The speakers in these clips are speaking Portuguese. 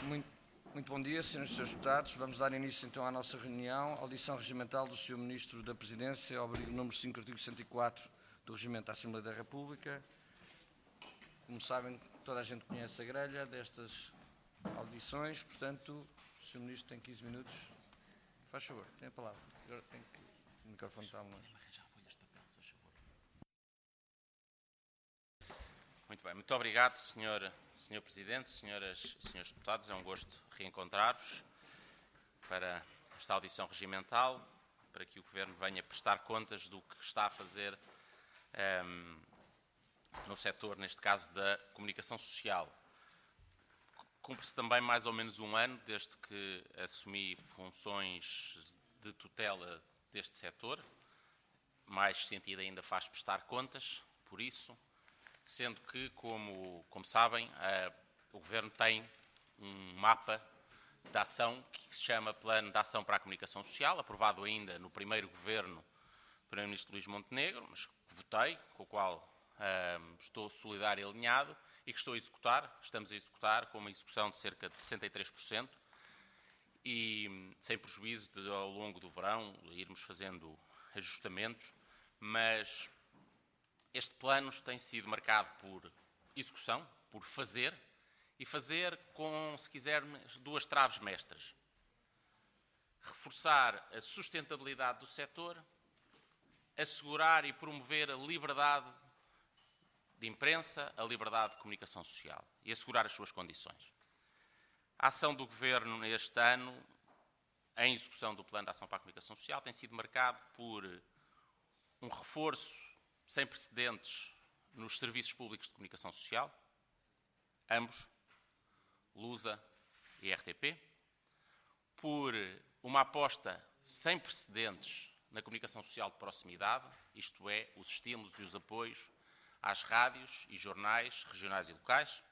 Muito bom dia, senhores e senhores deputados. Vamos dar início então à nossa reunião. Audição regimental do Sr. Ministro da Presidência, ao abrigo número 5, artigo 104 do Regimento da Assembleia da República. Como sabem, toda a gente conhece a grelha destas audições, portanto, o Sr. Ministro tem 15 minutos. Faz favor, tem a palavra. Agora tem que... O microfone está longe. Muito bem, muito obrigado, Sr. Presidente, senhoras e senhores deputados. É um gosto reencontrar-vos para esta audição regimental, para que o Governo venha prestar contas do que está a fazer no setor, neste caso, da comunicação social. Cumpre-se também mais ou menos um ano desde que assumi funções de tutela deste setor. Mais sentido ainda faz prestar contas, por isso, sendo que, como sabem, o Governo tem um mapa de ação que se chama Plano de Ação para a Comunicação Social, aprovado ainda no primeiro Governo do Primeiro-Ministro Luís Montenegro, mas que votei, com o qual estou solidário e alinhado, e que estamos a executar com uma execução de cerca de 63%, e sem prejuízo de, ao longo do verão, irmos fazendo ajustamentos, mas este plano tem sido marcado por execução, por fazer, e fazer com, se quisermos, duas traves mestras. Reforçar a sustentabilidade do setor, assegurar e promover a liberdade de imprensa, a liberdade de comunicação social e assegurar as suas condições. A ação do Governo neste ano, em execução do Plano de Ação para a Comunicação Social, tem sido marcado por um reforço sem precedentes nos serviços públicos de comunicação social, ambos, Lusa e RTP, por uma aposta sem precedentes na comunicação social de proximidade, isto é, os estímulos e os apoios às rádios e jornais regionais e locais,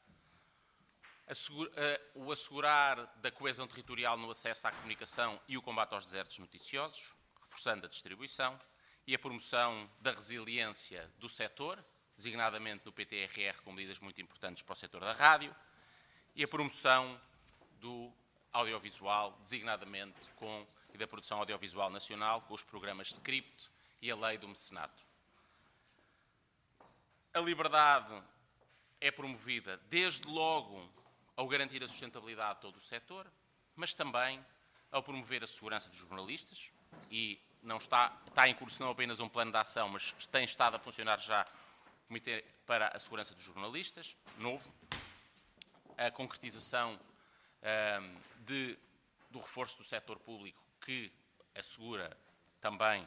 o assegurar da coesão territorial no acesso à comunicação e o combate aos desertos noticiosos, reforçando a distribuição, e a promoção da resiliência do setor, designadamente no PTRR, com medidas muito importantes para o setor da rádio, e a promoção do audiovisual, designadamente e da produção audiovisual nacional, com os programas Script e a lei do mecenato. A liberdade é promovida, desde logo, ao garantir a sustentabilidade de todo o setor, mas também ao promover a segurança dos jornalistas, e não está em curso não apenas um plano de ação, mas tem estado a funcionar já o Comitê para a Segurança dos Jornalistas, novo, a concretização do reforço do setor público, que assegura também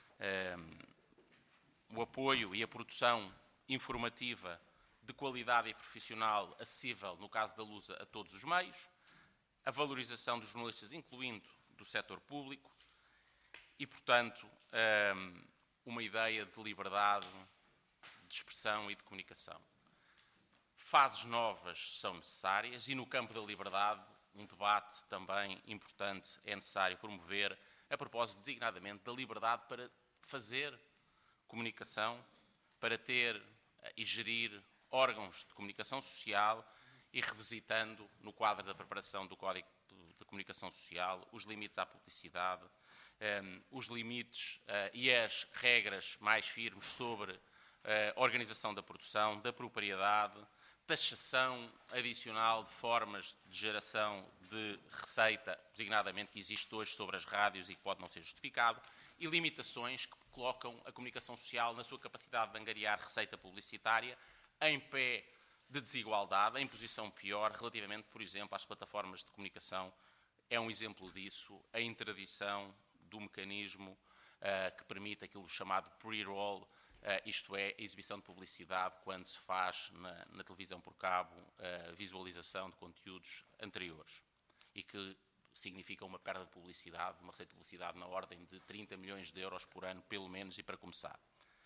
o apoio e a produção informativa de qualidade e profissional acessível, no caso da Lusa, a todos os meios, a valorização dos jornalistas, incluindo do setor público, e, portanto, uma ideia de liberdade de expressão e de comunicação. Fases novas são necessárias e, no campo da liberdade, um debate também importante é necessário promover, a propósito, designadamente, da liberdade para fazer comunicação, para ter e gerir órgãos de comunicação social e revisitando, no quadro da preparação do Código de Comunicação Social, os limites à publicidade, os limites e as regras mais firmes sobre a organização da produção, da propriedade, taxação adicional de formas de geração de receita, designadamente que existe hoje sobre as rádios e que pode não ser justificado, e limitações que colocam a comunicação social na sua capacidade de angariar receita publicitária em pé de desigualdade, em posição pior, relativamente, por exemplo, às plataformas de comunicação. É um exemplo disso a interdição do mecanismo que permite aquilo chamado pre-roll, isto é, a exibição de publicidade quando se faz na televisão por cabo a visualização de conteúdos anteriores, e que significa uma perda de publicidade, uma receita de publicidade na ordem de 30 milhões de euros por ano, pelo menos, e para começar.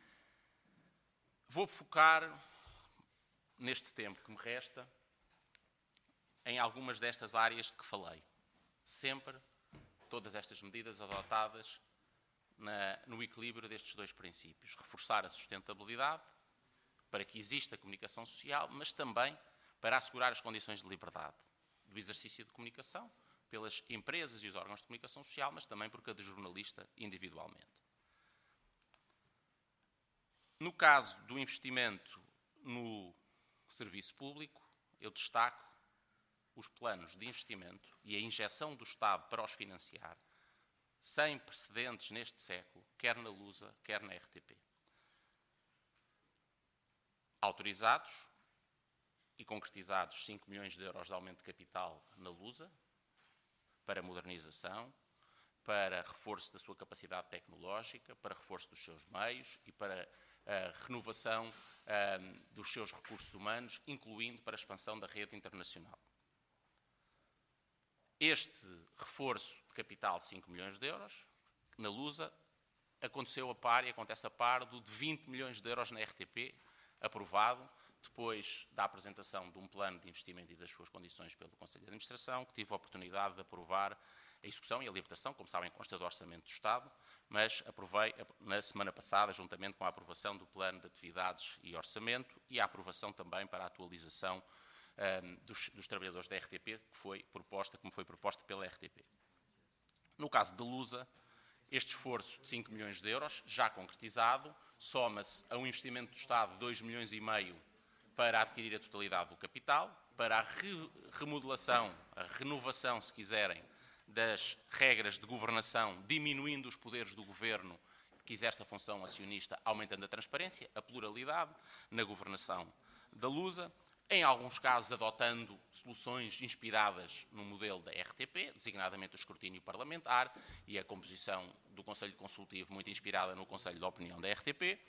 Vou focar, neste tempo que me resta, em algumas destas áreas de que falei. Sempre todas estas medidas adotadas no equilíbrio destes dois princípios. Reforçar a sustentabilidade, para que exista comunicação social, mas também para assegurar as condições de liberdade. do exercício de comunicação, pelas empresas e os órgãos de comunicação social, mas também por cada jornalista individualmente. No caso do investimento no serviço público, eu destaco os planos de investimento e a injeção do Estado para os financiar, sem precedentes neste século, quer na Lusa, quer na RTP. Autorizados e concretizados 5 milhões de euros de aumento de capital na Lusa, para modernização, para reforço da sua capacidade tecnológica, para reforço dos seus meios e para a renovação dos seus recursos humanos, incluindo para a expansão da rede internacional. Este reforço de capital de 5 milhões de euros, na Lusa, aconteceu a par e acontece a par do de 20 milhões de euros na RTP, aprovado depois da apresentação de um plano de investimento e das suas condições pelo Conselho de Administração, que tive a oportunidade de aprovar a execução e a libertação, como sabem, consta do Orçamento do Estado, mas aprovei na semana passada, juntamente com a aprovação do Plano de Atividades e Orçamento e a aprovação também para a atualização dos trabalhadores da RTP, como foi proposta pela RTP. No caso da Lusa, este esforço de 5 milhões de euros, já concretizado, soma-se a um investimento do Estado de 2 milhões e meio para adquirir a totalidade do capital, para a remodelação, a renovação, se quiserem, das regras de governação, diminuindo os poderes do Governo que exerce a função acionista, aumentando a transparência, a pluralidade na governação da Lusa, em alguns casos adotando soluções inspiradas no modelo da RTP, designadamente o escrutínio parlamentar e a composição do Conselho Consultivo, muito inspirada no Conselho de Opinião da RTP,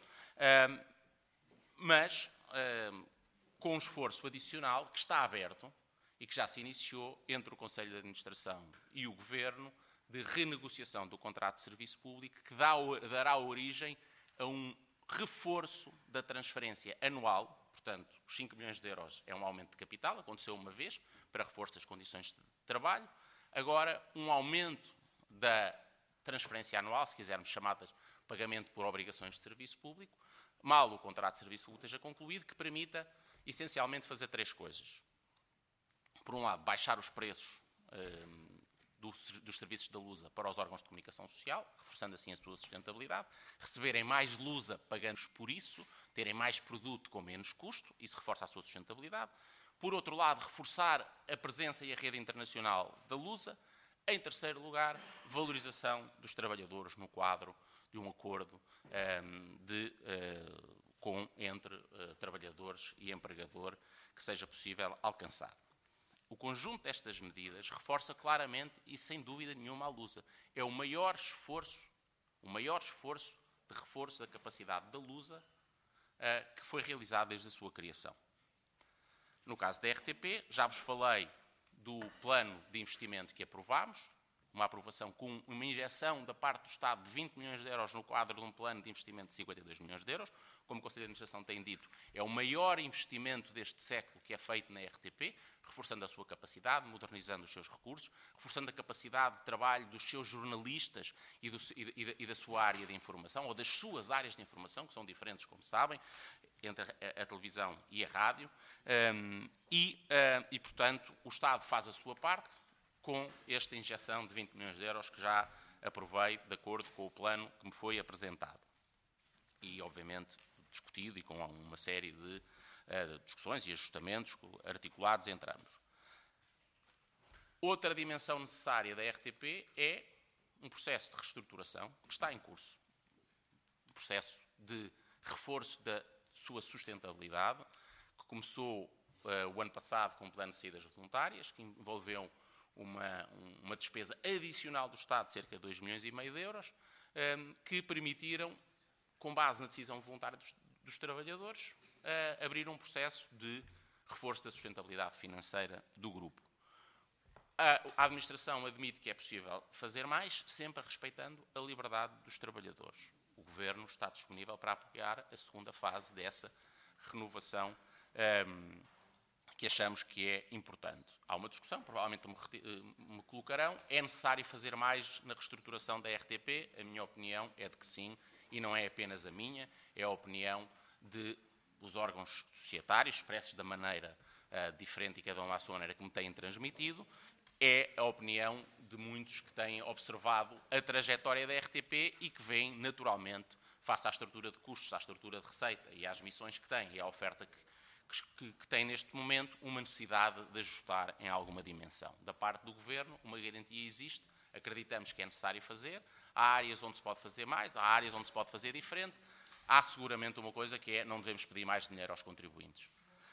mas com um esforço adicional que está aberto e que já se iniciou entre o Conselho de Administração e o Governo de renegociação do contrato de serviço público que dará origem a um reforço da transferência anual. Portanto, os 5 milhões de euros é um aumento de capital, aconteceu uma vez, para reforço das condições de trabalho. Agora, um aumento da transferência anual, se quisermos chamar de pagamento por obrigações de serviço público, mal o contrato de serviço público esteja concluído, que permita, essencialmente, fazer 3 coisas. Por um lado, baixar os preços dos serviços da Lusa para os órgãos de comunicação social, reforçando assim a sua sustentabilidade, receberem mais Lusa pagando por isso, terem mais produto com menos custo, isso reforça a sua sustentabilidade. Por outro lado, reforçar a presença e a rede internacional da Lusa. Em terceiro lugar, valorização dos trabalhadores no quadro de um acordo entre trabalhadores e empregador que seja possível alcançar. O conjunto destas medidas reforça claramente e, sem dúvida nenhuma, a Lusa. É o maior esforço de reforço da capacidade da Lusa que foi realizado desde a sua criação. No caso da RTP, já vos falei do plano de investimento que aprovámos, uma aprovação com uma injeção da parte do Estado de 20 milhões de euros no quadro de um plano de investimento de 52 milhões de euros. Como o Conselho de Administração tem dito, é o maior investimento deste século que é feito na RTP, reforçando a sua capacidade, modernizando os seus recursos, reforçando a capacidade de trabalho dos seus jornalistas e da sua área de informação, ou das suas áreas de informação, que são diferentes, como sabem, entre a televisão e a rádio. Portanto, o Estado faz a sua parte com esta injeção de 20 milhões de euros que já aprovei de acordo com o plano que me foi apresentado. E, obviamente, discutido e com uma série de discussões e ajustamentos articulados entre ambos. Outra dimensão necessária da RTP é um processo de reestruturação que está em curso. Um processo de reforço da sua sustentabilidade, que começou o ano passado com o plano de saídas voluntárias, que envolveu uma despesa adicional do Estado de cerca de 2 milhões e meio de euros, que permitiram, com base na decisão voluntária dos trabalhadores, abrir um processo de reforço da sustentabilidade financeira do grupo. A administração admite que é possível fazer mais, sempre respeitando a liberdade dos trabalhadores. O Governo está disponível para apoiar a segunda fase dessa renovação que achamos que é importante. Há uma discussão, provavelmente me colocarão, é necessário fazer mais na reestruturação da RTP? A minha opinião é de que sim, e não é apenas a minha, é a opinião dos órgãos societários, expressos da maneira diferente e cada um à sua maneira que me têm transmitido, é a opinião de muitos que têm observado a trajetória da RTP e que veem naturalmente, face à estrutura de custos, à estrutura de receita e às missões que tem e à oferta que tem neste momento, uma necessidade de ajustar em alguma dimensão. Da parte do Governo, uma garantia existe, acreditamos que é necessário fazer, há áreas onde se pode fazer mais, há áreas onde se pode fazer diferente, há seguramente uma coisa que é, não devemos pedir mais dinheiro aos contribuintes.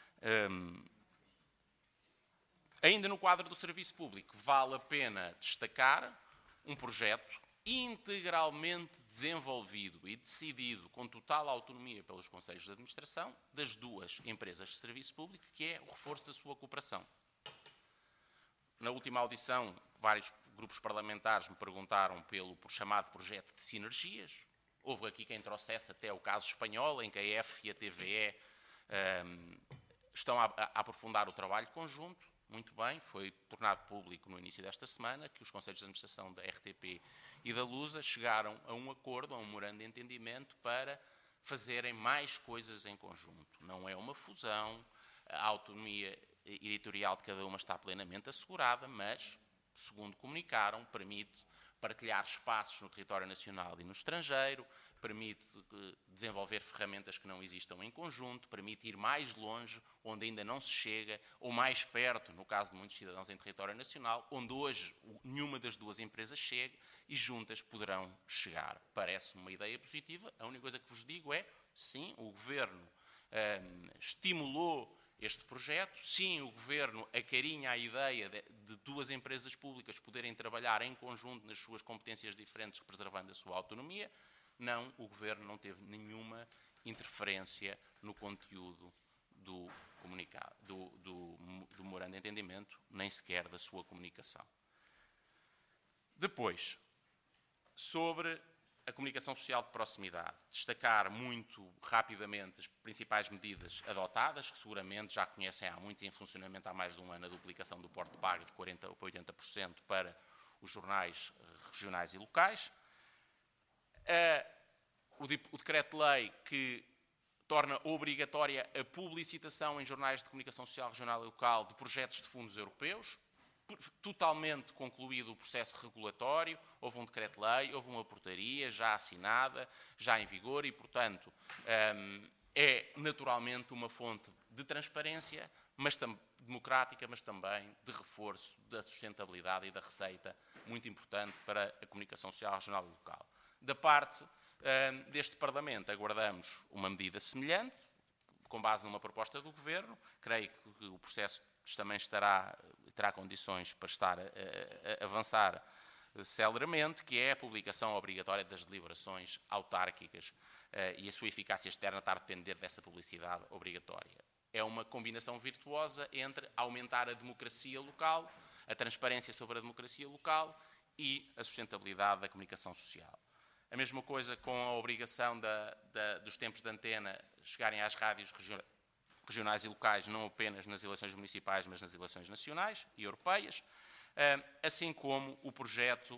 Ainda no quadro do serviço público, vale a pena destacar um projeto integralmente desenvolvido e decidido com total autonomia pelos Conselhos de Administração das duas empresas de serviço público, que é o reforço da sua cooperação. Na última audição, vários grupos parlamentares me perguntaram por chamado projeto de sinergias. Houve aqui quem trouxesse até o caso espanhol, em que a EF e a TVE estão a aprofundar o trabalho conjunto. Muito bem, foi tornado público no início desta semana que os Conselhos de Administração da RTP e da Lusa chegaram a um acordo, a um memorando de entendimento para fazerem mais coisas em conjunto. Não é uma fusão, a autonomia editorial de cada uma está plenamente assegurada, mas, segundo comunicaram, permite partilhar espaços no território nacional e no estrangeiro, permite desenvolver ferramentas que não existam em conjunto, permite ir mais longe, onde ainda não se chega, ou mais perto, no caso de muitos cidadãos em território nacional, onde hoje nenhuma das duas empresas chega e juntas poderão chegar. Parece-me uma ideia positiva. A única coisa que vos digo é, sim, o Governo estimulou este projeto, sim, o Governo acarinha a ideia de duas empresas públicas poderem trabalhar em conjunto nas suas competências diferentes, preservando a sua autonomia. Não, o Governo não teve nenhuma interferência no conteúdo do comunicado, do memorando de entendimento, nem sequer da sua comunicação. Depois, sobre a comunicação social de proximidade, destacar muito rapidamente as principais medidas adotadas, que seguramente já conhecem há muito, em funcionamento há mais de um ano, a duplicação do porte pago de 40% para 80% para os jornais regionais e locais. O decreto-lei que torna obrigatória a publicitação em jornais de comunicação social regional e local de projetos de fundos europeus, totalmente concluído o processo regulatório, houve um decreto-lei, houve uma portaria já assinada, já em vigor e, portanto, é naturalmente uma fonte de transparência, mas democrática, mas também de reforço da sustentabilidade e da receita, muito importante para a comunicação social regional e local. Da parte deste Parlamento, aguardamos uma medida semelhante, com base numa proposta do Governo. Creio que o processo também terá condições para estar a avançar celeremente, que é a publicação obrigatória das deliberações autárquicas e a sua eficácia externa está a depender dessa publicidade obrigatória. É uma combinação virtuosa entre aumentar a democracia local, a transparência sobre a democracia local e a sustentabilidade da comunicação social. A mesma coisa com a obrigação dos tempos de antena chegarem às rádios regionais e locais, não apenas nas eleições municipais, mas nas eleições nacionais e europeias, assim como o projeto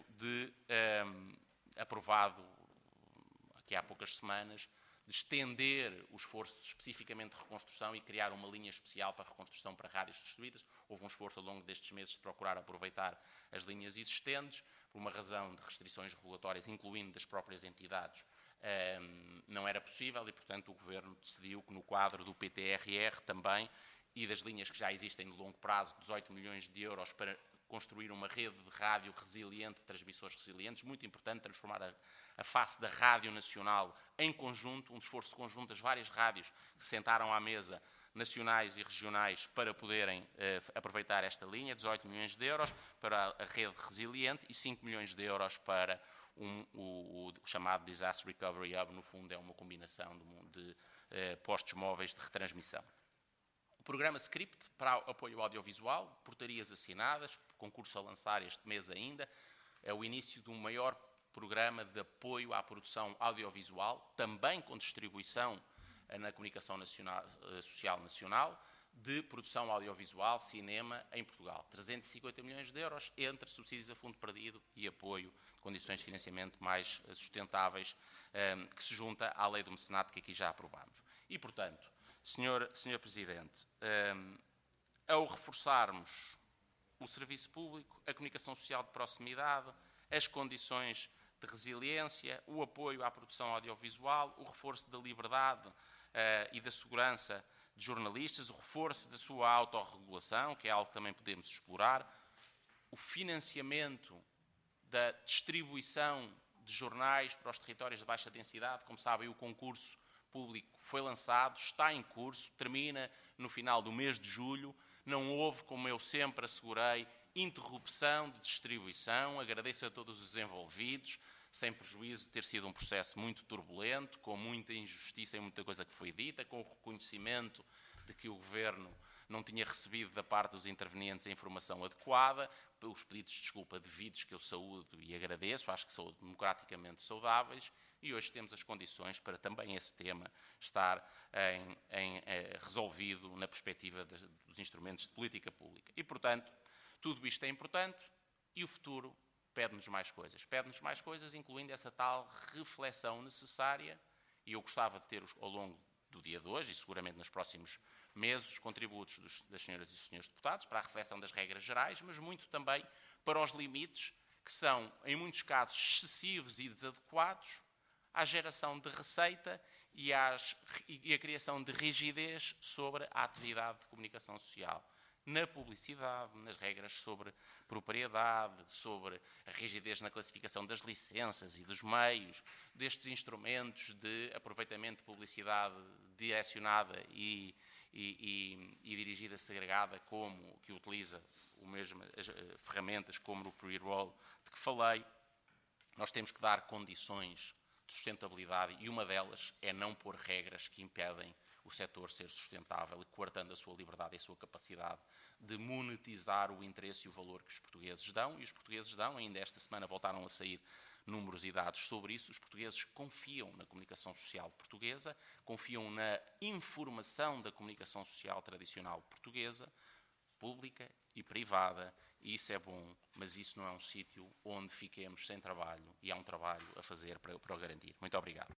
aprovado aqui há poucas semanas, de estender o esforço especificamente de reconstrução e criar uma linha especial para a reconstrução para rádios distribuídas. Houve um esforço ao longo destes meses de procurar aproveitar as linhas existentes, por uma razão de restrições regulatórias, incluindo das próprias entidades, não era possível e, portanto, o Governo decidiu que no quadro do PTRR também e das linhas que já existem no longo prazo, 18 milhões de euros para construir uma rede de rádio resiliente, de transmissores resilientes, muito importante transformar a face da rádio nacional em conjunto, um esforço conjunto das várias rádios que se sentaram à mesa, nacionais e regionais, para poderem aproveitar esta linha, 18 milhões de euros para a rede resiliente e 5 milhões de euros para o chamado Disaster Recovery Hub. No fundo é uma combinação de postos móveis de retransmissão. O programa Script para apoio audiovisual, portarias assinadas, concurso a lançar este mês ainda, é o início de um maior programa de apoio à produção audiovisual, também com distribuição na comunicação social nacional, de produção audiovisual, cinema, em Portugal. 350 milhões de euros entre subsídios a fundo perdido e apoio de condições de financiamento mais sustentáveis, que se junta à lei do mecenato que aqui já aprovámos. E, portanto, Senhor Presidente, ao reforçarmos o serviço público, a comunicação social de proximidade, as condições de resiliência, o apoio à produção audiovisual, o reforço da liberdade e da segurança de jornalistas, o reforço da sua autorregulação, que é algo que também podemos explorar, o financiamento da distribuição de jornais para os territórios de baixa densidade. Como sabem, o concurso público foi lançado, está em curso, termina no final do mês de julho. Não houve, como eu sempre assegurei, interrupção de distribuição. Agradeço a todos os envolvidos, sem prejuízo de ter sido um processo muito turbulento, com muita injustiça e muita coisa que foi dita, com o reconhecimento de que o Governo não tinha recebido da parte dos intervenientes a informação adequada, pelos pedidos de desculpa devidos que eu saúdo e agradeço, acho que são democraticamente saudáveis, e hoje temos as condições para também esse tema estar resolvido na perspectiva dos instrumentos de política pública. E, portanto, tudo isto é importante e o futuro pede-nos mais coisas. Pede-nos mais coisas, incluindo essa tal reflexão necessária, e eu gostava de ter ao longo do dia de hoje, e seguramente nos próximos meses, os contributos das senhoras e dos senhores deputados para a reflexão das regras gerais, mas muito também para os limites, que são, em muitos casos, excessivos e desadequados, à geração de receita e a criação de rigidez sobre a atividade de comunicação social. Na publicidade, nas regras sobre propriedade, sobre a rigidez na classificação das licenças e dos meios, destes instrumentos de aproveitamento de publicidade direcionada e dirigida segregada, como que utiliza as ferramentas como o pre-roll de que falei. Nós temos que dar condições de sustentabilidade e uma delas é não pôr regras que impedem o setor ser sustentável e coartando a sua liberdade e a sua capacidade de monetizar o interesse e o valor que os portugueses dão. E os portugueses dão, ainda esta semana voltaram a sair números e dados sobre isso, os portugueses confiam na comunicação social portuguesa, confiam na informação da comunicação social tradicional portuguesa, pública e privada, e isso é bom, mas isso não é um sítio onde fiquemos sem trabalho, e há um trabalho a fazer para o garantir. Muito obrigado.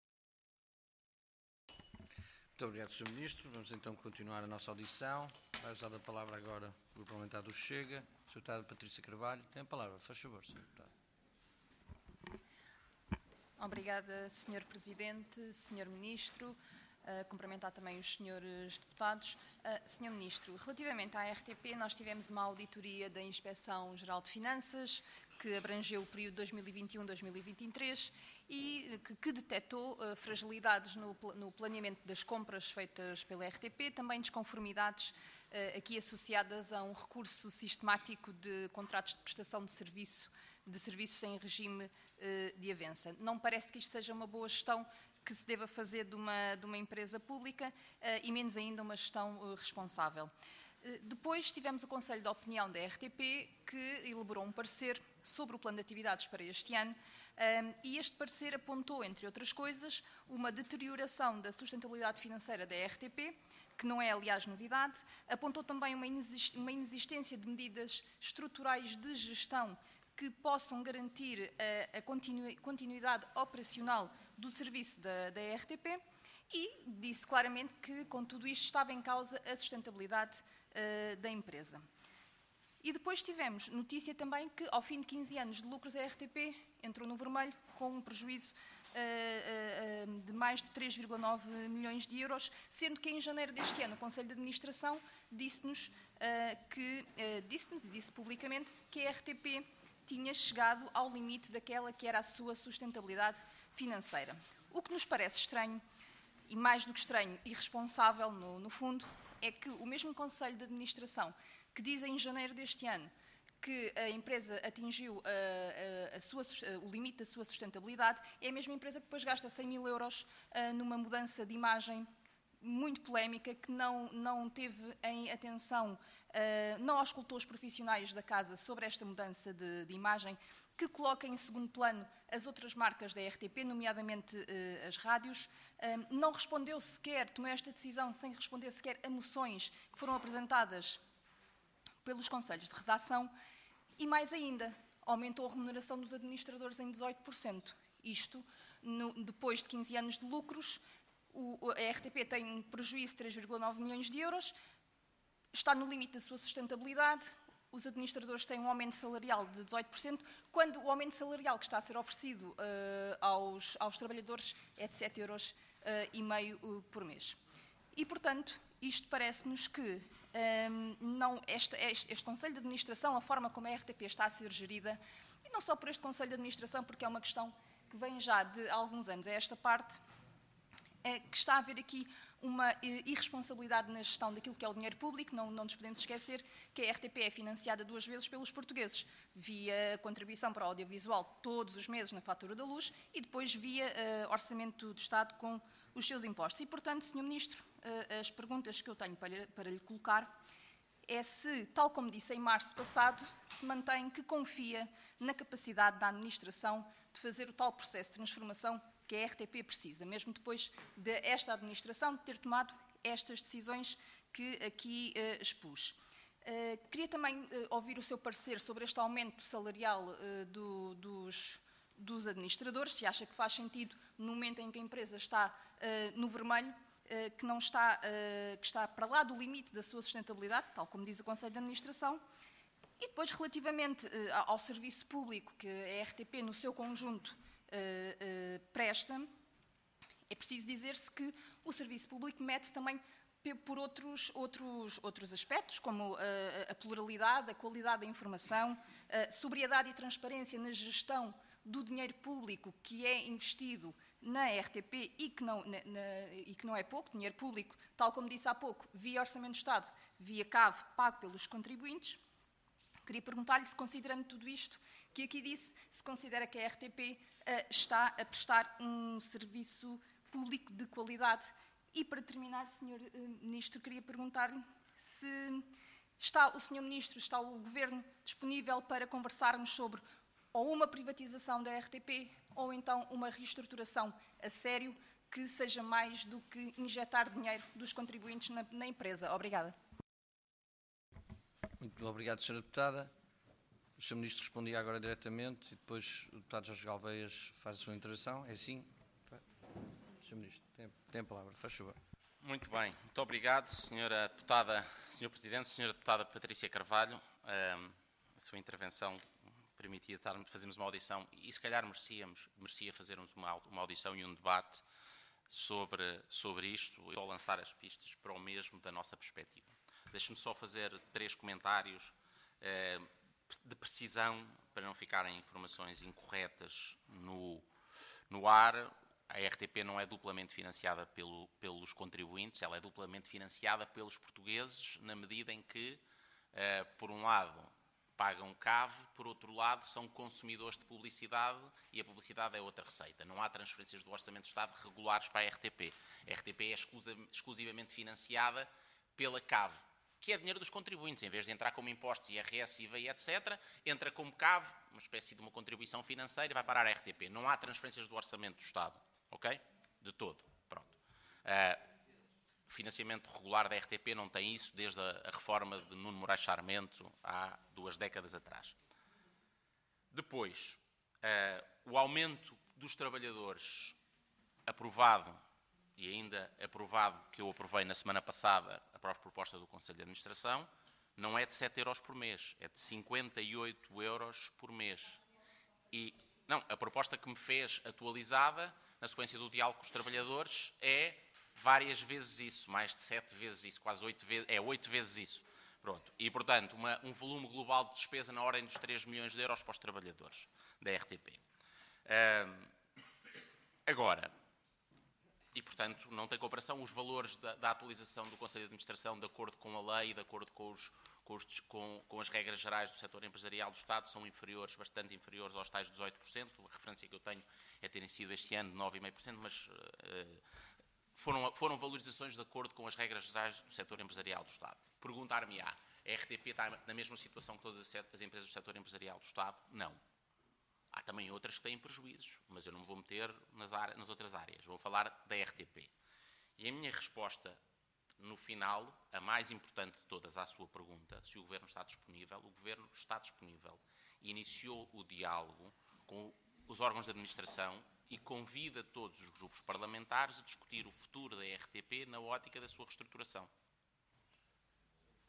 Muito obrigado, Sr. Ministro. Vamos então continuar a nossa audição. Vai usar a palavra agora o Grupo Parlamentar do Chega. Sra. Deputada Patrícia Carvalho, tem a palavra. Faz favor, Sra. Deputada. Obrigada, Sr. Presidente, Sr. Ministro. Cumprimentar também os senhores deputados. Sr. Ministro, relativamente à RTP, nós tivemos uma auditoria da Inspeção-Geral de Finanças que abrangeu o período 2021-2023 e que detectou fragilidades no planeamento das compras feitas pela RTP, também desconformidades aqui associadas a um recurso sistemático de contratos de prestação de serviços em regime de avança. Não parece que isto seja uma boa gestão que se deva fazer de uma empresa pública e menos ainda uma gestão responsável. Depois tivemos o Conselho de Opinião da RTP, que elaborou um parecer sobre o plano de atividades para este ano, e este parecer apontou, entre outras coisas, uma deterioração da sustentabilidade financeira da RTP, que não é, aliás, novidade, apontou também uma inexistência de medidas estruturais de gestão que possam garantir a continuidade operacional do serviço da RTP, e disse claramente que, com tudo isto, estava em causa a sustentabilidade da empresa. E depois tivemos notícia também que, ao fim de 15 anos de lucros, a RTP entrou no vermelho com um prejuízo de mais de 3,9 milhões de euros, sendo que em janeiro deste ano o Conselho de Administração disse-nos e disse publicamente que a RTP tinha chegado ao limite daquela que era a sua sustentabilidade financeira. O que nos parece estranho, e mais do que estranho, irresponsável no fundo, é que o mesmo Conselho de Administração que diz em janeiro deste ano que a empresa atingiu o limite da sua sustentabilidade, é a mesma empresa que depois gasta 100 mil euros numa mudança de imagem muito polémica, que não teve em atenção, não auscultou os profissionais da casa sobre esta mudança de imagem, que coloca em segundo plano as outras marcas da RTP, nomeadamente as rádios, não respondeu sequer, tomou esta decisão sem responder sequer a moções que foram apresentadas pelos conselhos de redação, e mais ainda, aumentou a remuneração dos administradores em 18%. Isto, depois de 15 anos de lucros, a RTP tem um prejuízo de 3,9 milhões de euros, está no limite da sua sustentabilidade. Os administradores têm um aumento salarial de 18%, quando o aumento salarial que está a ser oferecido aos trabalhadores é de 7,5 € por mês. E, portanto, isto parece-nos que este Conselho de Administração, a forma como a RTP está a ser gerida, e não só por este Conselho de Administração, porque é uma questão que vem já de alguns anos a esta parte, que está a haver aqui uma irresponsabilidade na gestão daquilo que é o dinheiro público. Não nos podemos esquecer que a RTP é financiada 2 vezes pelos portugueses, via contribuição para o audiovisual todos os meses na fatura da luz e depois via orçamento do Estado com os seus impostos. E, portanto, Sr. Ministro, as perguntas que eu tenho para lhe colocar é se, tal como disse em março passado, se mantém que confia na capacidade da administração de fazer o tal processo de transformação que a RTP precisa, mesmo depois desta administração ter tomado estas decisões que aqui expus. Queria também ouvir o seu parecer sobre este aumento salarial dos administradores, se acha que faz sentido, no momento em que a empresa está no vermelho, que está para lá do limite da sua sustentabilidade, tal como diz o Conselho de Administração. E depois, relativamente ao serviço público que a RTP, no seu conjunto, presta, é preciso dizer-se que o serviço público mede-se também por outros aspectos, como a pluralidade, a qualidade da informação, a sobriedade e transparência na gestão do dinheiro público que é investido na RTP e que não é pouco, dinheiro público, tal como disse há pouco, via Orçamento do Estado, via CAV, pago pelos contribuintes. Queria perguntar-lhe se, considerando tudo isto que aqui disse, se considera que a RTP está a prestar um serviço público de qualidade. E, para terminar, Sr. Ministro, queria perguntar-lhe se está o Sr. Ministro, está o Governo disponível para conversarmos sobre ou uma privatização da RTP ou então uma reestruturação a sério que seja mais do que injetar dinheiro dos contribuintes na empresa. Obrigada. Muito obrigado, Sra. Deputada. O Sr. Ministro respondia agora diretamente e depois o Deputado Jorge Galveias faz a sua intervenção. É assim? Sr. Ministro, tem a palavra. Faz favor. Muito bem. Muito obrigado, Sra. Deputada, Sr. Presidente, Sra. Deputada Patrícia Carvalho. A sua intervenção permitia fazermos uma audição e, se calhar, merecia fazermos uma audição e um debate sobre isto e só lançar as pistas para o mesmo da nossa perspectiva. Deixe-me só fazer 3 comentários de precisão para não ficarem informações incorretas no ar. A RTP não é duplamente financiada pelos contribuintes, ela é duplamente financiada pelos portugueses, na medida em que, por um lado, pagam CAV, por outro lado, são consumidores de publicidade e a publicidade é outra receita. Não há transferências do Orçamento do Estado regulares para a RTP. A RTP é exclusivamente financiada pela CAV, que é dinheiro dos contribuintes. Em vez de entrar como impostos, IRS, IVA e etc., entra como CAV, uma espécie de uma contribuição financeira, e vai parar a RTP. Não há transferências do Orçamento do Estado. Ok? De todo. Pronto. O financiamento regular da RTP não tem isso desde a reforma de Nuno Moraes Sarmento há 2 décadas atrás. Depois, o aumento dos trabalhadores aprovado e ainda aprovado, que eu aprovei na semana passada, a proposta do Conselho de Administração, não é de 7 € por mês, é de 58 € por mês. E, não, a proposta que me fez atualizada, na sequência do diálogo com os trabalhadores, é várias vezes isso, mais de 7 vezes isso, quase 8 vezes, 8 vezes isso. Pronto. E, portanto, um volume global de despesa na ordem dos 3 milhões de euros para os trabalhadores da RTP. Agora, e, portanto, não tem comparação os valores da atualização do Conselho de Administração de acordo com a lei e de acordo com as regras gerais do setor empresarial do Estado são inferiores, bastante inferiores aos tais 18%. A referência que eu tenho é terem sido este ano de 9,5%, mas foram valorizações de acordo com as regras gerais do setor empresarial do Estado. Perguntar-me-á, a RTP está na mesma situação que todas as empresas do setor empresarial do Estado? Não. Há também outras que têm prejuízos, mas eu não me vou meter nas outras áreas. Vou falar da RTP. E a minha resposta, no final, a mais importante de todas à sua pergunta, se o Governo está disponível, o Governo está disponível. Iniciou o diálogo com os órgãos de administração e convida todos os grupos parlamentares a discutir o futuro da RTP na ótica da sua reestruturação.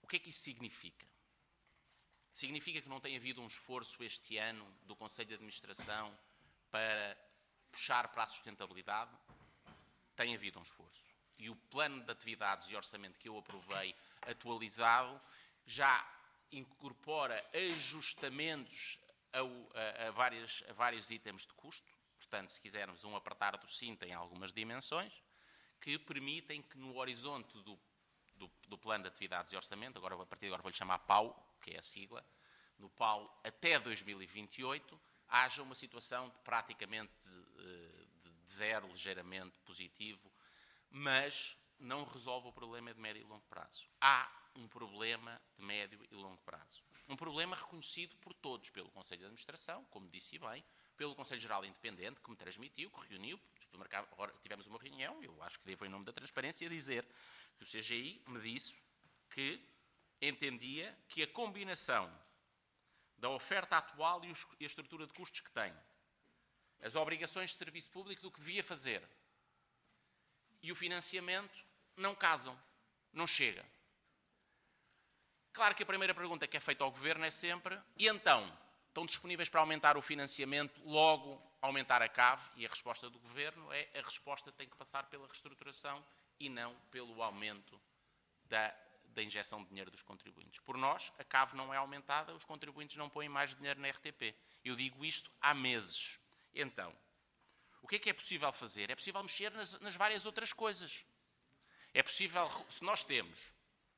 O que é que isso significa? Significa que não tem havido um esforço este ano do Conselho de Administração para puxar para a sustentabilidade? Tem havido um esforço. E o plano de atividades e orçamento que eu aprovei, atualizado, já incorpora ajustamentos a vários itens de custo. Portanto, se quisermos um apertar do cinto em algumas dimensões, que permitem que no horizonte do plano de atividades e orçamento, agora, a partir de agora vou-lhe chamar PAU, que é a sigla, no PAU até 2028, haja uma situação de praticamente de zero, ligeiramente positivo, mas não resolve o problema de médio e longo prazo. Há um problema de médio e longo prazo. Um problema reconhecido por todos, pelo Conselho de Administração, como disse bem, pelo Conselho Geral Independente, que me transmitiu, que reuniu, agora tivemos uma reunião, eu acho que devo, em nome da transparência, dizer que o CGI me disse que entendia que a combinação da oferta atual e a estrutura de custos que tem, as obrigações de serviço público do que devia fazer e o financiamento não casam, não chega. Claro que a primeira pergunta que é feita ao Governo é sempre: e então, estão disponíveis para aumentar o financiamento, logo aumentar a CAV? E a resposta do Governo é: a resposta tem que passar pela reestruturação e não pelo aumento da injeção de dinheiro dos contribuintes. Por nós, a CAV não é aumentada, os contribuintes não põem mais dinheiro na RTP. Eu digo isto há meses. Então, o que é possível fazer? É possível mexer nas várias outras coisas. É possível, se nós temos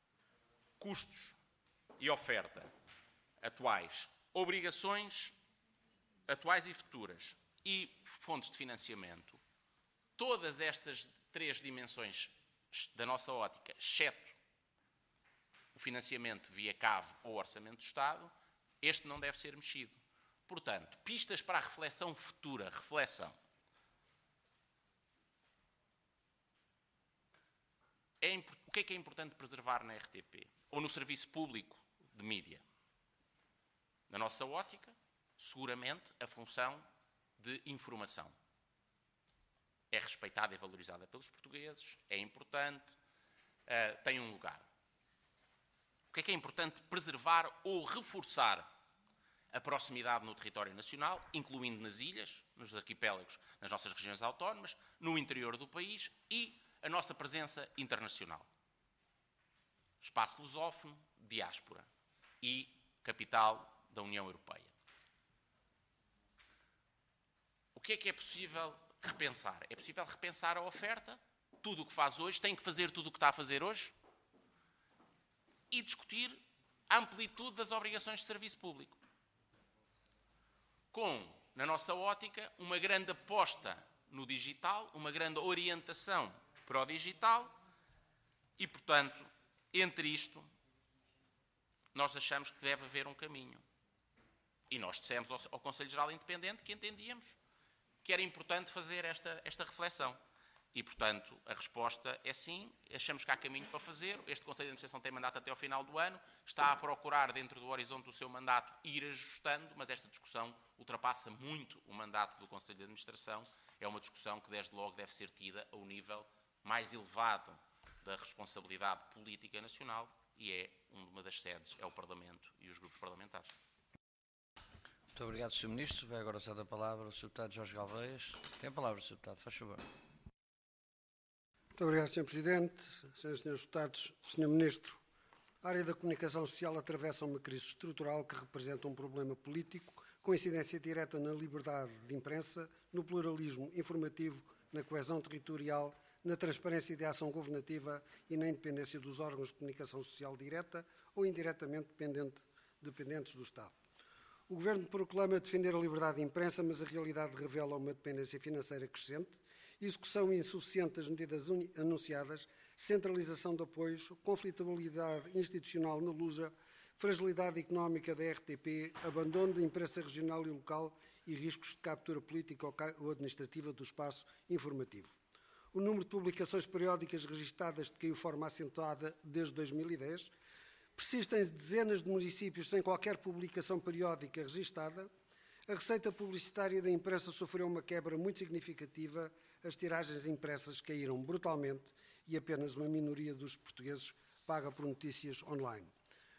custos e oferta atuais, obrigações atuais e futuras e fontes de financiamento, todas estas três dimensões da nossa ótica, exceto o financiamento via CAV ou Orçamento do Estado, este não deve ser mexido. Portanto, pistas para a reflexão futura, reflexão. O que é importante preservar na RTP? Ou no serviço público de mídia? Na nossa ótica, seguramente, a função de informação. É respeitada e valorizada pelos portugueses, é importante, tem um lugar. O que é importante preservar ou reforçar? A proximidade no território nacional, incluindo nas ilhas, nos arquipélagos, nas nossas regiões autónomas, no interior do país e a nossa presença internacional. Espaço lusófono, diáspora e capital da União Europeia. O que é possível repensar? É possível repensar a oferta, tudo o que faz hoje, tem que fazer tudo o que está a fazer hoje e discutir a amplitude das obrigações de serviço público. Com, na nossa ótica, uma grande aposta no digital, uma grande orientação para o digital e, portanto, entre isto, nós achamos que deve haver um caminho. E nós dissemos ao Conselho Geral Independente que entendíamos que era importante fazer esta reflexão. E, portanto, a resposta é sim, achamos que há caminho para fazer. Este Conselho de Administração tem mandato até ao final do ano, está a procurar, dentro do horizonte do seu mandato, ir ajustando, mas esta discussão ultrapassa muito o mandato do Conselho de Administração. É uma discussão que, desde logo, deve ser tida ao nível mais elevado da responsabilidade política nacional e é uma das sedes, é o Parlamento e os grupos parlamentares. Muito obrigado, Sr. Ministro. Vai agora usar a palavra o Sr. Deputado Jorge Galveias. Tem a palavra, Sr. Deputado, faz favor. Muito obrigado, Sr. Presidente, Sras. e Srs. Deputados, Sr. Ministro. A área da comunicação social atravessa uma crise estrutural que representa um problema político com incidência direta na liberdade de imprensa, no pluralismo informativo, na coesão territorial, na transparência de ação governativa e na independência dos órgãos de comunicação social direta ou indiretamente dependentes do Estado. O Governo proclama defender a liberdade de imprensa, mas a realidade revela uma dependência financeira crescente, execução insuficiente das medidas anunciadas, centralização de apoios, conflitualidade institucional na Lusa, fragilidade económica da RTP, abandono da imprensa regional e local e riscos de captura política ou administrativa do espaço informativo. O número de publicações periódicas registadas decaiu de forma acentuada desde 2010, persistem dezenas de municípios sem qualquer publicação periódica registada, a receita publicitária da imprensa sofreu uma quebra muito significativa, as tiragens impressas caíram brutalmente e apenas uma minoria dos portugueses paga por notícias online.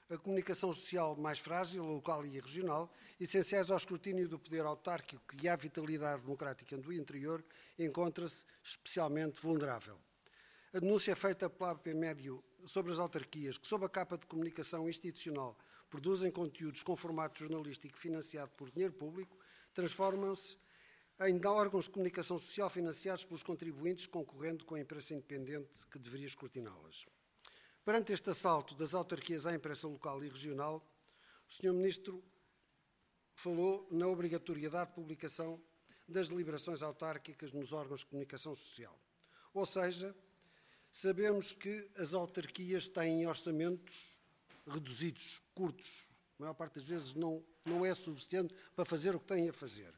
a comunicação social mais frágil, local e regional, essenciais ao escrutínio do poder autárquico e à vitalidade democrática do interior, encontra-se especialmente vulnerável. A denúncia feita pela AP Médio sobre as autarquias que, sob a capa de comunicação institucional, produzem conteúdos com formato jornalístico financiado por dinheiro público, transformam-se em órgãos de comunicação social financiados pelos contribuintes, concorrendo com a imprensa independente que deveria escrutiná-las. Perante este assalto das autarquias à imprensa local e regional, o Sr. Ministro falou na obrigatoriedade de publicação das deliberações autárquicas nos órgãos de comunicação social. Ou seja, sabemos que as autarquias têm orçamentos reduzidos, curtos. A maior parte das vezes não é suficiente para fazer o que têm a fazer.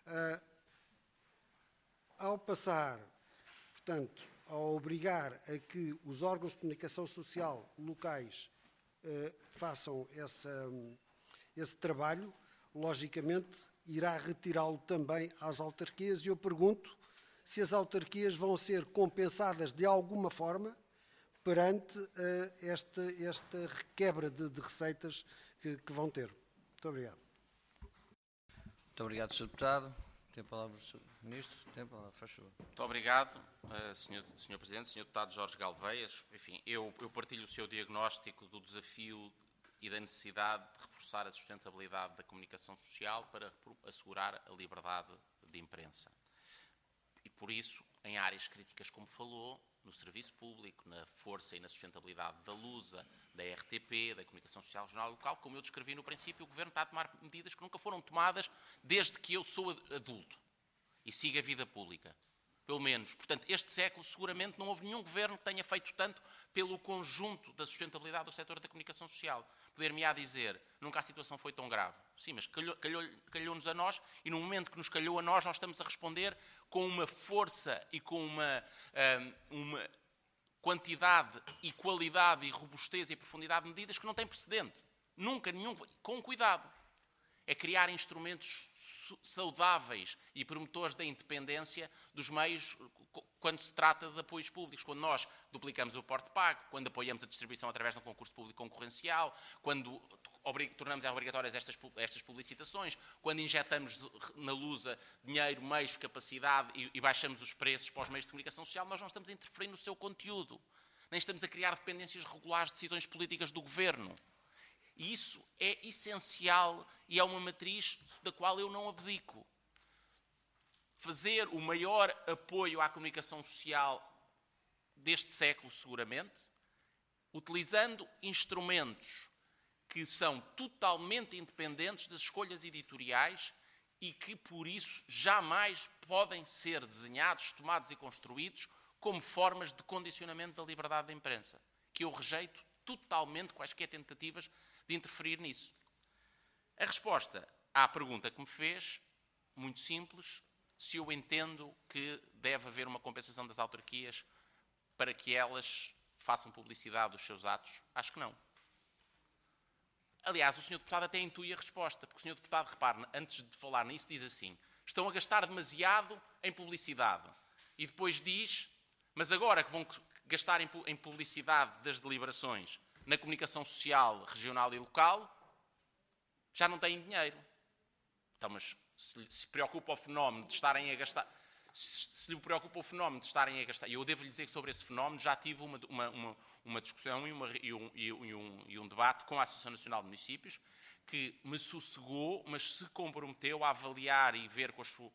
Ao passar, portanto, ao obrigar a que os órgãos de comunicação social locais façam esse trabalho, logicamente irá retirá-lo também às autarquias, e eu pergunto se as autarquias vão ser compensadas de alguma forma perante esta requebra de receitas que vão ter. Muito obrigado. Muito obrigado, Sr. Deputado. Tem a palavra o Sr. Ministro. Tem a palavra, faz favor. Muito obrigado, Sr. Presidente, Sr. Deputado Jorge Galveias. Enfim, eu partilho o seu diagnóstico do desafio e da necessidade de reforçar a sustentabilidade da comunicação social para assegurar a liberdade de imprensa. E por isso, em áreas críticas como falou, no serviço público, na força e na sustentabilidade da LUSA, da RTP, da Comunicação Social Regional e Local, como eu descrevi no princípio, o Governo está a tomar medidas que nunca foram tomadas desde que eu sou adulto e sigo a vida pública. Pelo menos. Portanto, este século seguramente não houve nenhum Governo que tenha feito tanto pelo conjunto da sustentabilidade do setor da comunicação social. Poder-me-á dizer, nunca a situação foi tão grave. Sim, mas calhou-nos a nós, e no momento que nos calhou a nós estamos a responder com uma força e com uma quantidade e qualidade e robustez e profundidade de medidas que não tem precedente. Nunca, nenhum, com cuidado. É criar instrumentos saudáveis e promotores da independência dos meios quando se trata de apoios públicos. Quando nós duplicamos o porte pago, quando apoiamos a distribuição através de um concurso público concorrencial, quando tornamos obrigatórias estas publicitações, quando injetamos na LUSA dinheiro, meios, capacidade e baixamos os preços para os meios de comunicação social, nós não estamos a interferir no seu conteúdo. Nem estamos a criar dependências regulares de decisões políticas do Governo. E isso é essencial e é uma matriz da qual eu não abdico. Fazer o maior apoio à comunicação social deste século, seguramente, utilizando instrumentos que são totalmente independentes das escolhas editoriais e que, por isso, jamais podem ser desenhados, tomados e construídos como formas de condicionamento da liberdade da imprensa, que eu rejeito totalmente quaisquer tentativas de interferir nisso. A resposta à pergunta que me fez, muito simples, se eu entendo que deve haver uma compensação das autarquias para que elas façam publicidade dos seus atos, acho que não. Aliás, o Sr. Deputado até intui a resposta, porque o Sr. Deputado, repare, antes de falar nisso, diz assim, estão a gastar demasiado em publicidade. E depois diz, mas agora que vão gastar em publicidade das deliberações na comunicação social, regional e local, já não têm dinheiro. Então, mas se preocupa o fenómeno de estarem a gastar... Se lhe preocupa o fenómeno de estarem a gastar... E eu devo lhe dizer que sobre esse fenómeno já tive uma discussão e um debate com a Associação Nacional de Municípios que me sossegou, mas se comprometeu a avaliar e ver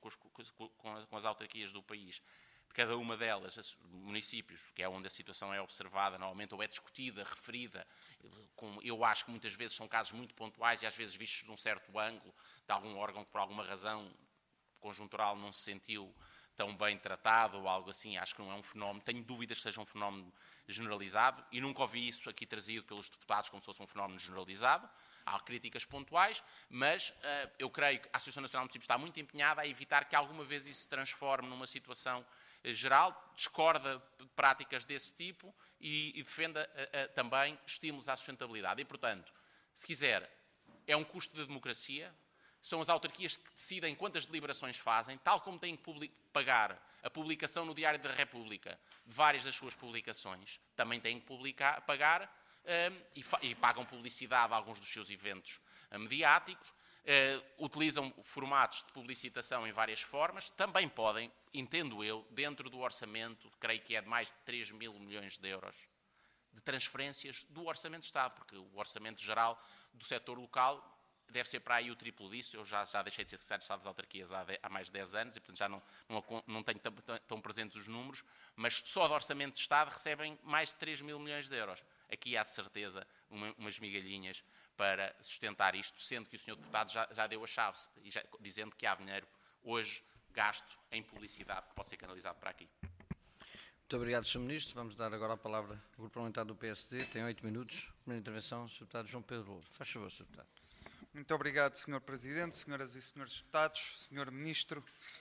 com as autarquias do país, de cada uma delas, municípios, que é onde a situação é observada normalmente, ou é discutida, referida, eu acho que muitas vezes são casos muito pontuais e às vezes vistos de um certo ângulo, de algum órgão que por alguma razão conjuntural não se sentiu tão bem tratado ou algo assim, acho que não é um fenómeno, tenho dúvidas que seja um fenómeno generalizado e nunca ouvi isso aqui trazido pelos deputados como se fosse um fenómeno generalizado. Há críticas pontuais, mas eu creio que a Associação Nacional de Municípios está muito empenhada a evitar que alguma vez isso se transforme numa situação geral, discorda de práticas desse tipo e defenda também estímulos à sustentabilidade. E, portanto, se quiser, é um custo da democracia, são as autarquias que decidem quantas deliberações fazem, tal como têm que pagar a publicação no Diário da República de várias das suas publicações, também têm que pagar e pagam publicidade a alguns dos seus eventos mediáticos, utilizam formatos de publicitação em várias formas, também podem, entendo eu, dentro do orçamento, creio que é de mais de 3 mil milhões de euros, de transferências do Orçamento de Estado, porque o Orçamento Geral do setor local deve ser para aí o triplo disso. Eu já deixei de ser Secretário de Estado das Autarquias há mais de 10 anos e, portanto, já não tenho tão presentes os números, mas só do Orçamento de Estado recebem mais de 3 mil milhões de euros. Aqui há, de certeza, umas migalhinhas para sustentar isto, sendo que o Sr. Deputado já deu a chave, dizendo que há dinheiro hoje gasto em publicidade que pode ser canalizado para aqui. Muito obrigado, Sr. Ministro. Vamos dar agora a palavra ao Grupo Parlamentar do PSD. Tem 8 minutos. Primeira intervenção, Sr. Deputado João Pedro Louro. Faz favor, Sr. Deputado. Muito obrigado, Sr. Presidente, Senhoras e Senhores Deputados, Sr. Ministro.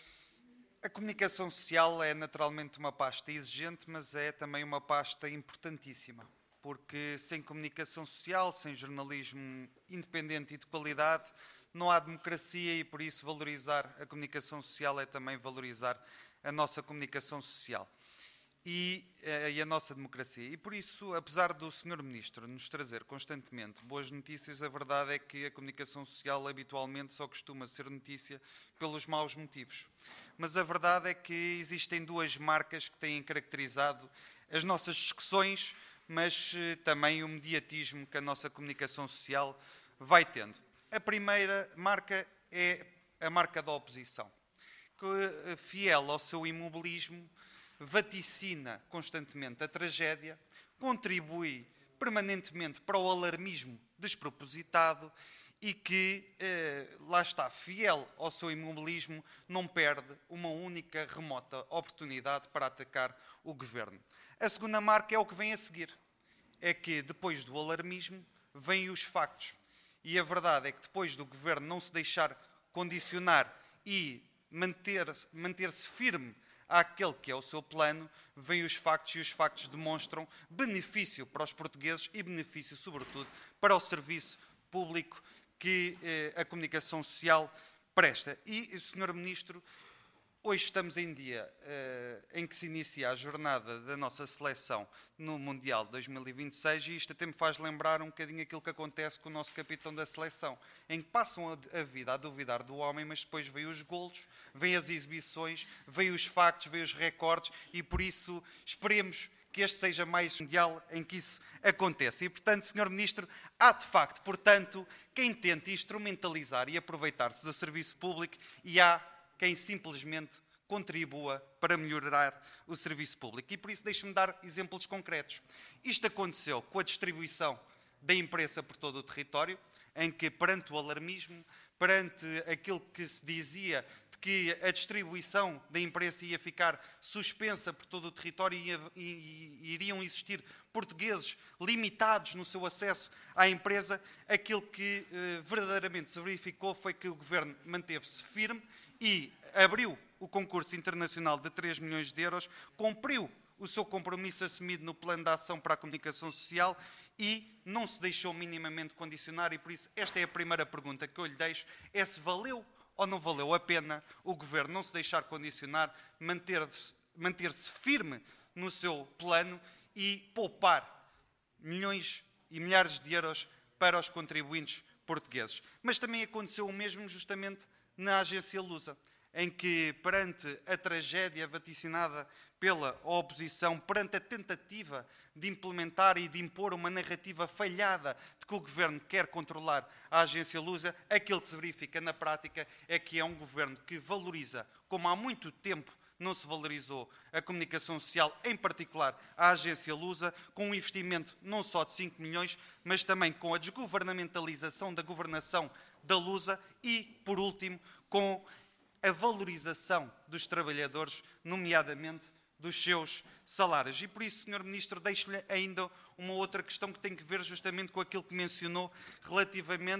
A comunicação social é naturalmente uma pasta exigente, mas é também uma pasta importantíssima, porque sem comunicação social, sem jornalismo independente e de qualidade, não há democracia e, por isso, valorizar a comunicação social é também valorizar a nossa comunicação social e a nossa democracia. E por isso, apesar do Sr. Ministro nos trazer constantemente boas notícias, a verdade é que a comunicação social habitualmente só costuma ser notícia pelos maus motivos. Mas a verdade é que existem duas marcas que têm caracterizado as nossas discussões, mas também o mediatismo que a nossa comunicação social vai tendo. A primeira marca é a marca da oposição, que, fiel ao seu imobilismo, vaticina constantemente a tragédia, contribui permanentemente para o alarmismo despropositado e que, lá está, fiel ao seu imobilismo, não perde uma única remota oportunidade para atacar o Governo. A segunda marca é o que vem a seguir. É que, depois do alarmismo, vêm os factos. E a verdade é que, depois do Governo não se deixar condicionar e manter-se firme àquele que é o seu plano, vêm os factos e os factos demonstram benefício para os portugueses e benefício, sobretudo, para o serviço público que a comunicação social presta. E, Sr. Ministro, hoje estamos em dia em que se inicia a jornada da nossa seleção no Mundial 2026 e isto até me faz lembrar um bocadinho aquilo que acontece com o nosso capitão da seleção, em que passam a vida a duvidar do homem, mas depois vêm os golos, vêm as exibições, vêm os factos, vêm os recordes e por isso esperemos que este seja mais um Mundial em que isso aconteça. E, portanto, Sr. Ministro, há de facto, portanto, quem tente instrumentalizar e aproveitar-se do serviço público e há quem simplesmente contribua para melhorar o serviço público. E por isso deixe-me dar exemplos concretos. Isto aconteceu com a distribuição da imprensa por todo o território, em que perante o alarmismo, perante aquilo que se dizia de que a distribuição da imprensa ia ficar suspensa por todo o território e iriam existir portugueses limitados no seu acesso à empresa, aquilo que verdadeiramente se verificou foi que o Governo manteve-se firme e abriu o concurso internacional de 3 milhões de euros, cumpriu o seu compromisso assumido no Plano de Ação para a Comunicação Social e não se deixou minimamente condicionar e, por isso, esta é a primeira pergunta que eu lhe deixo, é se valeu ou não valeu a pena o Governo não se deixar condicionar, manter-se firme no seu plano e poupar milhões e milhares de euros para os contribuintes portugueses. Mas também aconteceu o mesmo justamente na agência Lusa, em que, perante a tragédia vaticinada pela oposição, perante a tentativa de implementar e de impor uma narrativa falhada de que o Governo quer controlar a agência Lusa, aquilo que se verifica na prática é que é um Governo que valoriza, como há muito tempo não se valorizou a comunicação social, em particular a agência Lusa, com um investimento não só de 5 milhões, mas também com a desgovernamentalização da governação da Lusa e, por último, com a valorização dos trabalhadores, nomeadamente dos seus salários. E por isso, Sr. Ministro, deixo-lhe ainda uma outra questão que tem que ver justamente com aquilo que mencionou relativamente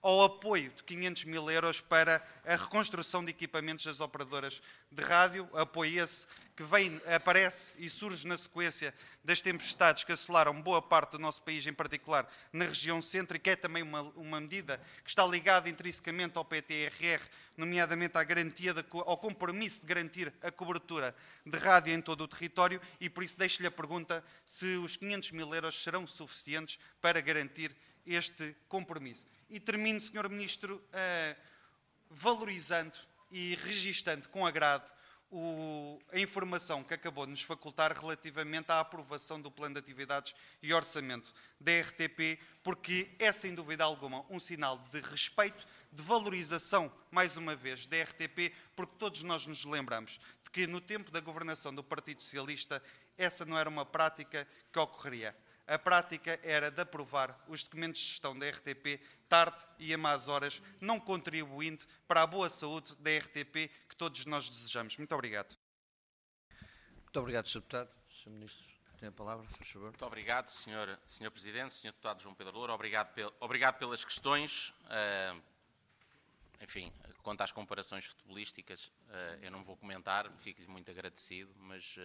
ao apoio de 500 mil euros para a reconstrução de equipamentos das operadoras de rádio, apoio esse que aparece e surge na sequência das tempestades que assolaram boa parte do nosso país, em particular na região centro, e que é também uma medida que está ligada intrinsecamente ao PTRR, nomeadamente à garantia ao compromisso de garantir a cobertura de rádio em todo o território, e por isso deixo-lhe a pergunta se os 500 mil euros serão suficientes para garantir este compromisso. E termino, Sr. Ministro, valorizando e registando com agrado a informação que acabou de nos facultar relativamente à aprovação do Plano de Atividades e Orçamento da RTP, porque é, sem dúvida alguma, um sinal de respeito, de valorização, mais uma vez, da RTP, porque todos nós nos lembramos de que, no tempo da governação do Partido Socialista, essa não era uma prática que ocorreria. A prática era de aprovar os documentos de gestão da RTP tarde e a más horas, não contribuindo para a boa saúde da RTP que todos nós desejamos. Muito obrigado. Muito obrigado, Sr. Deputado. Sr. Ministro, tem a palavra, faz favor. Muito obrigado, Sr. Presidente, Sr. Deputado João Pedro Loura. Obrigado pelas questões. Enfim, quanto às comparações futebolísticas, eu não vou comentar, fico-lhe muito agradecido,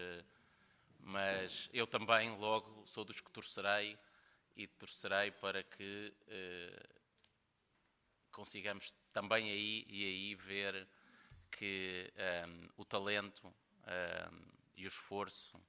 mas eu também, logo, sou dos que torcerei para que consigamos também aí ver que o talento e o esforço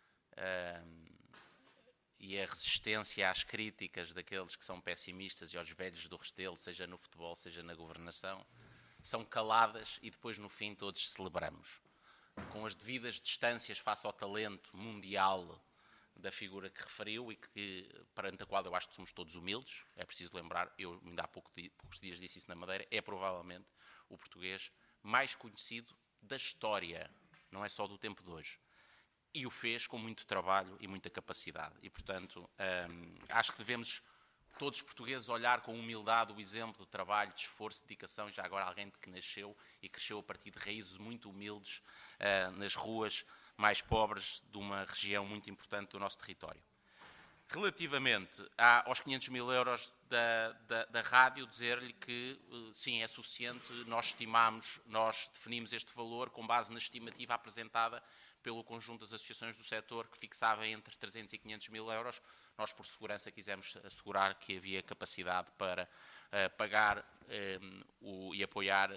e a resistência às críticas daqueles que são pessimistas e aos velhos do Restelo, seja no futebol, seja na governação, são caladas e depois no fim todos celebramos. Com as devidas distâncias face ao talento mundial da figura que referiu e que, perante a qual eu acho que somos todos humildes, é preciso lembrar, eu ainda há poucos dias disse isso na Madeira, é provavelmente o português mais conhecido da história, não é só do tempo de hoje. E o fez com muito trabalho e muita capacidade. E, portanto, acho que devemos, todos os portugueses, olhar com humildade o exemplo de trabalho, de esforço, de dedicação, já agora alguém de que nasceu e cresceu a partir de raízes muito humildes nas ruas mais pobres de uma região muito importante do nosso território. Relativamente aos 500 mil euros da rádio, dizer-lhe que sim, é suficiente, nós definimos este valor com base na estimativa apresentada pelo conjunto das associações do setor, que fixava entre 300 e 500 mil euros. Nós, por segurança, quisemos assegurar que havia capacidade para pagar e apoiar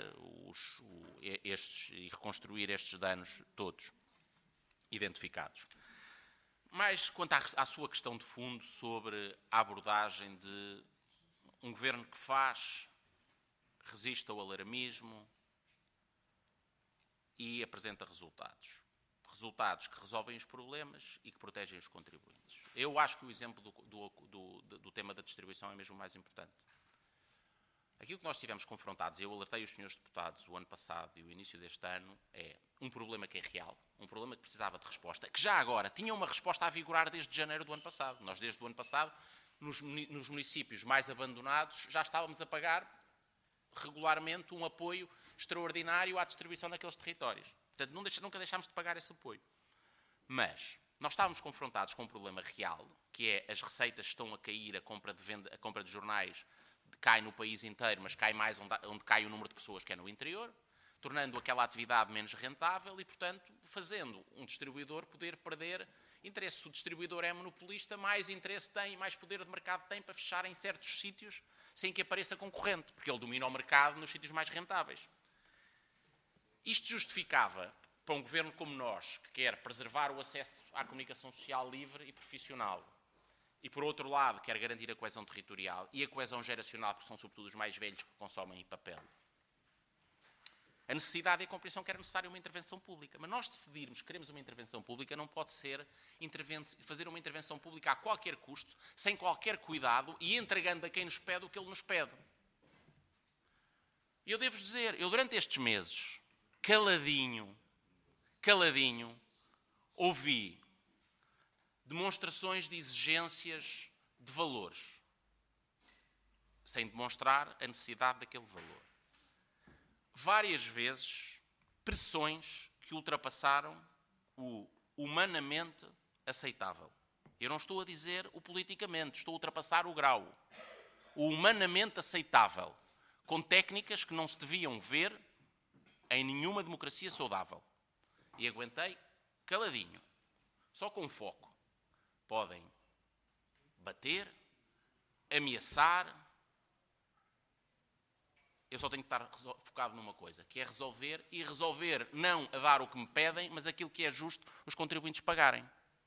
e reconstruir estes danos todos identificados. Mas, quanto à sua questão de fundo sobre a abordagem de um governo que resiste ao alarmismo e apresenta resultados. Resultados que resolvem os problemas e que protegem os contribuintes. Eu acho que o exemplo do tema da distribuição é mesmo o mais importante. Aquilo que nós estivemos confrontados, e eu alertei os senhores deputados o ano passado e o início deste ano, é um problema que é real, um problema que precisava de resposta, que já agora tinha uma resposta a vigorar desde janeiro do ano passado. Nós, desde o ano passado, nos municípios mais abandonados, já estávamos a pagar regularmente um apoio extraordinário à distribuição naqueles territórios. Portanto, nunca deixámos de pagar esse apoio. Mas nós estávamos confrontados com um problema real, que é as receitas estão a cair, a compra de jornais cai no país inteiro, mas cai mais onde cai o número de pessoas que é no interior, tornando aquela atividade menos rentável e, portanto, fazendo um distribuidor poder perder interesse. Se o distribuidor é monopolista, mais interesse tem, mais poder de mercado tem para fechar em certos sítios sem que apareça concorrente, porque ele domina o mercado nos sítios mais rentáveis. Isto justificava, para um governo como nós, que quer preservar o acesso à comunicação social livre e profissional, e, por outro lado, quer garantir a coesão territorial e a coesão geracional, porque são sobretudo os mais velhos que consomem papel, a necessidade e a compreensão que era necessária uma intervenção pública. Mas nós decidirmos que queremos uma intervenção pública não pode ser fazer uma intervenção pública a qualquer custo, sem qualquer cuidado e entregando a quem nos pede o que ele nos pede. E eu devo-vos dizer, eu durante estes meses, caladinho, ouvi demonstrações de exigências de valores, sem demonstrar a necessidade daquele valor. Várias vezes, pressões que ultrapassaram o humanamente aceitável. Eu não estou a dizer o politicamente, estou a ultrapassar o grau. o humanamente aceitável, com técnicas que não se deviam ver em nenhuma democracia saudável. E aguentei caladinho, só com foco. Podem bater, ameaçar. Eu só tenho que estar focado numa coisa, que é resolver, e resolver não a dar o que me pedem, mas aquilo que é justo os contribuintes pagarem.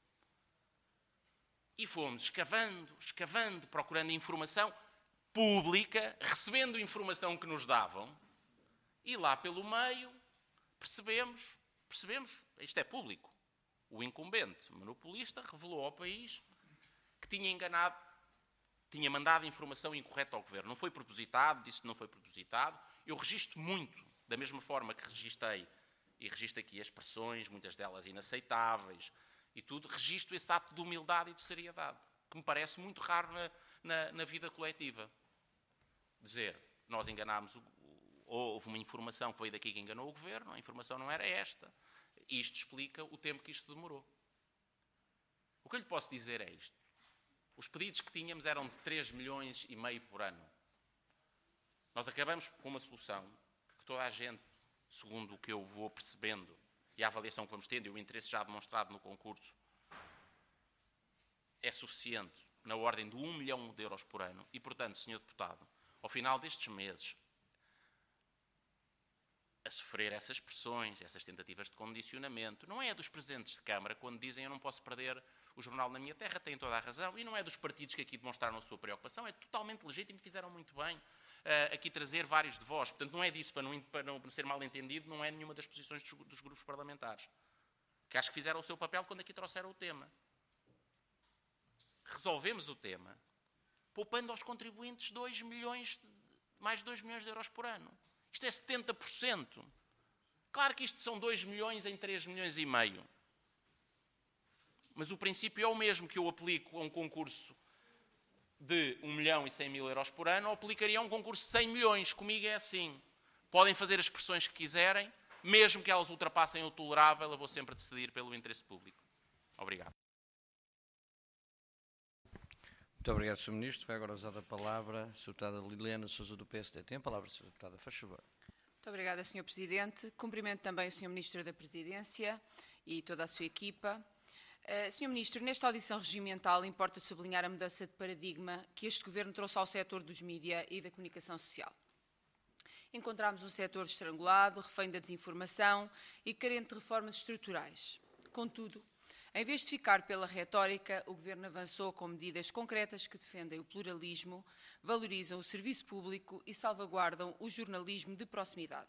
E fomos escavando, procurando informação pública, recebendo informação que nos davam, e lá pelo meio percebemos, isto é público, o incumbente monopolista revelou ao país que tinha mandado informação incorreta ao Governo. Não foi propositado, disse que não foi propositado. Eu registro muito, da mesma forma que registrei, e registro aqui as expressões, muitas delas inaceitáveis, e tudo, registro esse ato de humildade e de seriedade, que me parece muito raro na vida coletiva. Dizer, nós enganámos, houve uma informação que veio daqui que enganou o Governo, a informação não era esta. Isto explica o tempo que isto demorou. O que eu lhe posso dizer é isto. Os pedidos que tínhamos eram de 3,5 milhões por ano. Nós acabamos com uma solução que toda a gente, segundo o que eu vou percebendo e a avaliação que vamos tendo e o interesse já demonstrado no concurso, é suficiente na ordem de 1 milhão de euros por ano. E, portanto, Sr. Deputado, ao final destes meses, a sofrer essas pressões, essas tentativas de condicionamento, não é dos presidentes de Câmara quando dizem eu não posso perder o jornal na minha terra, têm toda a razão, e não é dos partidos que aqui demonstraram a sua preocupação, é totalmente legítimo e fizeram muito bem aqui trazer vários de vós. Portanto, não é disso, para não ser mal entendido, não é nenhuma das posições dos grupos parlamentares, que acho que fizeram o seu papel quando aqui trouxeram o tema. Resolvemos o tema, poupando aos contribuintes mais de 2 milhões de euros por ano. Isto é 70%. Claro que isto são 2 milhões em 3,5 milhões. Mas o princípio é o mesmo que eu aplico a um concurso de 1 milhão e 100 mil euros por ano, ou aplicaria a um concurso de 100 milhões. Comigo é assim. Podem fazer as expressões que quiserem, mesmo que elas ultrapassem o tolerável, eu vou sempre decidir pelo interesse público. Obrigado. Muito obrigado, Sr. Ministro. Vai agora usada a palavra a Sra. Deputada Liliana Sousa, do PSD. Tem a palavra, Sra. Deputada, faz favor. Muito obrigada, Sr. Presidente. Cumprimento também o Sr. Ministro da Presidência e toda a sua equipa. Sr. Ministro, nesta audição regimental importa sublinhar a mudança de paradigma que este Governo trouxe ao setor dos mídia e da comunicação social. Encontramos um setor estrangulado, refém da desinformação e carente de reformas estruturais. Contudo, em vez de ficar pela retórica, o Governo avançou com medidas concretas que defendem o pluralismo, valorizam o serviço público e salvaguardam o jornalismo de proximidade.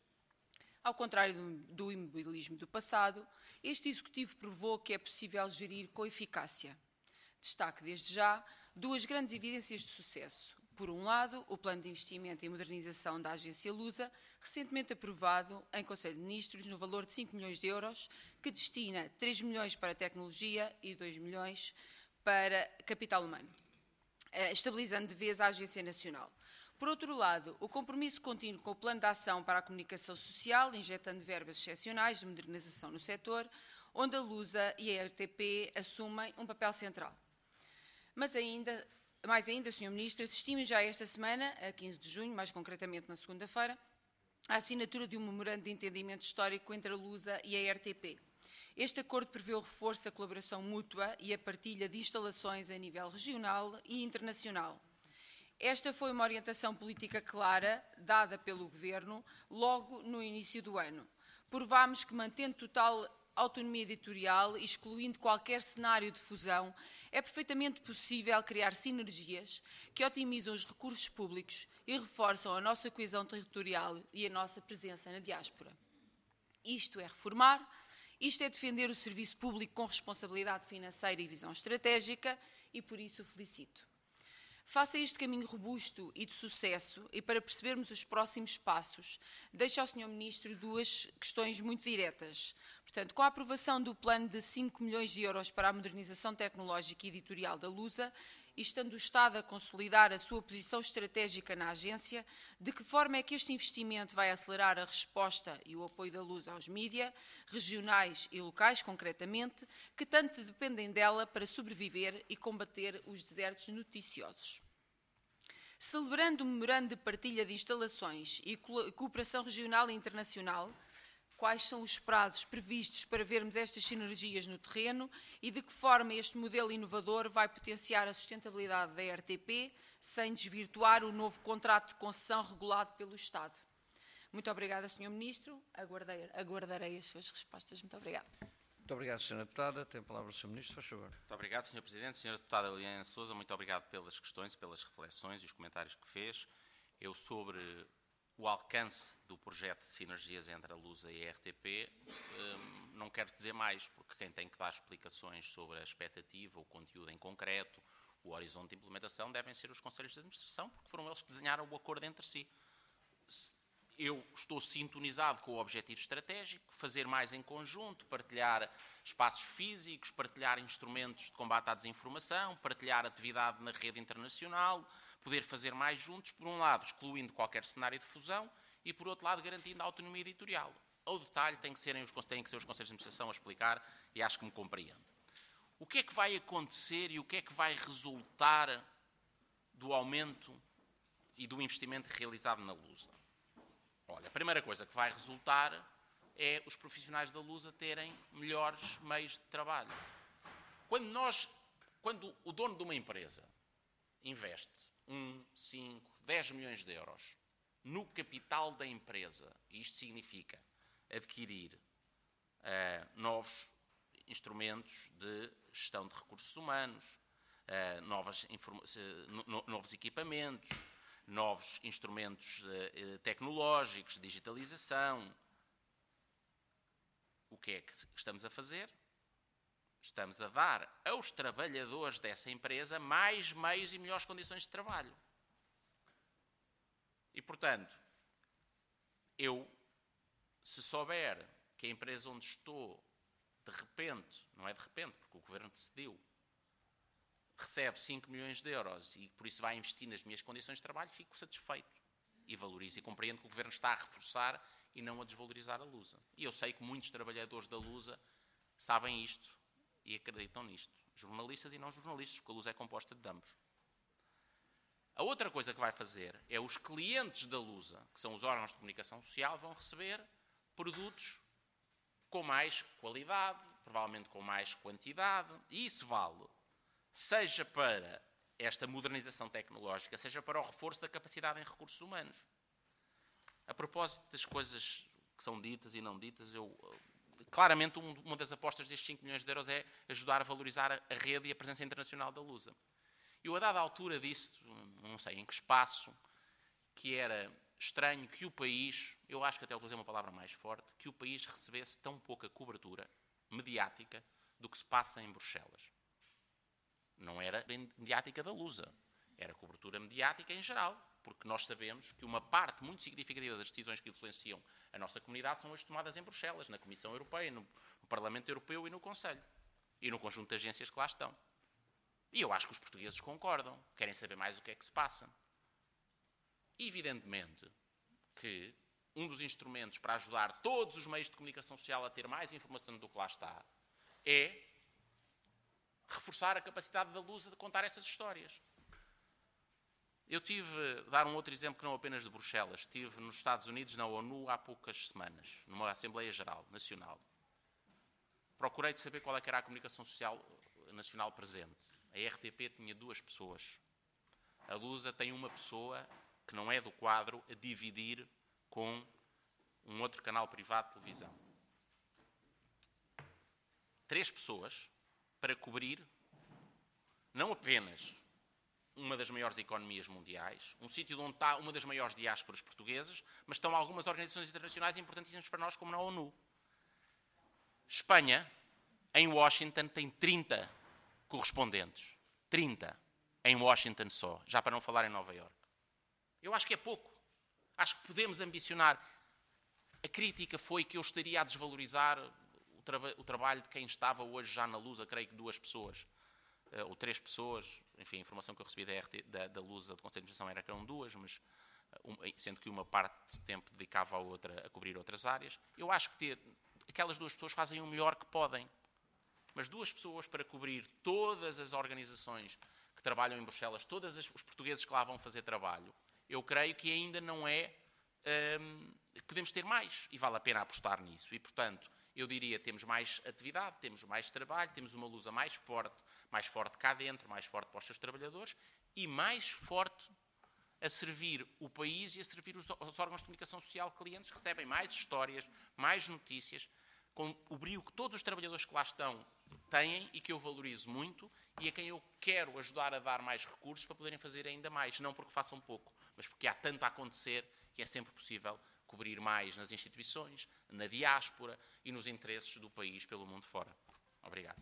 Ao contrário do imobilismo do passado, este Executivo provou que é possível gerir com eficácia. Destaque desde já 2 grandes evidências de sucesso. Por um lado, o Plano de Investimento e Modernização da Agência Lusa, recentemente aprovado em Conselho de Ministros no valor de 5 milhões de euros, que destina 3 milhões para tecnologia e 2 milhões para capital humano, estabilizando de vez a Agência Nacional. Por outro lado, o compromisso contínuo com o Plano de Ação para a Comunicação Social, injetando verbas excepcionais de modernização no setor, onde a Lusa e a RTP assumem um papel central. Mais ainda, Sr. Ministro, assistimos já esta semana, a 15 de junho, mais concretamente na segunda-feira, à assinatura de um memorando de entendimento histórico entre a Lusa e a RTP. Este acordo prevê o reforço da colaboração mútua e a partilha de instalações a nível regional e internacional. Esta foi uma orientação política clara, dada pelo Governo, logo no início do ano. Provámos que, mantendo total autonomia editorial e excluindo qualquer cenário de fusão, é perfeitamente possível criar sinergias que otimizam os recursos públicos e reforçam a nossa coesão territorial e a nossa presença na diáspora. Isto é reformar, isto é defender o serviço público com responsabilidade financeira e visão estratégica, e por isso o felicito. Face a este caminho robusto e de sucesso, e para percebermos os próximos passos, deixo ao Sr. Ministro 2 questões muito diretas. Portanto, com a aprovação do plano de 5 milhões de euros para a modernização tecnológica e editorial da Lusa, e estando o Estado a consolidar a sua posição estratégica na agência, de que forma é que este investimento vai acelerar a resposta e o apoio da Lusa aos mídia, regionais e locais, concretamente, que tanto dependem dela para sobreviver e combater os desertos noticiosos? Celebrando o memorando de partilha de instalações e cooperação regional e internacional, quais são os prazos previstos para vermos estas sinergias no terreno e de que forma este modelo inovador vai potenciar a sustentabilidade da RTP sem desvirtuar o novo contrato de concessão regulado pelo Estado? Muito obrigada, Sr. Ministro. Aguardarei as suas respostas. Muito obrigada. Muito obrigado, Sra. Deputada. Tem a palavra o Sr. Ministro, faz favor. Muito obrigado, Sr. Presidente. Sra. Deputada Liliana Sousa, muito obrigado pelas questões e pelas reflexões e os comentários que fez. Eu, sobre o alcance do projeto de sinergias entre a Lusa e a RTP, não quero dizer mais, porque quem tem que dar explicações sobre a expectativa, o conteúdo em concreto, o horizonte de implementação, devem ser os conselhos de administração, porque foram eles que desenharam o acordo entre si. Eu estou sintonizado com o objetivo estratégico, fazer mais em conjunto, partilhar espaços físicos, partilhar instrumentos de combate à desinformação, partilhar atividade na rede internacional, poder fazer mais juntos, por um lado, excluindo qualquer cenário de fusão e, por outro lado, garantindo a autonomia editorial. Ao detalhe, têm que ser os conselhos de administração a explicar e acho que me compreende. O que é que vai acontecer e o que é que vai resultar do aumento e do investimento realizado na Lusa? Olha, a primeira coisa que vai resultar é os profissionais da Lusa terem melhores meios de trabalho. Quando o dono de uma empresa investe 1, 5, 10 milhões de euros no capital da empresa, e isto significa adquirir novos instrumentos de gestão de recursos humanos, novos equipamentos, novos instrumentos tecnológicos, digitalização. O que é que estamos a fazer? Estamos a dar aos trabalhadores dessa empresa mais meios e melhores condições de trabalho. E, portanto, se souber que a empresa onde estou, de repente, não é de repente, porque o Governo decidiu, recebe 5 milhões de euros e por isso vai investir nas minhas condições de trabalho, fico satisfeito e valorizo e compreendo que o Governo está a reforçar e não a desvalorizar a Lusa. E eu sei que muitos trabalhadores da Lusa sabem isto e acreditam nisto. Jornalistas e não jornalistas, porque a Lusa é composta de ambos. A outra coisa que vai fazer é os clientes da Lusa, que são os órgãos de comunicação social, vão receber produtos com mais qualidade, provavelmente com mais quantidade, e isso vale seja para esta modernização tecnológica, seja para o reforço da capacidade em recursos humanos. A propósito das coisas que são ditas e não ditas, claramente uma das apostas destes 5 milhões de euros é ajudar a valorizar a rede e a presença internacional da Lusa. Eu, a dada altura disse, não sei em que espaço, que era estranho que o país, eu acho que até usei uma palavra mais forte, que o país recebesse tão pouca cobertura mediática do que se passa em Bruxelas. Não era mediática da Lusa, era cobertura mediática em geral, porque nós sabemos que uma parte muito significativa das decisões que influenciam a nossa comunidade são as tomadas em Bruxelas, na Comissão Europeia, no Parlamento Europeu e no Conselho, e no conjunto de agências que lá estão. E eu acho que os portugueses concordam, querem saber mais o que é que se passa. E, evidentemente, que um dos instrumentos para ajudar todos os meios de comunicação social a ter mais informação do que lá está é reforçar a capacidade da Lusa de contar essas histórias. Eu dar um outro exemplo que não apenas de Bruxelas, estive nos Estados Unidos, na ONU, há poucas semanas, numa Assembleia Geral Nacional. Procurei de saber qual é que era a comunicação social nacional presente. A RTP tinha 2 pessoas. A Lusa tem uma pessoa que não é do quadro a dividir com um outro canal privado de televisão. 3 pessoas para cobrir não apenas uma das maiores economias mundiais, um sítio onde está uma das maiores diásporas portuguesas, mas estão algumas organizações internacionais importantíssimas para nós, como na ONU. Espanha, em Washington, tem 30 correspondentes. 30 em Washington só, já para não falar em Nova Iorque. Eu acho que é pouco. Acho que podemos ambicionar. A crítica foi que eu estaria a desvalorizar o trabalho de quem estava hoje já na Lusa, creio que 2 pessoas, ou 3 pessoas, enfim, a informação que eu recebi da Lusa, do Conselho de Administração, era que eram 2, mas sendo que uma parte do tempo dedicava a outra a cobrir outras áreas. Eu acho que aquelas 2 pessoas fazem o melhor que podem, mas 2 pessoas para cobrir todas as organizações que trabalham em Bruxelas, todos os portugueses que lá vão fazer trabalho, eu creio que ainda não é... podemos ter mais e vale a pena apostar nisso. E, portanto, eu diria, temos mais atividade, temos mais trabalho, temos uma Lusa mais forte cá dentro, mais forte para os seus trabalhadores e mais forte a servir o país e a servir os órgãos de comunicação social clientes, recebem mais histórias, mais notícias, com o brio que todos os trabalhadores que lá estão têm e que eu valorizo muito e a quem eu quero ajudar a dar mais recursos para poderem fazer ainda mais, não porque façam pouco, mas porque há tanto a acontecer que é sempre possível cobrir mais nas instituições, na diáspora e nos interesses do país pelo mundo fora. Obrigado.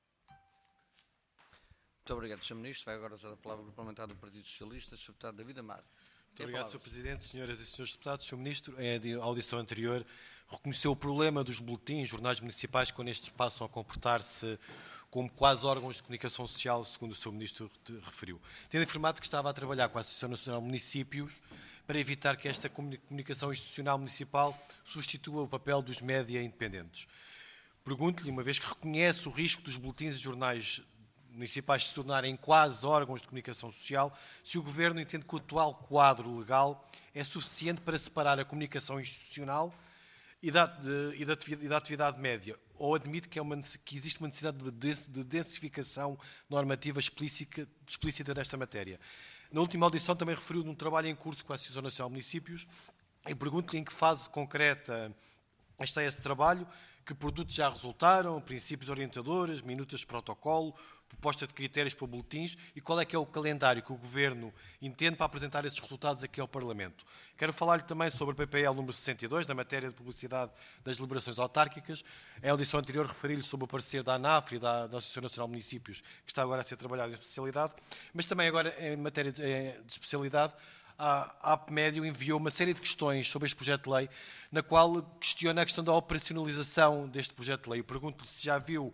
Muito obrigado, Sr. Ministro. Vai agora usar a palavra o parlamentar do Partido Socialista, Sr. Deputado David Amado. Muito obrigado, Sr. Presidente, senhoras e senhores deputados. Sr. Ministro, em audição anterior, reconheceu o problema dos boletins, jornais municipais, quando estes passam a comportar-se como quase órgãos de comunicação social, segundo o Sr. Ministro referiu. Tendo informado que estava a trabalhar com a Associação Nacional de Municípios para evitar que esta comunicação institucional municipal substitua o papel dos média independentes. Pergunto-lhe, uma vez que reconhece o risco dos boletins e jornais municipais se tornarem quase órgãos de comunicação social, se o Governo entende que o atual quadro legal é suficiente para separar a comunicação institucional e da atividade média, ou admite que existe uma necessidade de densificação normativa explícita desta matéria. Na última audição também referiu num trabalho em curso com a Associação Nacional de Municípios e pergunto-lhe em que fase concreta está esse trabalho, que produtos já resultaram, princípios orientadores, minutas de protocolo, proposta de critérios para boletins e qual é que é o calendário que o Governo entende para apresentar esses resultados aqui ao Parlamento. Quero falar-lhe também sobre a PPL número 62, na matéria de publicidade das deliberações autárquicas. Em audição anterior referi-lhe sobre o parecer da ANAF e da Associação Nacional de Municípios, que está agora a ser trabalhado em especialidade, mas também agora em matéria de especialidade, a APMédio enviou uma série de questões sobre este projeto de lei, na qual questiona a questão da operacionalização deste projeto de lei. Eu pergunto-lhe se já viu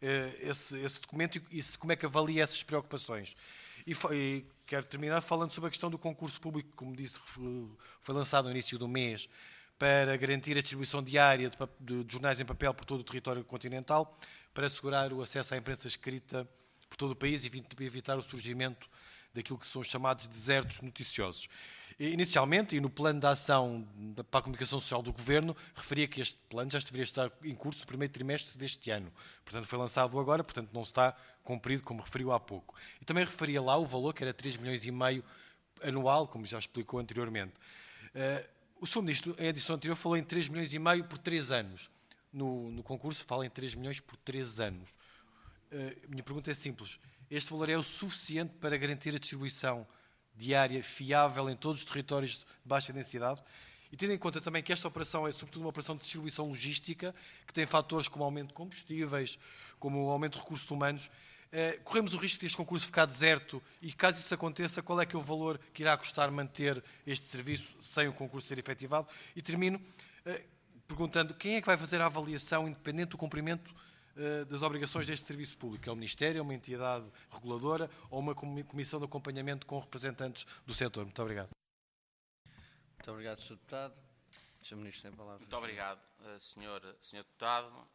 esse documento e como é que avalia essas preocupações. E quero terminar falando sobre a questão do concurso público, que, como disse, foi lançado no início do mês, para garantir a distribuição diária de jornais em papel por todo o território continental, para assegurar o acesso à imprensa escrita por todo o país e evitar o surgimento daquilo que são os chamados desertos noticiosos. Inicialmente, e no plano de ação para a comunicação social do Governo, referia que este plano já deveria estar em curso no primeiro trimestre deste ano. Portanto, foi lançado agora, portanto, não está cumprido, como referiu há pouco. E também referia lá o valor, que era 3,5 milhões anual, como já explicou anteriormente. O Sr. Ministro, em edição anterior, falou em 3,5 milhões por 3 anos. No concurso, fala em 3 milhões por 3 anos. A minha pergunta é simples. Este valor é o suficiente para garantir a distribuição diária fiável em todos os territórios de baixa densidade? E tendo em conta também que esta operação é sobretudo uma operação de distribuição logística, que tem fatores como o aumento de combustíveis, como o aumento de recursos humanos, corremos o risco de este concurso ficar deserto e, caso isso aconteça, qual é que é o valor que irá custar manter este serviço sem o concurso ser efetivado? E termino perguntando quem é que vai fazer a avaliação independente do cumprimento das obrigações deste serviço público? É o Ministério, é uma entidade reguladora ou uma comissão de acompanhamento com representantes do setor? Muito obrigado. Muito obrigado, Sr. Deputado. Sr. Ministro, tem a palavra. Muito obrigado, Sr. Deputado.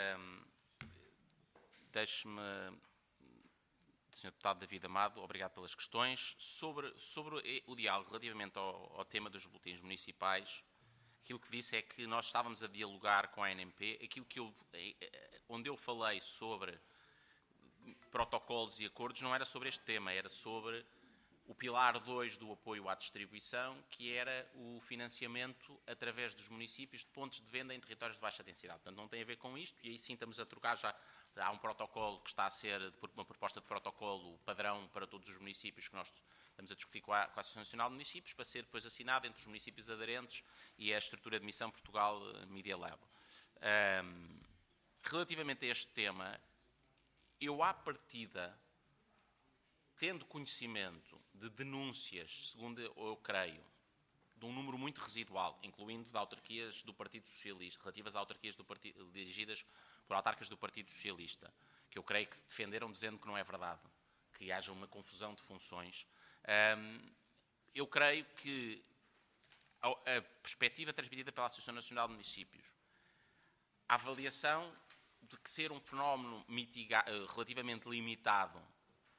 Deixe-me, Sr. Deputado David Amado, obrigado pelas questões. Sobre o diálogo relativamente ao tema dos boletins municipais, aquilo que disse é que nós estávamos a dialogar com a ANMP, onde eu falei sobre protocolos e acordos não era sobre este tema, era sobre o pilar 2 do apoio à distribuição, que era o financiamento através dos municípios de pontos de venda em territórios de baixa densidade. Portanto, não tem a ver com isto, e aí sim estamos a trocar, já há um protocolo que está a ser, uma proposta de protocolo padrão para todos os municípios que nós estamos a discutir com a Associação Nacional de Municípios, para ser depois assinado entre os municípios aderentes e a estrutura de missão Portugal Media Lab. Relativamente a este tema, eu à partida, tendo conhecimento de denúncias, segundo eu creio, de um número muito residual, incluindo de autarquias do Partido Socialista, relativas a autarquias dirigidas por autarcas do Partido Socialista, que eu creio que se defenderam dizendo que não é verdade, que haja uma confusão de funções. Eu creio que a perspectiva transmitida pela Associação Nacional de Municípios, a avaliação de que ser um fenómeno relativamente limitado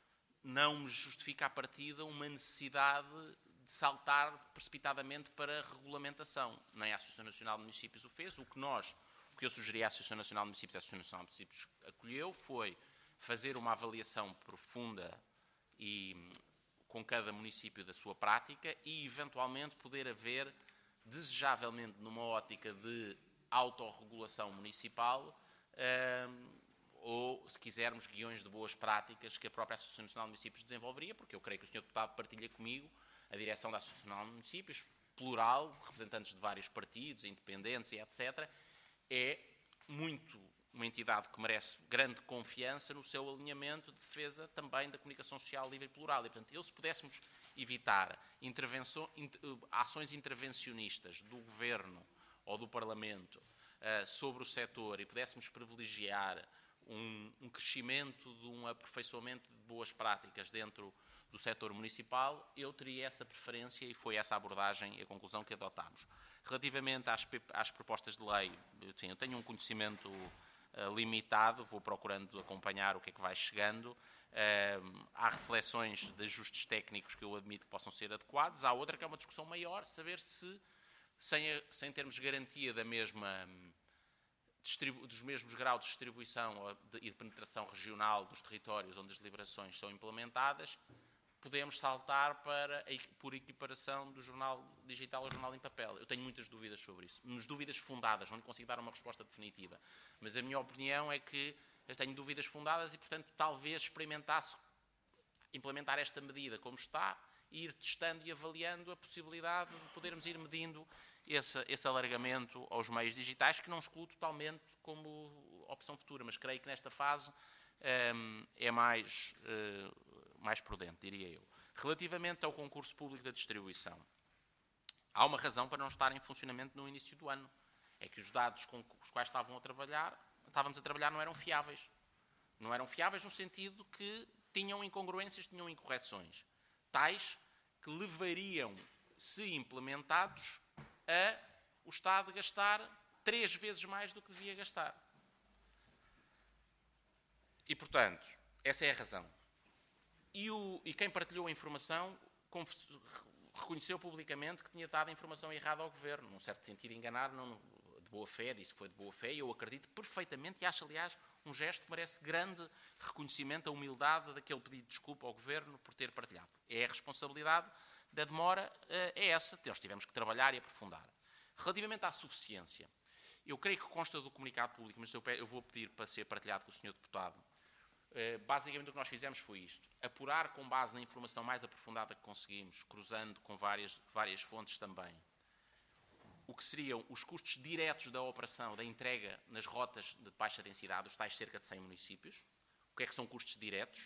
não me justifica à partida uma necessidade de saltar precipitadamente para a regulamentação. Nem a Associação Nacional de Municípios o fez. O que eu sugeri à Associação Nacional de Municípios, a Associação Nacional de Municípios acolheu, foi fazer uma avaliação profunda e com cada município da sua prática e, eventualmente, poder haver, desejavelmente, numa ótica de autorregulação municipal, ou, se quisermos, guiões de boas práticas que a própria Associação Nacional de Municípios desenvolveria, porque eu creio que o Sr. Deputado partilha comigo a direção da Associação Nacional de Municípios, plural, representantes de vários partidos, independentes e etc., é muito uma entidade que merece grande confiança no seu alinhamento de defesa também da comunicação social livre e plural. E, portanto, se pudéssemos evitar ações intervencionistas do Governo ou do Parlamento sobre o setor e pudéssemos privilegiar um crescimento de um aperfeiçoamento de boas práticas dentro do setor municipal, eu teria essa preferência e foi essa a abordagem e a conclusão que adotámos. Relativamente às propostas de lei, eu tenho um conhecimento limitado, vou procurando acompanhar o que é que vai chegando. Há reflexões de ajustes técnicos que eu admito que possam ser adequados. Há outra que é uma discussão maior, saber se, sem termos garantia dos mesmos graus de distribuição e de penetração regional dos territórios onde as deliberações são implementadas, podemos saltar por equiparação do jornal digital ao jornal em papel. Eu tenho muitas dúvidas sobre isso. Dúvidas fundadas, não consigo dar uma resposta definitiva. Mas a minha opinião é que eu tenho dúvidas fundadas e, portanto, talvez experimentasse implementar esta medida como está e ir testando e avaliando a possibilidade de podermos ir medindo esse alargamento aos meios digitais, que não excluo totalmente como opção futura, mas creio que nesta fase é mais prudente, diria eu. Relativamente ao concurso público da distribuição, há uma razão para não estar em funcionamento no início do ano. É que os dados com os quais estávamos a trabalhar não eram fiáveis. Não eram fiáveis no sentido que tinham incongruências, tinham incorreções, tais que levariam, se implementados, a o Estado gastar 3 vezes mais do que devia gastar. E, portanto, essa é a razão. E quem partilhou a informação reconheceu publicamente que tinha dado a informação errada ao Governo. Num certo sentido, enganar, não, de boa fé, disse que foi de boa fé, e eu acredito perfeitamente, e acho, aliás, um gesto que merece grande reconhecimento, a humildade daquele pedido de desculpa ao Governo por ter partilhado. É a responsabilidade da demora, é essa, nós tivemos que trabalhar e aprofundar. Relativamente à suficiência, eu creio que consta do comunicado público, mas eu vou pedir para ser partilhado com o Sr. Deputado. Basicamente o que nós fizemos foi isto: apurar com base na informação mais aprofundada que conseguimos, cruzando com várias fontes também, o que seriam os custos diretos da operação, da entrega nas rotas de baixa densidade, os tais cerca de 100 municípios. O que é que são custos diretos?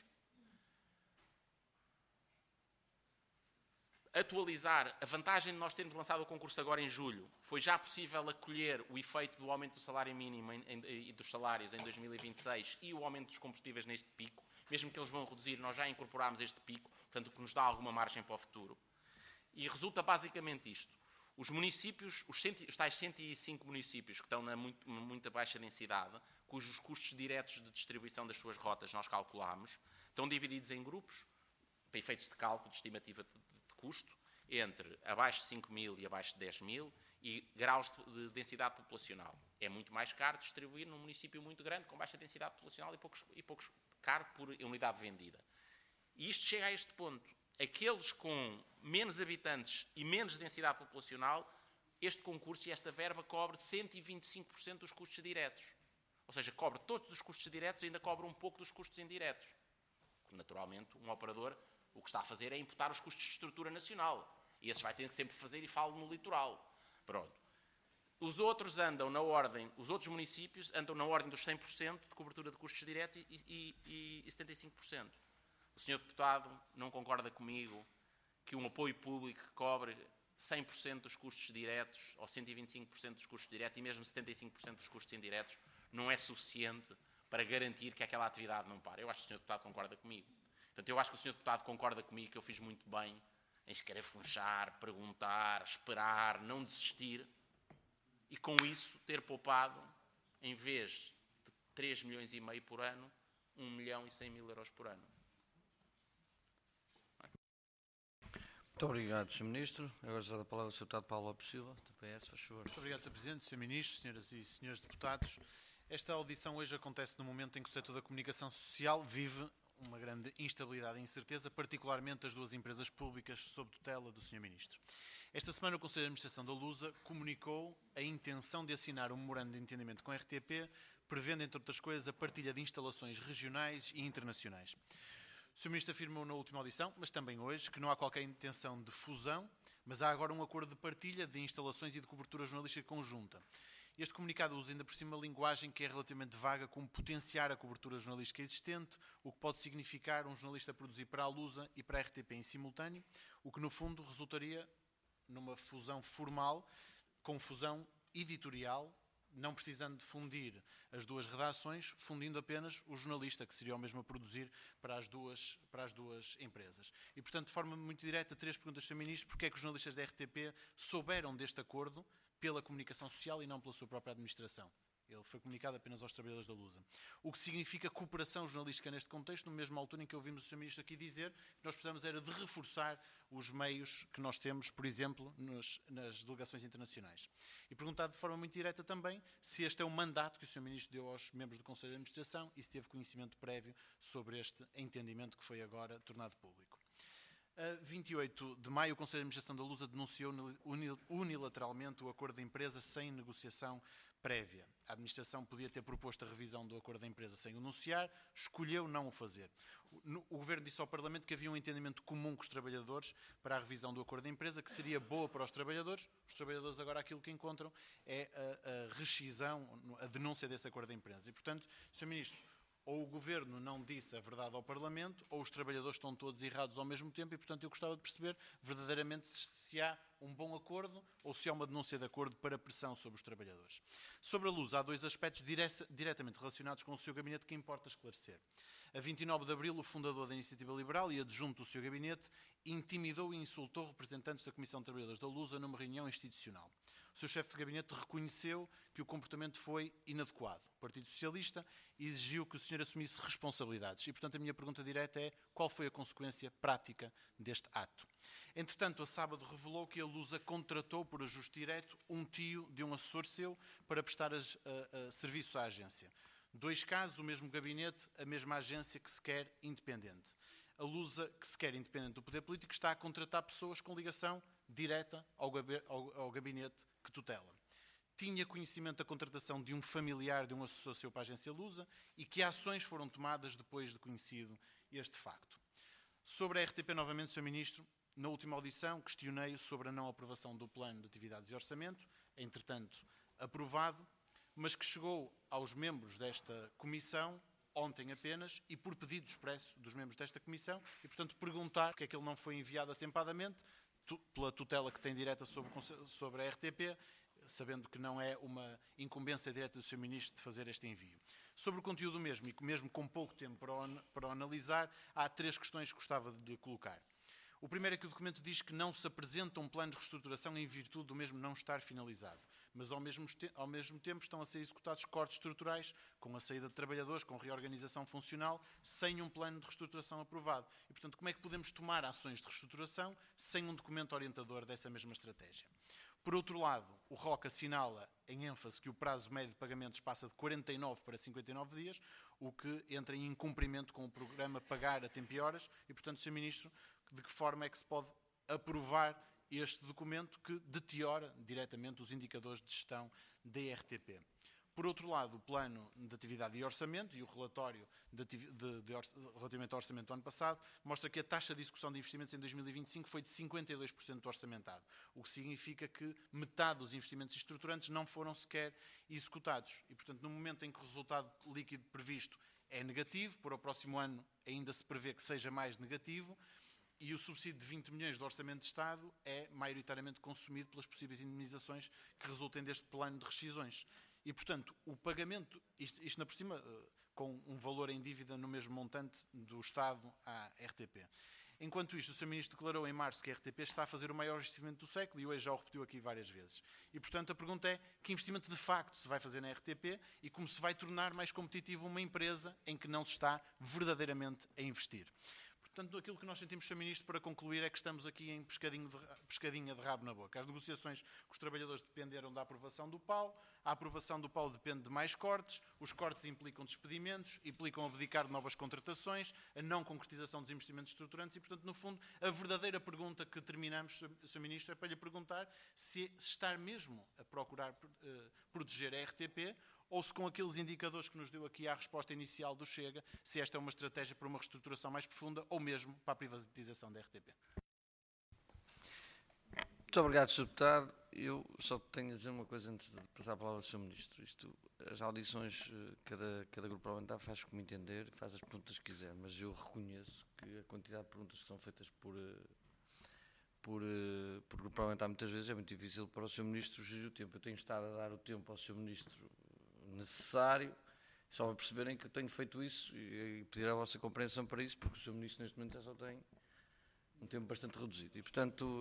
Atualizar, a vantagem de nós termos lançado o concurso agora em julho, foi já possível acolher o efeito do aumento do salário mínimo e dos salários em 2026 e o aumento dos combustíveis neste pico. Mesmo que eles vão reduzir, nós já incorporámos este pico, portanto, o que nos dá alguma margem para o futuro. E resulta basicamente isto: os municípios, os tais 105 municípios que estão na muita baixa densidade, cujos custos diretos de distribuição das suas rotas nós calculámos, estão divididos em grupos, para efeitos de cálculo de estimativa de custo, entre abaixo de 5.000 e abaixo de 10.000 e graus de densidade populacional. É muito mais caro distribuir num município muito grande, com baixa densidade populacional e poucos caro por unidade vendida. E isto chega a este ponto: aqueles com menos habitantes e menos densidade populacional, este concurso e esta verba cobre 125% dos custos diretos. Ou seja, cobre todos os custos diretos e ainda cobre um pouco dos custos indiretos. Naturalmente, um operador o que está a fazer é imputar os custos de estrutura nacional. E esses vai ter que sempre fazer, e falo no litoral. Pronto. Os outros municípios andam na ordem dos 100% de cobertura de custos diretos e 75%. O Sr. Deputado não concorda comigo que um apoio público que cobre 100% dos custos diretos, ou 125% dos custos diretos, e mesmo 75% dos custos indiretos, não é suficiente para garantir que aquela atividade não para. Eu acho que o Sr. Deputado concorda comigo. Portanto, eu acho que o Sr. Deputado concorda comigo que eu fiz muito bem em escarafunchar, perguntar, esperar, não desistir, e com isso ter poupado, em vez de 3,5 milhões por ano, 1.100.000 euros por ano. Muito obrigado, Sr. Ministro. Agora já dá a palavra ao Sr. Deputado Paulo Lopes Silva, do PS, faz favor. Muito obrigado, Sr. Presidente, Sr. Ministro, Senhoras e Senhores Deputados. Esta audição hoje acontece no momento em que o setor da comunicação social vive uma grande instabilidade e incerteza, particularmente as duas empresas públicas sob tutela do Sr. Ministro. Esta semana o Conselho de Administração da Lusa comunicou a intenção de assinar um memorando de entendimento com a RTP, prevendo, entre outras coisas, a partilha de instalações regionais e internacionais. O Sr. Ministro afirmou na última audição, mas também hoje, que não há qualquer intenção de fusão, mas há agora um acordo de partilha de instalações e de cobertura jornalística conjunta. Este comunicado usa ainda por cima uma linguagem que é relativamente vaga, como potenciar a cobertura jornalística existente, o que pode significar um jornalista produzir para a Lusa e para a RTP em simultâneo, o que no fundo resultaria numa fusão formal, com fusão editorial, não precisando de fundir as duas redações, fundindo apenas o jornalista, que seria o mesmo a produzir para as duas empresas. E, portanto, de forma muito direta, 3 perguntas, Sr. Ministro. Porque é que os jornalistas da RTP souberam deste acordo pela comunicação social e não pela sua própria administração? Ele foi comunicado apenas aos trabalhadores da Lusa. O que significa cooperação jornalística neste contexto, no mesmo altura em que ouvimos o Sr. Ministro aqui dizer que nós precisamos era de reforçar os meios que nós temos, por exemplo, nas delegações internacionais. E perguntar de forma muito direta também se este é o mandato que o Sr. Ministro deu aos membros do Conselho de Administração e se teve conhecimento prévio sobre este entendimento que foi agora tornado público. A 28 de maio, o Conselho de Administração da Lusa denunciou unilateralmente o acordo da empresa sem negociação prévia. A administração podia ter proposto a revisão do acordo da empresa sem o anunciar, escolheu não o fazer. O Governo disse ao Parlamento que havia um entendimento comum com os trabalhadores para a revisão do acordo da empresa, que seria boa para os trabalhadores. Os trabalhadores agora aquilo que encontram é a rescisão, a denúncia desse acordo da empresa. E, portanto, Sr. Ministro, ou o Governo não disse a verdade ao Parlamento, ou os trabalhadores estão todos errados ao mesmo tempo e, portanto, eu gostava de perceber verdadeiramente se há um bom acordo ou se há uma denúncia de acordo para pressão sobre os trabalhadores. Sobre a Lusa, há 2 aspectos diretamente relacionados com o seu gabinete que importa esclarecer. A 29 de abril, o fundador da Iniciativa Liberal e adjunto do seu gabinete intimidou e insultou representantes da Comissão de Trabalhadores da Lusa numa reunião institucional. O seu chefe de gabinete reconheceu que o comportamento foi inadequado. O Partido Socialista exigiu que o senhor assumisse responsabilidades. E, portanto, a minha pergunta direta é qual foi a consequência prática deste ato? Entretanto, a sábado revelou que a Lusa contratou por ajuste direto um tio de um assessor seu para prestar serviços à agência. 2 casos, o mesmo gabinete, a mesma agência que se quer independente. A Lusa, que se quer independente do poder político, está a contratar pessoas com ligação direta ao gabinete que tutela. Tinha conhecimento da contratação de um familiar de um assessor seu para a agência Lusa e que ações foram tomadas depois de conhecido este facto. Sobre a RTP, novamente, Sr. Ministro, na última audição questionei-o sobre a não aprovação do plano de atividades e orçamento, entretanto aprovado, mas que chegou aos membros desta comissão ontem apenas e por pedido expresso dos membros desta comissão e, portanto, perguntar porque é que ele não foi enviado atempadamente pela tutela que tem direta sobre a RTP, sabendo que não é uma incumbência direta do Sr. Ministro de fazer este envio. Sobre o conteúdo mesmo, e mesmo com pouco tempo para o analisar, há 3 questões que gostava de lhe colocar. O primeiro é que o documento diz que não se apresenta um plano de reestruturação em virtude do mesmo não estar finalizado, mas ao mesmo tempo estão a ser executados cortes estruturais, com a saída de trabalhadores, com reorganização funcional, sem um plano de reestruturação aprovado. E, portanto, como é que podemos tomar ações de reestruturação sem um documento orientador dessa mesma estratégia? Por outro lado, o ROC assinala em ênfase que o prazo médio de pagamentos passa de 49 para 59 dias, o que entra em incumprimento com o programa Pagar a Tempo e Horas e, portanto, Sr. Ministro, de que forma é que se pode aprovar este documento que deteriora diretamente os indicadores de gestão da RTP. Por outro lado, o plano de atividade e orçamento e o relatório relativamente ao orçamento do ano passado mostra que a taxa de execução de investimentos em 2025 foi de 52% do orçamentado, o que significa que metade dos investimentos estruturantes não foram sequer executados. E, portanto, no momento em que o resultado líquido previsto é negativo, para o próximo ano ainda se prevê que seja mais negativo, e o subsídio de 20 milhões do Orçamento de Estado é maioritariamente consumido pelas possíveis indemnizações que resultem deste plano de rescisões. E, portanto, o pagamento, isto ainda por cima, com um valor em dívida no mesmo montante do Estado à RTP. Enquanto isto, o Sr. Ministro declarou em março que a RTP está a fazer o maior investimento do século e hoje já o repetiu aqui várias vezes. E, portanto, a pergunta é que investimento de facto se vai fazer na RTP e como se vai tornar mais competitivo uma empresa em que não se está verdadeiramente a investir. Portanto, aquilo que nós sentimos, Sr. Ministro, para concluir, é que estamos aqui em pescadinha de rabo na boca. As negociações com os trabalhadores dependeram da aprovação do PAU, a aprovação do PAU depende de mais cortes, os cortes implicam despedimentos, implicam abdicar de novas contratações, a não concretização dos investimentos estruturantes e, portanto, no fundo, a verdadeira pergunta que terminamos, Sr. Ministro, é para lhe perguntar se está mesmo a procurar proteger a RTP ou se com aqueles indicadores que nos deu aqui à resposta inicial do Chega, se esta é uma estratégia para uma reestruturação mais profunda ou mesmo para a privatização da RTP. Muito obrigado, Sr. Deputado. Eu só tenho a dizer uma coisa antes de passar a palavra ao Sr. Ministro. As audições, cada grupo parlamentar faz como entender, faz as perguntas que quiser, mas eu reconheço que a quantidade de perguntas que são feitas por grupo parlamentar muitas vezes é muito difícil para o Sr. Ministro gerir o tempo. Eu tenho estado a dar o tempo ao Sr. Ministro necessário, só para perceberem que eu tenho feito isso e pedir a vossa compreensão para isso, porque o Sr. Ministro neste momento já só tem um tempo bastante reduzido. E, portanto,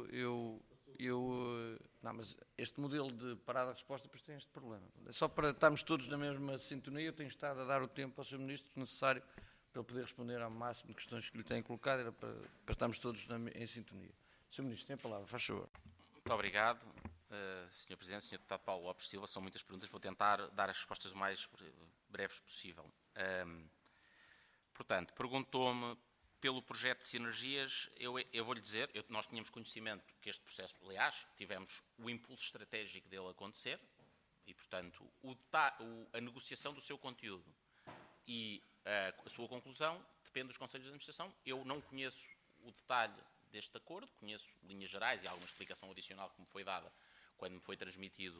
não, mas este modelo de parada de resposta depois tem este problema. É só para estarmos todos na mesma sintonia, eu tenho estado a dar o tempo ao Sr. Ministro necessário para ele poder responder ao máximo de questões que lhe têm colocado, era para estarmos todos em sintonia. Sr. Ministro, tem a palavra, faz favor. Muito obrigado, Sr. Presidente, Sr. Deputado Paulo Lopes Silva. São muitas perguntas, vou tentar dar as respostas o mais breves possível. Portanto, perguntou-me pelo projeto de sinergias. Eu vou-lhe dizer, nós tínhamos conhecimento que este processo, aliás, tivemos o impulso estratégico dele acontecer e, portanto, a negociação do seu conteúdo e a sua conclusão depende dos Conselhos de Administração. Eu não conheço o detalhe deste acordo, conheço linhas gerais e alguma explicação adicional que me foi dada quando me foi transmitido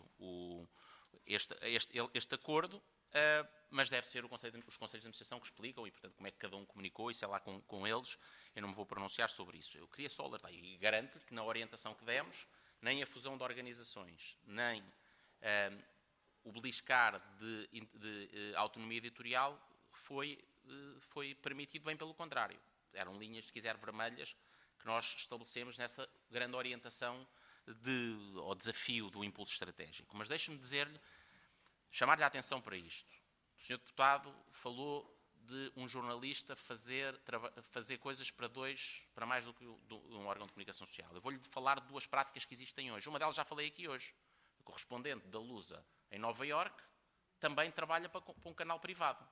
este acordo, mas deve ser os Conselhos de Administração que explicam e, portanto, como é que cada um comunicou e sei lá com eles, eu não me vou pronunciar sobre isso. Eu queria só alertar e garanto-lhe que na orientação que demos, nem a fusão de organizações, nem o beliscar de autonomia editorial foi permitido, bem pelo contrário. Eram linhas, se quiser, vermelhas, que nós estabelecemos nessa grande orientação ao desafio do impulso estratégico. Mas deixe-me dizer-lhe, chamar-lhe a atenção para isto. O Sr. Deputado falou de um jornalista fazer coisas para mais do que um órgão de comunicação social. Eu vou-lhe falar de duas práticas que existem hoje. Uma delas já falei aqui hoje. A correspondente da Lusa em Nova Iorque também trabalha para um canal privado.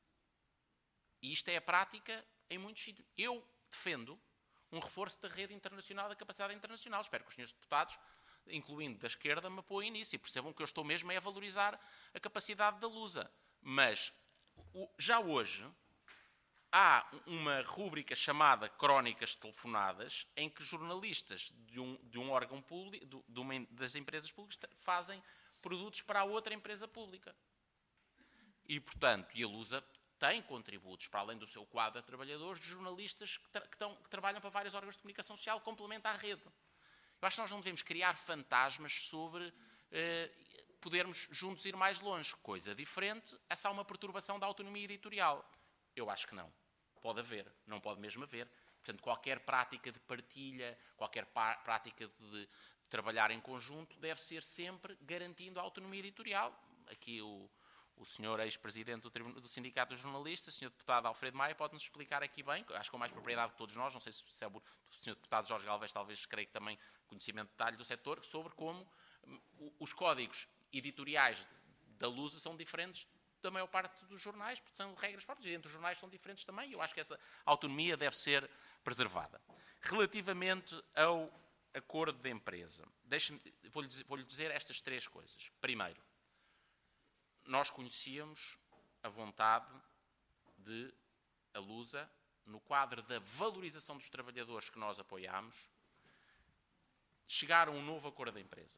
E isto é a prática em muitos sítios. Eu defendo um reforço da rede internacional, da capacidade internacional. Espero que os senhores deputados, incluindo da esquerda, me apoiem nisso e percebam que eu estou mesmo a valorizar a capacidade da Lusa. Mas, já hoje, há uma rúbrica chamada Crónicas Telefonadas, em que jornalistas de um órgão público, das empresas públicas, fazem produtos para a outra empresa pública. E, portanto, a Lusa tem contributos, para além do seu quadro de trabalhadores, de jornalistas que trabalham para vários órgãos de comunicação social, complementa a rede. Eu acho que nós não devemos criar fantasmas sobre podermos juntos ir mais longe. Coisa diferente, essa é uma perturbação da autonomia editorial. Eu acho que não. Pode haver, não pode mesmo haver. Portanto, qualquer prática de partilha, qualquer prática de trabalhar em conjunto deve ser sempre garantindo a autonomia editorial. Aqui o senhor ex-presidente do Sindicato dos Jornalistas, o senhor deputado Alfredo Maia, pode-nos explicar aqui bem, acho que com mais propriedade de todos nós, não sei se é o senhor deputado Jorge Galvez, talvez, creio que também conhecimento de detalhe do setor, sobre como os códigos editoriais da Lusa são diferentes da maior parte dos jornais, porque são regras próprias, e entre os jornais são diferentes também, e eu acho que essa autonomia deve ser preservada. Relativamente ao acordo de empresa, vou-lhe dizer estas três coisas. Primeiro, nós conhecíamos a vontade de a Lusa, no quadro da valorização dos trabalhadores que nós apoiámos, chegar a um novo acordo da empresa.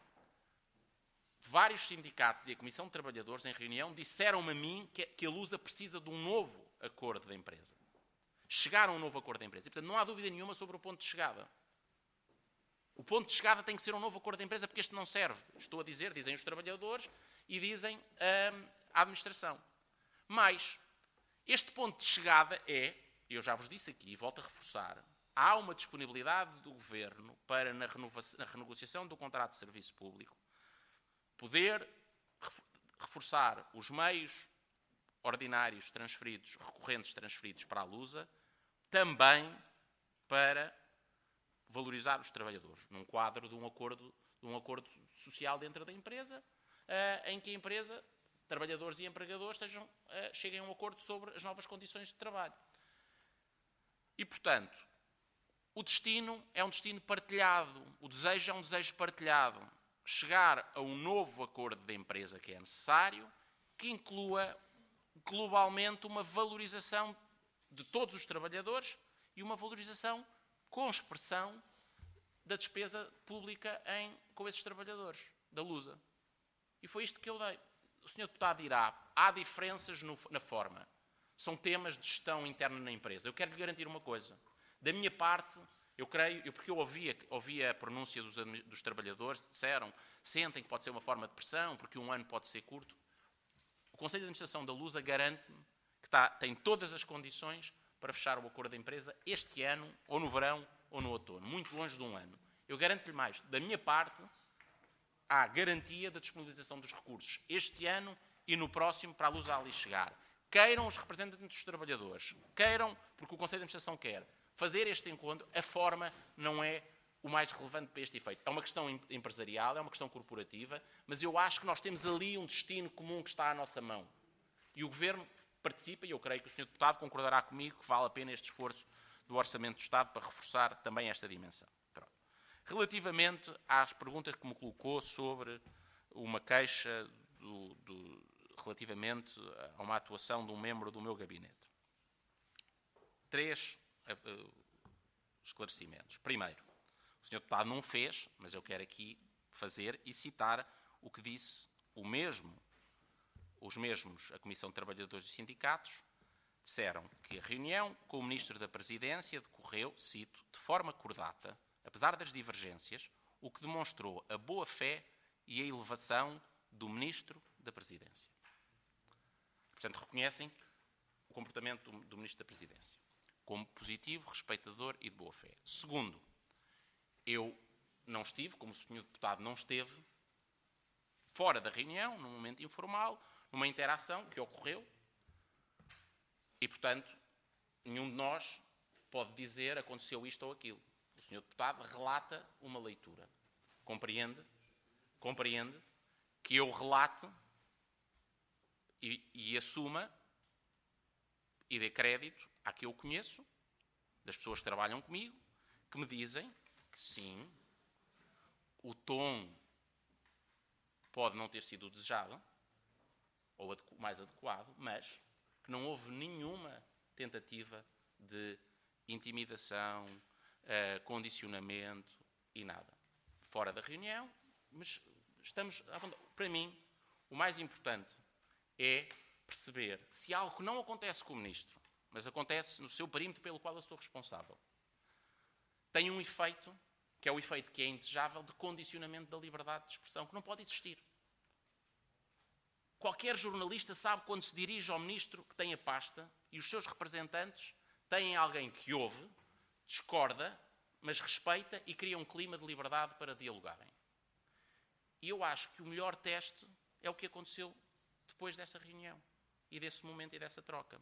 Vários sindicatos e a Comissão de Trabalhadores, em reunião, disseram-me a mim que a Lusa precisa de um novo acordo da empresa. Chegar a um novo acordo da empresa. E, portanto, não há dúvida nenhuma sobre o ponto de chegada. O ponto de chegada tem que ser um novo acordo da empresa, porque este não serve. Estou a dizer, dizem os trabalhadores e dizem a administração. Mas este ponto de chegada eu já vos disse aqui e volto a reforçar, há uma disponibilidade do Governo para, na renegociação do contrato de serviço público, poder reforçar os meios ordinários transferidos, recorrentes transferidos para a Lusa, também para valorizar os trabalhadores, num quadro de um acordo social dentro da empresa, em que a empresa, trabalhadores e empregadores, cheguem a um acordo sobre as novas condições de trabalho. E, portanto, o destino é um destino partilhado, o desejo é um desejo partilhado. Chegar a um novo acordo de empresa que é necessário, que inclua globalmente uma valorização de todos os trabalhadores e uma valorização com expressão da despesa pública com esses trabalhadores, da Lusa. E foi isto que eu dei. O Sr. Deputado dirá, há diferenças na forma. São temas de gestão interna na empresa. Eu quero lhe garantir uma coisa. Da minha parte, eu creio, porque eu ouvi a pronúncia dos trabalhadores, disseram, sentem que pode ser uma forma de pressão, porque um ano pode ser curto. O Conselho de Administração da Lusa garante-me que tem todas as condições para fechar o acordo da empresa este ano, ou no verão, ou no outono, muito longe de um ano. Eu garanto-lhe mais, da minha parte, há garantia da disponibilização dos recursos este ano e no próximo para a Lusa ali chegar. Queiram os representantes dos trabalhadores, queiram, porque o Conselho de Administração quer, fazer este encontro, a forma não é o mais relevante para este efeito. É uma questão empresarial, é uma questão corporativa, mas eu acho que nós temos ali um destino comum que está à nossa mão. E o Governo participa, e eu creio que o Sr. Deputado concordará comigo que vale a pena este esforço do Orçamento do Estado para reforçar também esta dimensão. Pronto. Relativamente às perguntas que me colocou sobre uma queixa relativamente a uma atuação de um membro do meu gabinete. 3 esclarecimentos. Primeiro, o Sr. Deputado não fez, mas eu quero aqui fazer e citar o que disse os mesmos, a Comissão de Trabalhadores e Sindicatos, disseram que a reunião com o Ministro da Presidência decorreu, cito, de forma cordata, apesar das divergências, o que demonstrou a boa-fé e a elevação do Ministro da Presidência. Portanto, reconhecem o comportamento do Ministro da Presidência como positivo, respeitador e de boa-fé. Segundo, eu não estive, como o Sr. Deputado não esteve, fora da reunião, num momento informal, numa interação que ocorreu e, portanto, nenhum de nós pode dizer aconteceu isto ou aquilo. O Sr. Deputado relata uma leitura. Compreende que eu relate e assuma e dê crédito a que eu conheço, das pessoas que trabalham comigo, que me dizem que sim, o tom pode não ter sido o desejado, ou mais adequado, mas que não houve nenhuma tentativa de intimidação, condicionamento e nada. Fora da reunião, mas estamos... Para mim, o mais importante é perceber que se algo não acontece com o Ministro, mas acontece no seu perímetro pelo qual eu sou responsável, tem um efeito, que é o efeito que é indesejável, de condicionamento da liberdade de expressão, que não pode existir. Qualquer jornalista sabe quando se dirige ao Ministro que tem a pasta e os seus representantes têm alguém que ouve, discorda, mas respeita e cria um clima de liberdade para dialogarem. E eu acho que o melhor teste é o que aconteceu depois dessa reunião e desse momento e dessa troca.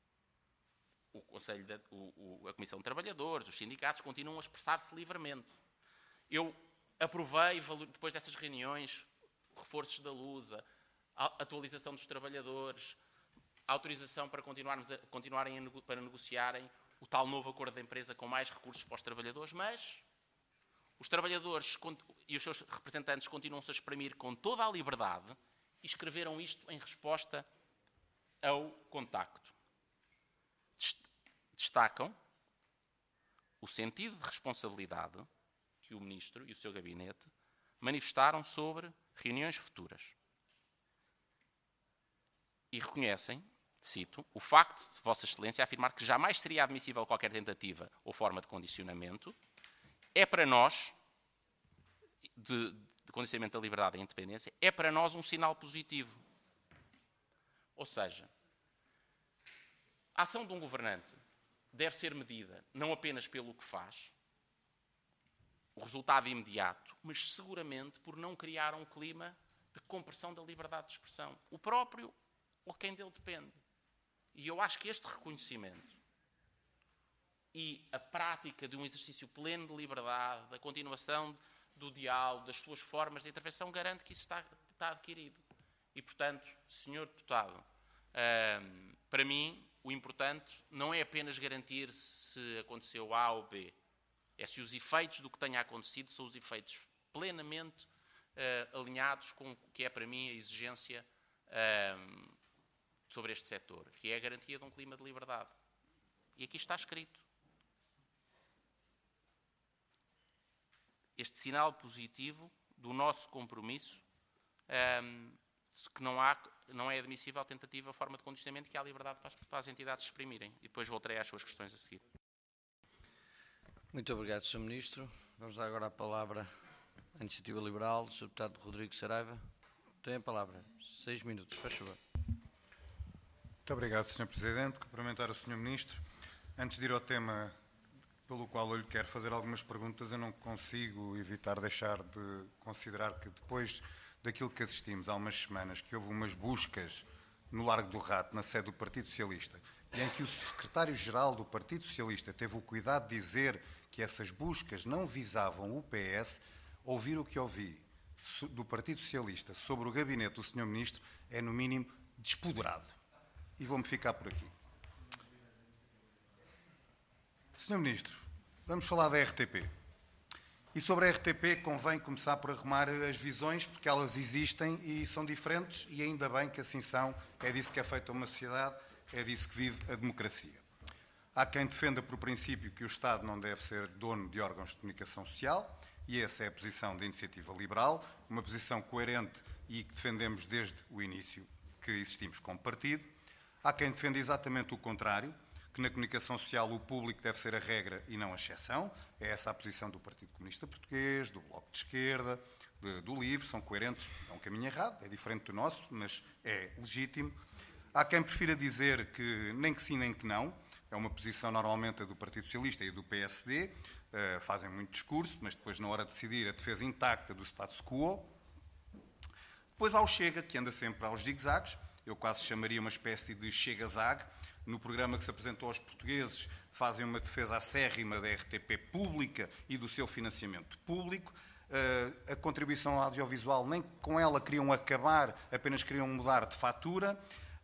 A Comissão de Trabalhadores, os sindicatos continuam a expressar-se livremente. Eu aprovei, depois dessas reuniões, reforços da Lusa, atualização dos trabalhadores, autorização para para negociarem o tal novo acordo da empresa com mais recursos para os trabalhadores, mas os trabalhadores e os seus representantes continuam-se a exprimir com toda a liberdade e escreveram isto em resposta ao contacto. Destacam o sentido de responsabilidade que o Ministro e o seu gabinete manifestaram sobre reuniões futuras. E reconhecem, cito, o facto de Vossa Excelência afirmar que jamais seria admissível qualquer tentativa ou forma de condicionamento, é para nós, de condicionamento da liberdade e da independência, é para nós um sinal positivo. Ou seja, a ação de um governante deve ser medida não apenas pelo que faz, o resultado imediato, mas seguramente por não criar um clima de compressão da liberdade de expressão. O próprio ou quem dele depende. E eu acho que este reconhecimento e a prática de um exercício pleno de liberdade, a continuação do diálogo, das suas formas de intervenção, garante que isso está adquirido. E, portanto, Sr. Deputado, para mim, o importante não é apenas garantir se aconteceu A ou B, é se os efeitos do que tenha acontecido são os efeitos plenamente alinhados com o que é, para mim, a exigência sobre este setor, que é a garantia de um clima de liberdade. E aqui está escrito. Este sinal positivo do nosso compromisso, que não é admissível a tentativa ou forma de condicionamento, que há liberdade para as entidades se exprimirem. E depois voltarei às suas questões a seguir. Muito obrigado, Sr. Ministro. Vamos dar agora a palavra à Iniciativa Liberal, do Sr. Deputado Rodrigo Saraiva. Tem a palavra. 6 minutos, faz favor. Muito obrigado, Sr. Presidente. Cumprimentar o Sr. Ministro. Antes de ir ao tema pelo qual eu lhe quero fazer algumas perguntas, eu não consigo evitar deixar de considerar que depois daquilo que assistimos há umas semanas, que houve umas buscas no Largo do Rato, na sede do Partido Socialista, e em que o secretário-geral do Partido Socialista teve o cuidado de dizer que essas buscas não visavam o PS, ouvir o que ouvi do Partido Socialista sobre o gabinete do Sr. Ministro é, no mínimo, despoderado. E vou-me ficar por aqui. Sr. Ministro, vamos falar da RTP. E sobre a RTP convém começar por arrumar as visões, porque elas existem e são diferentes, e ainda bem que assim são. É disso que é feita uma sociedade, é disso que vive a democracia. Há quem defenda por princípio que o Estado não deve ser dono de órgãos de comunicação social, e essa é a posição da Iniciativa Liberal, uma posição coerente e que defendemos desde o início que existimos como partido. Há quem defenda exatamente o contrário, que na comunicação social o público deve ser a regra e não a exceção. É essa a posição do Partido Comunista Português, do Bloco de Esquerda, do LIVRE, são coerentes. É um caminho errado, é diferente do nosso, mas é legítimo. Há quem prefira dizer que nem que sim, nem que não. É uma posição normalmente do Partido Socialista e do PSD. Fazem muito discurso, mas depois, na hora de decidir, a defesa intacta do status quo. Depois há o Chega, que anda sempre aos zigue-zagues. Eu quase chamaria uma espécie de Chega-Zag. No programa que se apresentou aos portugueses, fazem uma defesa acérrima da RTP pública e do seu financiamento público. A contribuição audiovisual, nem com ela queriam acabar, apenas queriam mudar de fatura.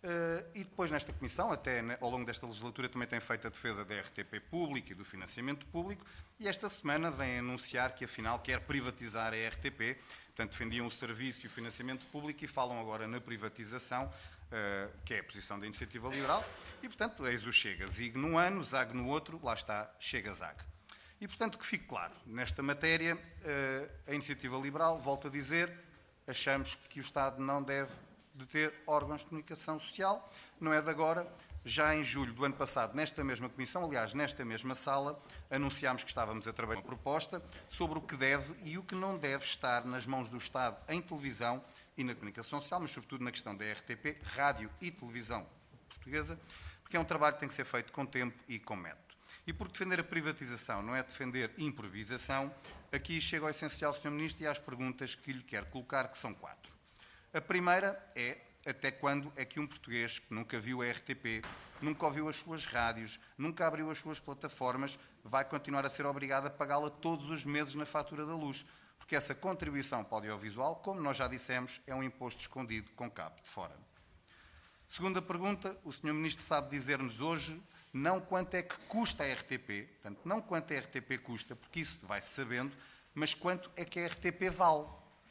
E depois nesta comissão, até ao longo desta legislatura, também tem feito a defesa da RTP pública e do financiamento público. E esta semana vem anunciar que, afinal, quer privatizar a RTP. Portanto, defendiam o serviço e o financiamento público e falam agora na privatização, que é a posição da Iniciativa Liberal, e, portanto, eis o Chega. Zig num ano, Zag no outro, lá está, Chega-Zag. E, portanto, que fique claro, nesta matéria, a Iniciativa Liberal, volto a dizer, achamos que o Estado não deve de ter órgãos de comunicação social, não é de agora. Já em julho do ano passado, nesta mesma comissão, aliás, nesta mesma sala, anunciámos que estávamos a trabalhar uma proposta sobre o que deve e o que não deve estar nas mãos do Estado em televisão e na comunicação social, mas sobretudo na questão da RTP, rádio e televisão portuguesa, porque é um trabalho que tem que ser feito com tempo e com método. E por defender a privatização não é defender improvisação, aqui chego ao essencial, Sr. Ministro, e às perguntas que lhe quero colocar, que são 4. A primeira é: até quando é que um português que nunca viu a RTP, nunca ouviu as suas rádios, nunca abriu as suas plataformas, vai continuar a ser obrigado a pagá-la todos os meses na fatura da luz? Porque essa contribuição para o audiovisual, como nós já dissemos, é um imposto escondido com cabo de fora. Segunda pergunta: o Sr. Ministro sabe dizer-nos hoje não quanto é que custa a RTP, portanto, não quanto a RTP custa, porque isso vai-se sabendo, mas quanto é que a RTP vale.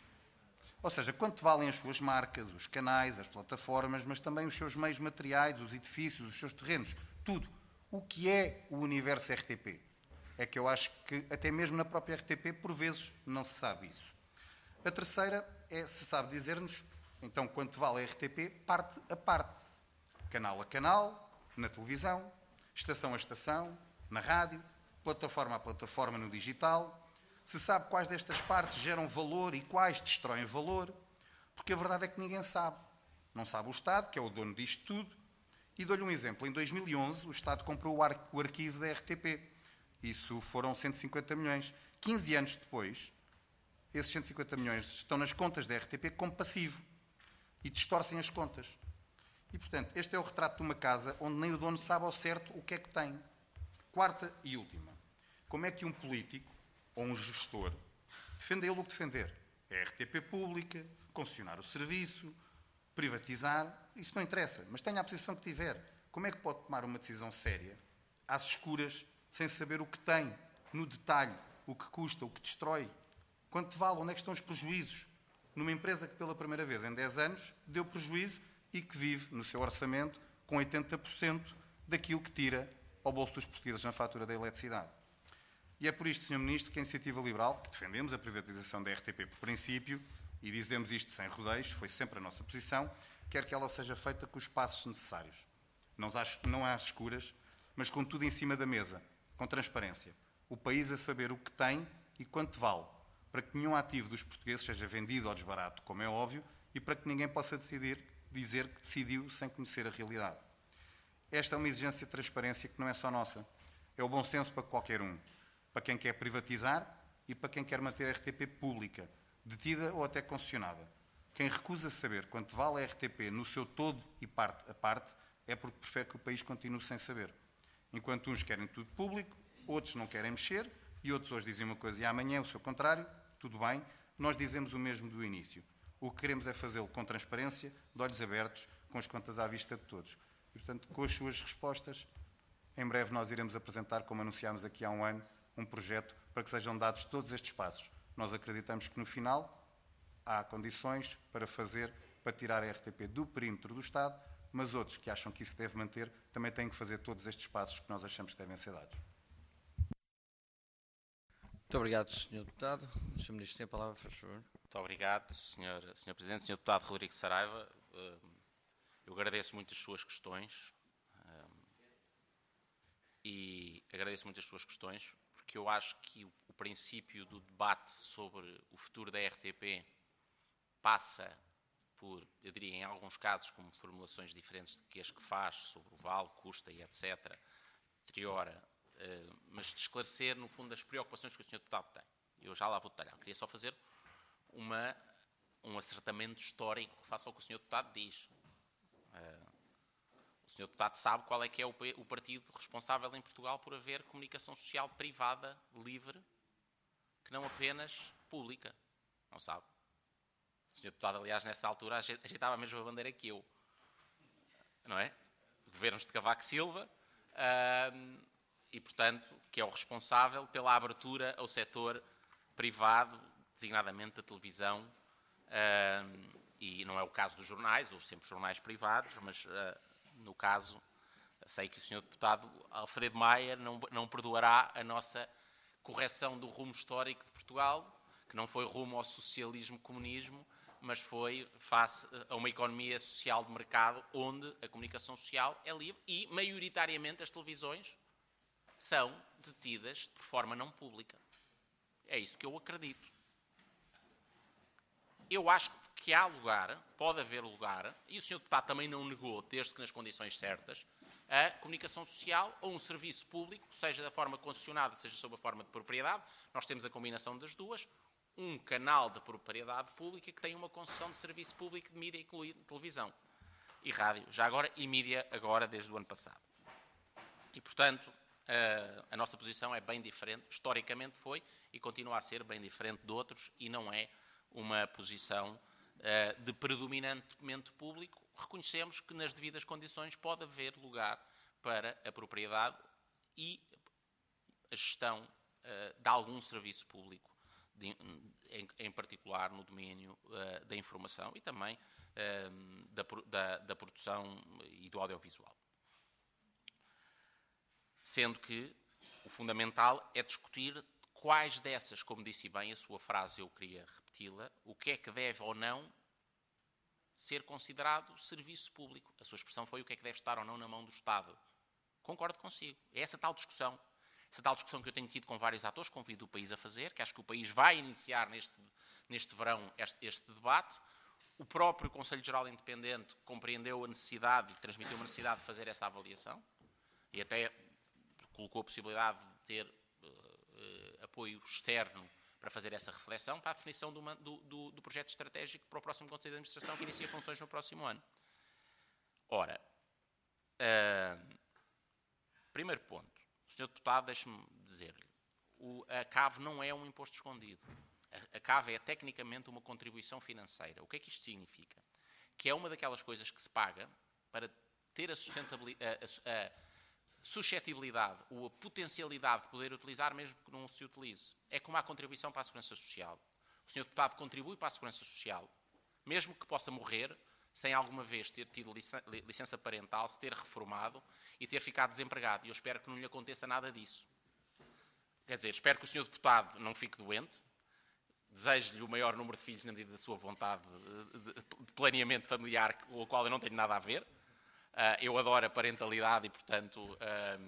Ou seja, quanto valem as suas marcas, os canais, as plataformas, mas também os seus meios materiais, os edifícios, os seus terrenos, tudo. O que é o universo RTP? É que eu acho que até mesmo na própria RTP, por vezes, não se sabe isso. A terceira é se sabe dizer-nos, então, quanto vale a RTP, parte a parte. Canal a canal, na televisão, estação a estação, na rádio, plataforma a plataforma no digital. Se sabe quais destas partes geram valor e quais destroem valor, porque a verdade é que ninguém sabe. Não sabe o Estado, que é o dono disto tudo. E dou-lhe um exemplo. Em 2011, o Estado comprou o arquivo da RTP. Isso foram 150 milhões. 15 anos depois, esses 150 milhões estão nas contas da RTP como passivo e distorcem as contas. E, portanto, este é o retrato de uma casa onde nem o dono sabe ao certo o que é que tem. Quarta e última. Como é que um político ou um gestor defende ele o que defender? É a RTP pública, concessionar o serviço, privatizar, isso não interessa, mas tenha a posição que tiver. Como é que pode tomar uma decisão séria, às escuras, sem saber o que tem, no detalhe, o que custa, o que destrói? Quanto vale? Onde é que estão os prejuízos? Numa empresa que pela primeira vez em 10 anos deu prejuízo e que vive no seu orçamento com 80% daquilo que tira ao bolso dos portugueses na fatura da eletricidade. E é por isto, Sr. Ministro, que a Iniciativa Liberal, que defendemos a privatização da RTP por princípio, e dizemos isto sem rodeios, foi sempre a nossa posição, quer que ela seja feita com os passos necessários. Não às escuras, mas com tudo em cima da mesa, com transparência. O país a saber o que tem e quanto vale, para que nenhum ativo dos portugueses seja vendido ao desbarato, como é óbvio, e para que ninguém possa dizer que decidiu sem conhecer a realidade. Esta é uma exigência de transparência que não é só nossa. É o bom senso para qualquer um. Para quem quer privatizar e para quem quer manter a RTP pública, detida ou até concessionada. Quem recusa saber quanto vale a RTP no seu todo e parte a parte é porque prefere que o país continue sem saber. Enquanto uns querem tudo público, outros não querem mexer e outros hoje dizem uma coisa e amanhã o seu contrário, tudo bem, nós dizemos o mesmo do início. O que queremos é fazê-lo com transparência, de olhos abertos, com as contas à vista de todos. E, portanto, com as suas respostas, em breve nós iremos apresentar, como anunciámos aqui há um ano, um projeto para que sejam dados todos estes passos. Nós acreditamos que no final há condições para tirar a RTP do perímetro do Estado, mas outros que acham que isso deve manter também têm que fazer todos estes passos que nós achamos que devem ser dados. Muito obrigado, Sr. Deputado. Sr. Ministro, tem a palavra, por favor. Muito obrigado, Sr. Presidente. Sr. Deputado Rodrigo Saraiva, eu agradeço muito as suas questões porque eu acho que o princípio do debate sobre o futuro da RTP passa por, eu diria, em alguns casos, como formulações diferentes de que as que faz sobre o vale, custa e etc., deteriora, mas de esclarecer, no fundo, as preocupações que o Sr. Deputado tem. Eu já lá vou detalhar. Eu queria só fazer um acertamento histórico face ao que o Sr. Deputado diz. O Sr. Deputado sabe qual é que é o partido responsável em Portugal por haver comunicação social privada, livre, que não apenas pública. Não sabe? O Sr. Deputado, aliás, nessa altura, ajeitava a mesma bandeira que eu. Não é? Governos de Cavaco Silva, e, portanto, que é o responsável pela abertura ao setor privado, designadamente da televisão, e não é o caso dos jornais, houve sempre jornais privados, mas no caso, sei que o Sr. Deputado Alfredo Maia não perdoará a nossa correção do rumo histórico de Portugal, que não foi rumo ao socialismo-comunismo, mas foi face a uma economia social de mercado onde a comunicação social é livre e, maioritariamente, as televisões são detidas de forma não pública. É isso que eu acredito. Eu acho que há lugar, pode haver lugar, e o Sr. Deputado também não negou, desde que nas condições certas, a comunicação social ou um serviço público, seja da forma concessionada, seja sob a forma de propriedade. Nós temos a combinação das duas. Um canal de propriedade pública que tem uma concessão de serviço público de mídia e televisão. E rádio, já agora, e mídia agora, desde o ano passado. E, portanto, a nossa posição é bem diferente, historicamente foi, e continua a ser bem diferente de outros, e não é uma posição de predominantemente público. Reconhecemos que nas devidas condições pode haver lugar para a propriedade e a gestão de algum serviço público, em particular no domínio da informação e também da produção e do audiovisual. Sendo que o fundamental é discutir quais dessas, como disse bem a sua frase, eu queria repeti-la, o que é que deve ou não ser considerado serviço público. A sua expressão foi o que é que deve estar ou não na mão do Estado. Concordo consigo. É essa tal discussão. Essa tal discussão que eu tenho tido com vários atores, convido o país a fazer, que acho que o país vai iniciar neste verão este debate. O próprio Conselho Geral Independente compreendeu a necessidade e transmitiu uma necessidade de fazer essa avaliação e até colocou a possibilidade de ter apoio externo para fazer essa reflexão, para a definição do projeto estratégico para o próximo Conselho de Administração, que inicia funções no próximo ano. Ora, primeiro ponto. Sr. Deputado, deixe-me dizer-lhe, a CAV não é um imposto escondido. A CAV é tecnicamente uma contribuição financeira. O que é que isto significa? Que é uma daquelas coisas que se paga para ter a suscetibilidade ou a potencialidade de poder utilizar mesmo que não se utilize. É como a contribuição para a Segurança Social. O Sr. Deputado contribui para a Segurança Social, mesmo que possa morrer, sem alguma vez ter tido licença parental, se ter reformado e ter ficado desempregado. E eu espero que não lhe aconteça nada disso. Quer dizer, espero que o Sr. Deputado não fique doente, desejo-lhe o maior número de filhos na medida da sua vontade de planeamento familiar, com o qual eu não tenho nada a ver. Eu adoro a parentalidade e, portanto,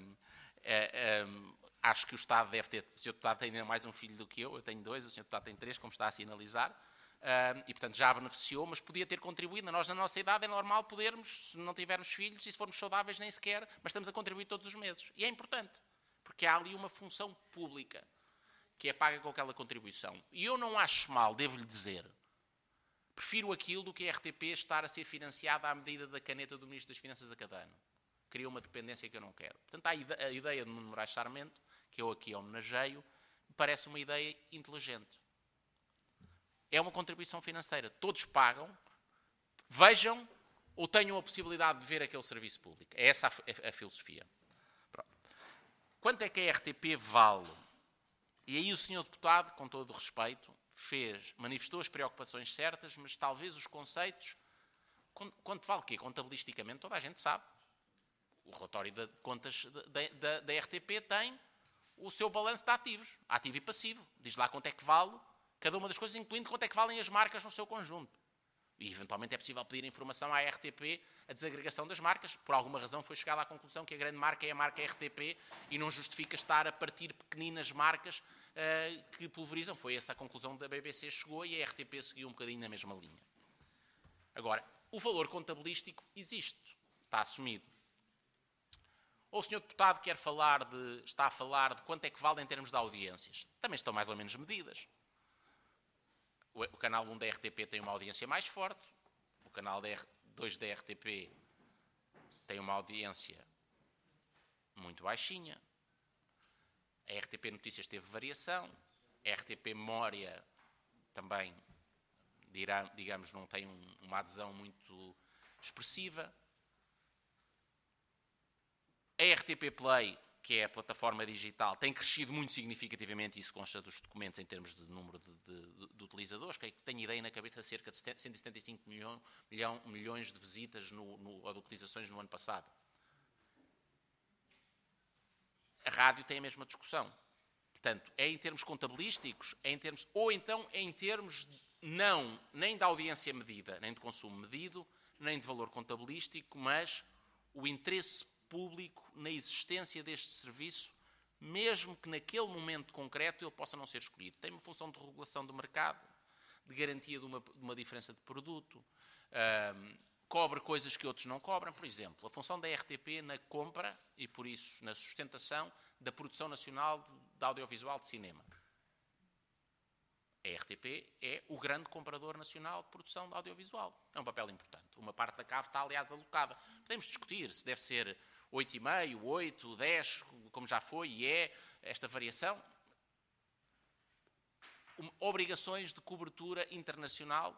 acho que o Estado deve ter... O Sr. Deputado tem ainda mais um filho do que eu tenho 2, o Sr. Deputado tem 3, como está a sinalizar, e, portanto, já beneficiou, mas podia ter contribuído. Nós, na nossa idade, é normal podermos, se não tivermos filhos e se formos saudáveis, nem sequer, mas estamos a contribuir todos os meses. E é importante, porque há ali uma função pública que é paga com aquela contribuição. E eu não acho mal, devo-lhe dizer, prefiro aquilo do que a RTP estar a ser financiada à medida da caneta do Ministro das Finanças a cada ano. Cria uma dependência que eu não quero. Portanto, a ideia de Nuno Moraes Sarmento, que eu aqui homenageio, me parece uma ideia inteligente. É uma contribuição financeira. Todos pagam, vejam ou tenham a possibilidade de ver aquele serviço público. É essa a filosofia. Pronto. Quanto é que a RTP vale? E aí o Sr. Deputado, com todo o respeito, manifestou as preocupações certas, mas talvez os conceitos... Quanto vale o quê? Contabilisticamente, toda a gente sabe. O relatório de contas da RTP tem o seu balanço de ativos, ativo e passivo. Diz lá quanto é que vale cada uma das coisas, incluindo quanto é que valem as marcas no seu conjunto. E, eventualmente, é possível pedir informação à RTP, a desagregação das marcas. Por alguma razão foi chegada à conclusão que a grande marca é a marca RTP e não justifica estar a partir pequeninas marcas que pulverizam. Foi essa a conclusão da BBC chegou e a RTP seguiu um bocadinho na mesma linha. Agora, o valor contabilístico existe, está assumido. Ou o Sr. Deputado está a falar de quanto é que vale em termos de audiências. Também estão mais ou menos medidas. O canal 1 da RTP tem uma audiência mais forte, o canal 2 da RTP tem uma audiência muito baixinha, a RTP Notícias teve variação, a RTP Memória também, digamos, não tem uma adesão muito expressiva. A RTP Play, que é a plataforma digital, tem crescido muito significativamente, isso consta dos documentos em termos de número de utilizadores, que tenho ideia na cabeça de cerca de 175 milhões de visitas ou de utilizações no ano passado. A rádio tem a mesma discussão. Portanto, é em termos contabilísticos, ou então é em termos nem da audiência medida, nem de consumo medido, nem de valor contabilístico, mas o interesse público na existência deste serviço, mesmo que naquele momento concreto ele possa não ser escolhido. Tem uma função de regulação do mercado, de garantia de uma diferença de produto, cobre coisas que outros não cobram. Por exemplo, a função da RTP na compra e, por isso, na sustentação da produção nacional de audiovisual de cinema. A RTP é o grande comprador nacional de produção de audiovisual. É um papel importante. Uma parte da CAV está, aliás, alocada. Podemos discutir se deve ser 8,5, 8, 10, como já foi e é esta variação. Obrigações de cobertura internacional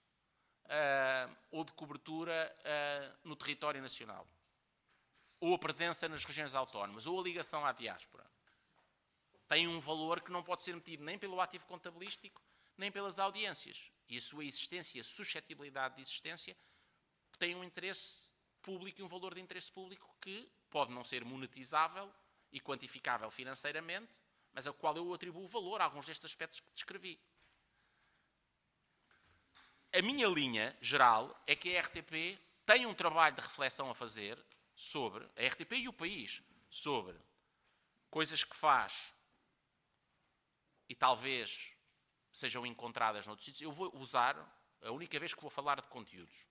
ou de cobertura no território nacional. Ou a presença nas regiões autónomas, ou a ligação à diáspora. Tem um valor que não pode ser metido nem pelo ativo contabilístico, nem pelas audiências. E a sua existência, a suscetibilidade de existência, tem um interesse público e um valor de interesse público que pode não ser monetizável e quantificável financeiramente, mas ao qual eu atribuo valor a alguns destes aspectos que descrevi. A minha linha geral é que a RTP tem um trabalho de reflexão a fazer sobre, a RTP e o país, sobre coisas que faz e talvez sejam encontradas noutros sítios. Eu vou usar, a única vez que vou falar de conteúdos.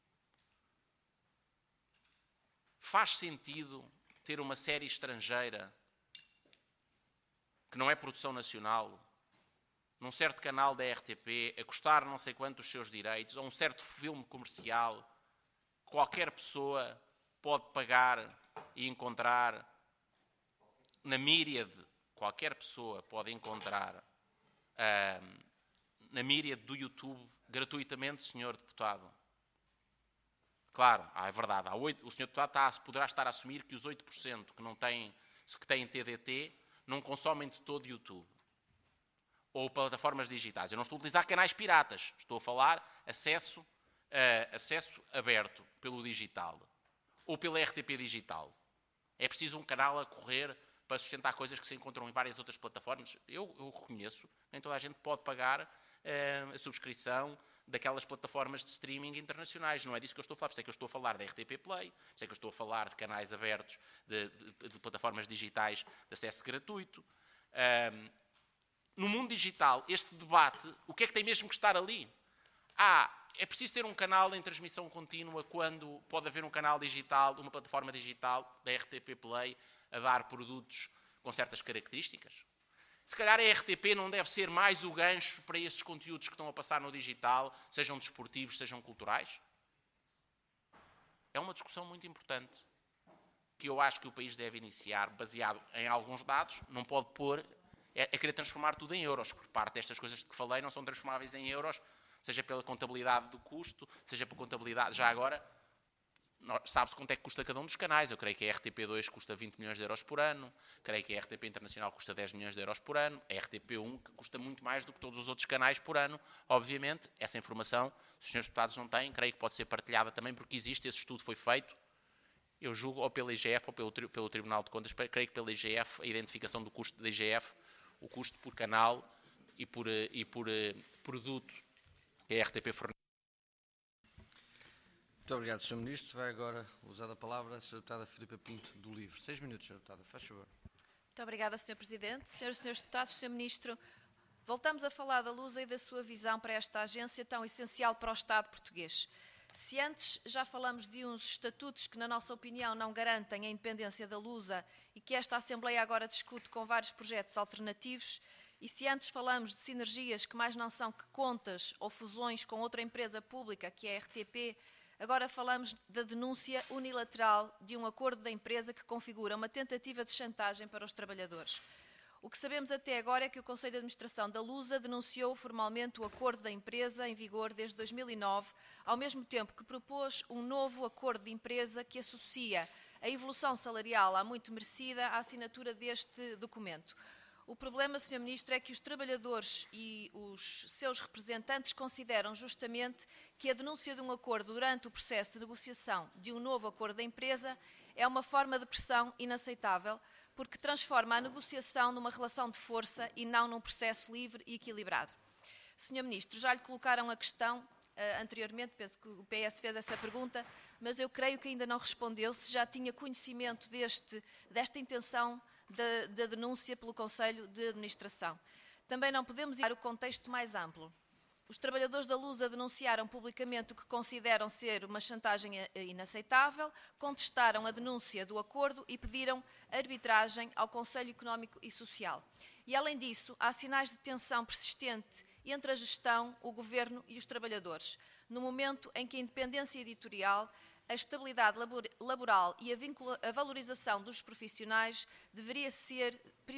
Faz sentido ter uma série estrangeira que não é produção nacional, num certo canal da RTP, a custar não sei quanto os seus direitos, ou um certo filme comercial, qualquer pessoa pode pagar e encontrar na míriade, qualquer pessoa pode encontrar na míriade do YouTube gratuitamente, Sr. Deputado. Claro, é verdade. O Sr. Deputado poderá estar a assumir que os 8% que têm TDT não consomem de todo YouTube. Ou plataformas digitais. Eu não estou a utilizar canais piratas. Estou a falar acesso aberto pelo digital. Ou pela RTP Digital. É preciso um canal a correr para sustentar coisas que se encontram em várias outras plataformas. Eu reconheço, nem toda a gente pode pagar a subscrição daquelas plataformas de streaming internacionais. Não é disso que eu estou a falar. Por isso é que eu estou a falar da RTP Play, por isso é que eu estou a falar de canais abertos, de plataformas digitais de acesso gratuito. No mundo digital, este debate, o que é que tem mesmo que estar ali? É preciso ter um canal em transmissão contínua quando pode haver um canal digital, uma plataforma digital da RTP Play a dar produtos com certas características? Se calhar a RTP não deve ser mais o gancho para esses conteúdos que estão a passar no digital, sejam desportivos, sejam culturais? É uma discussão muito importante que eu acho que o país deve iniciar, baseado em alguns dados. Não pode querer transformar tudo em euros, porque parte destas coisas de que falei não são transformáveis em euros, seja pela contabilidade do custo, seja pela contabilidade, já agora, sabe-se quanto é que custa cada um dos canais. Eu creio que a RTP2 custa 20 milhões de euros por ano, creio que a RTP Internacional custa 10 milhões de euros por ano, a RTP1 que custa muito mais do que todos os outros canais por ano. Obviamente, essa informação, se os senhores deputados não têm, creio que pode ser partilhada também, porque existe, esse estudo foi feito, eu julgo, ou pela IGF ou pelo Tribunal de Contas, creio que pela IGF, a identificação do custo da IGF, o custo por canal e por produto que a RTP fornece. Muito obrigado, Sr. Ministro. Vai agora usar a palavra a Sra. Deputada Filipa Pinto do LIVRE. 6 minutos, Sra. Deputada. Faz favor. Muito obrigada, Sr. Presidente. Senhoras e senhores deputados, Sr. Ministro, voltamos a falar da Lusa e da sua visão para esta agência tão essencial para o Estado português. Se antes já falamos de uns estatutos que, na nossa opinião, não garantem a independência da Lusa e que esta Assembleia agora discute com vários projetos alternativos, e se antes falamos de sinergias que mais não são que contas ou fusões com outra empresa pública, que é a RTP, agora falamos da denúncia unilateral de um acordo da empresa que configura uma tentativa de chantagem para os trabalhadores. O que sabemos até agora é que o Conselho de Administração da Lusa denunciou formalmente o acordo da empresa em vigor desde 2009, ao mesmo tempo que propôs um novo acordo de empresa que associa a evolução salarial há muito merecida à assinatura deste documento. O problema, Sr. Ministro, é que os trabalhadores e os seus representantes consideram justamente que a denúncia de um acordo durante o processo de negociação de um novo acordo da empresa é uma forma de pressão inaceitável, porque transforma a negociação numa relação de força e não num processo livre e equilibrado. Sr. Ministro, já lhe colocaram a questão anteriormente, penso que o PS fez essa pergunta, mas eu creio que ainda não respondeu se já tinha conhecimento desta intenção da denúncia pelo Conselho de Administração. Também não podemos ir o contexto mais amplo. Os trabalhadores da Lusa denunciaram publicamente o que consideram ser uma chantagem inaceitável, contestaram a denúncia do acordo e pediram arbitragem ao Conselho Económico e Social. E, além disso, há sinais de tensão persistente entre a gestão, o Governo e os trabalhadores, no momento em que a independência editorial, a estabilidade laboral e a valorização dos profissionais deveriam ser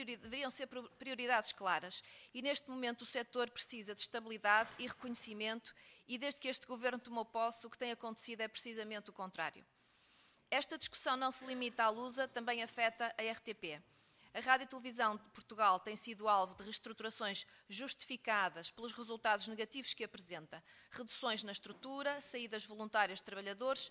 prioridades claras. E neste momento o setor precisa de estabilidade e reconhecimento e desde que este Governo tomou posse o que tem acontecido é precisamente o contrário. Esta discussão não se limita à Lusa, também afeta a RTP. A Rádio e Televisão de Portugal tem sido alvo de reestruturações justificadas pelos resultados negativos que apresenta. Reduções na estrutura, saídas voluntárias de trabalhadores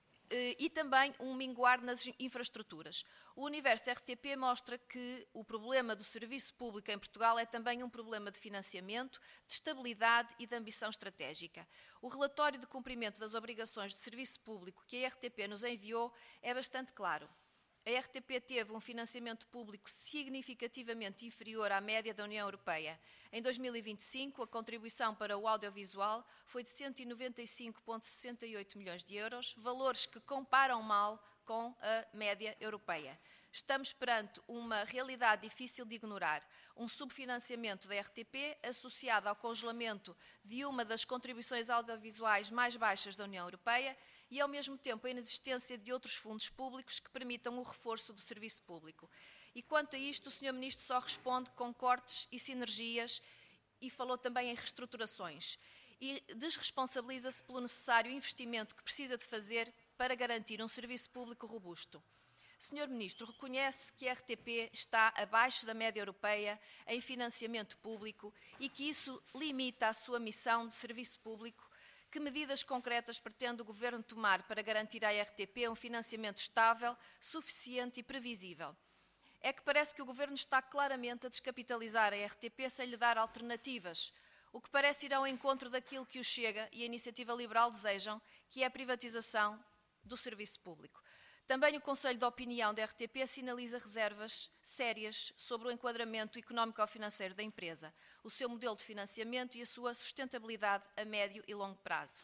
e também um minguar nas infraestruturas. O universo RTP mostra que o problema do serviço público em Portugal é também um problema de financiamento, de estabilidade e de ambição estratégica. O relatório de cumprimento das obrigações de serviço público que a RTP nos enviou é bastante claro. A RTP teve um financiamento público significativamente inferior à média da União Europeia. Em 2025, a contribuição para o audiovisual foi de 195,68 milhões de euros, valores que comparam mal com a média europeia. Estamos perante uma realidade difícil de ignorar, um subfinanciamento da RTP associado ao congelamento de uma das contribuições audiovisuais mais baixas da União Europeia e, ao mesmo tempo, a inexistência de outros fundos públicos que permitam o reforço do serviço público. E quanto a isto, o Sr. Ministro só responde com cortes e sinergias e falou também em reestruturações. E desresponsabiliza-se pelo necessário investimento que precisa de fazer para garantir um serviço público robusto. Sr. Ministro, reconhece que a RTP está abaixo da média europeia em financiamento público e que isso limita a sua missão de serviço público. Que medidas concretas pretende o Governo tomar para garantir à RTP um financiamento estável, suficiente e previsível? É que parece que o Governo está claramente a descapitalizar a RTP sem lhe dar alternativas, o que parece ir ao encontro daquilo que o Chega e a Iniciativa Liberal desejam, que é a privatização do serviço público. Também o Conselho de Opinião da RTP sinaliza reservas sérias sobre o enquadramento económico-financeiro da empresa, o seu modelo de financiamento e a sua sustentabilidade a médio e longo prazo.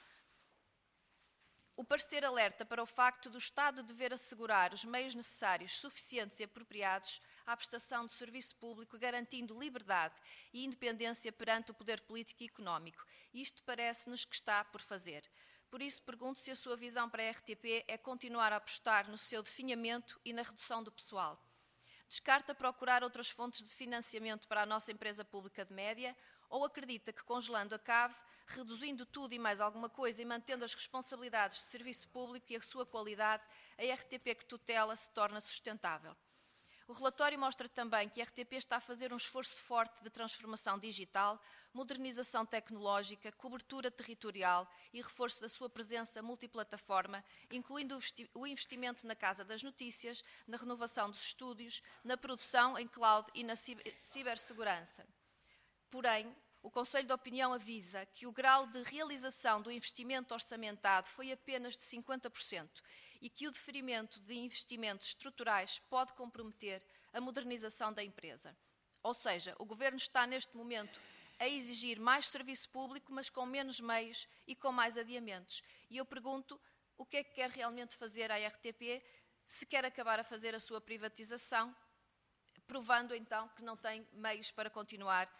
O parecer alerta para o facto do Estado dever assegurar os meios necessários, suficientes e apropriados à prestação de serviço público, garantindo liberdade e independência perante o poder político e económico. Isto parece-nos que está por fazer. Por isso, pergunto se a sua visão para a RTP é continuar a apostar no seu definhamento e na redução do pessoal. Descarta procurar outras fontes de financiamento para a nossa empresa pública de média ou acredita que, congelando a CAV, reduzindo tudo e mais alguma coisa e mantendo as responsabilidades de serviço público e a sua qualidade, a RTP que tutela se torna sustentável? O relatório mostra também que a RTP está a fazer um esforço forte de transformação digital, modernização tecnológica, cobertura territorial e reforço da sua presença multiplataforma, incluindo o investimento na Casa das Notícias, na renovação dos estúdios, na produção em cloud e na cibersegurança. Porém, o Conselho de Opinião avisa que o grau de realização do investimento orçamentado foi apenas de 50% e que o deferimento de investimentos estruturais pode comprometer a modernização da empresa. Ou seja, o Governo está neste momento a exigir mais serviço público, mas com menos meios e com mais adiamentos. E eu pergunto, o que é que quer realmente fazer a RTP, se quer acabar a fazer a sua privatização, provando então que não tem meios para continuar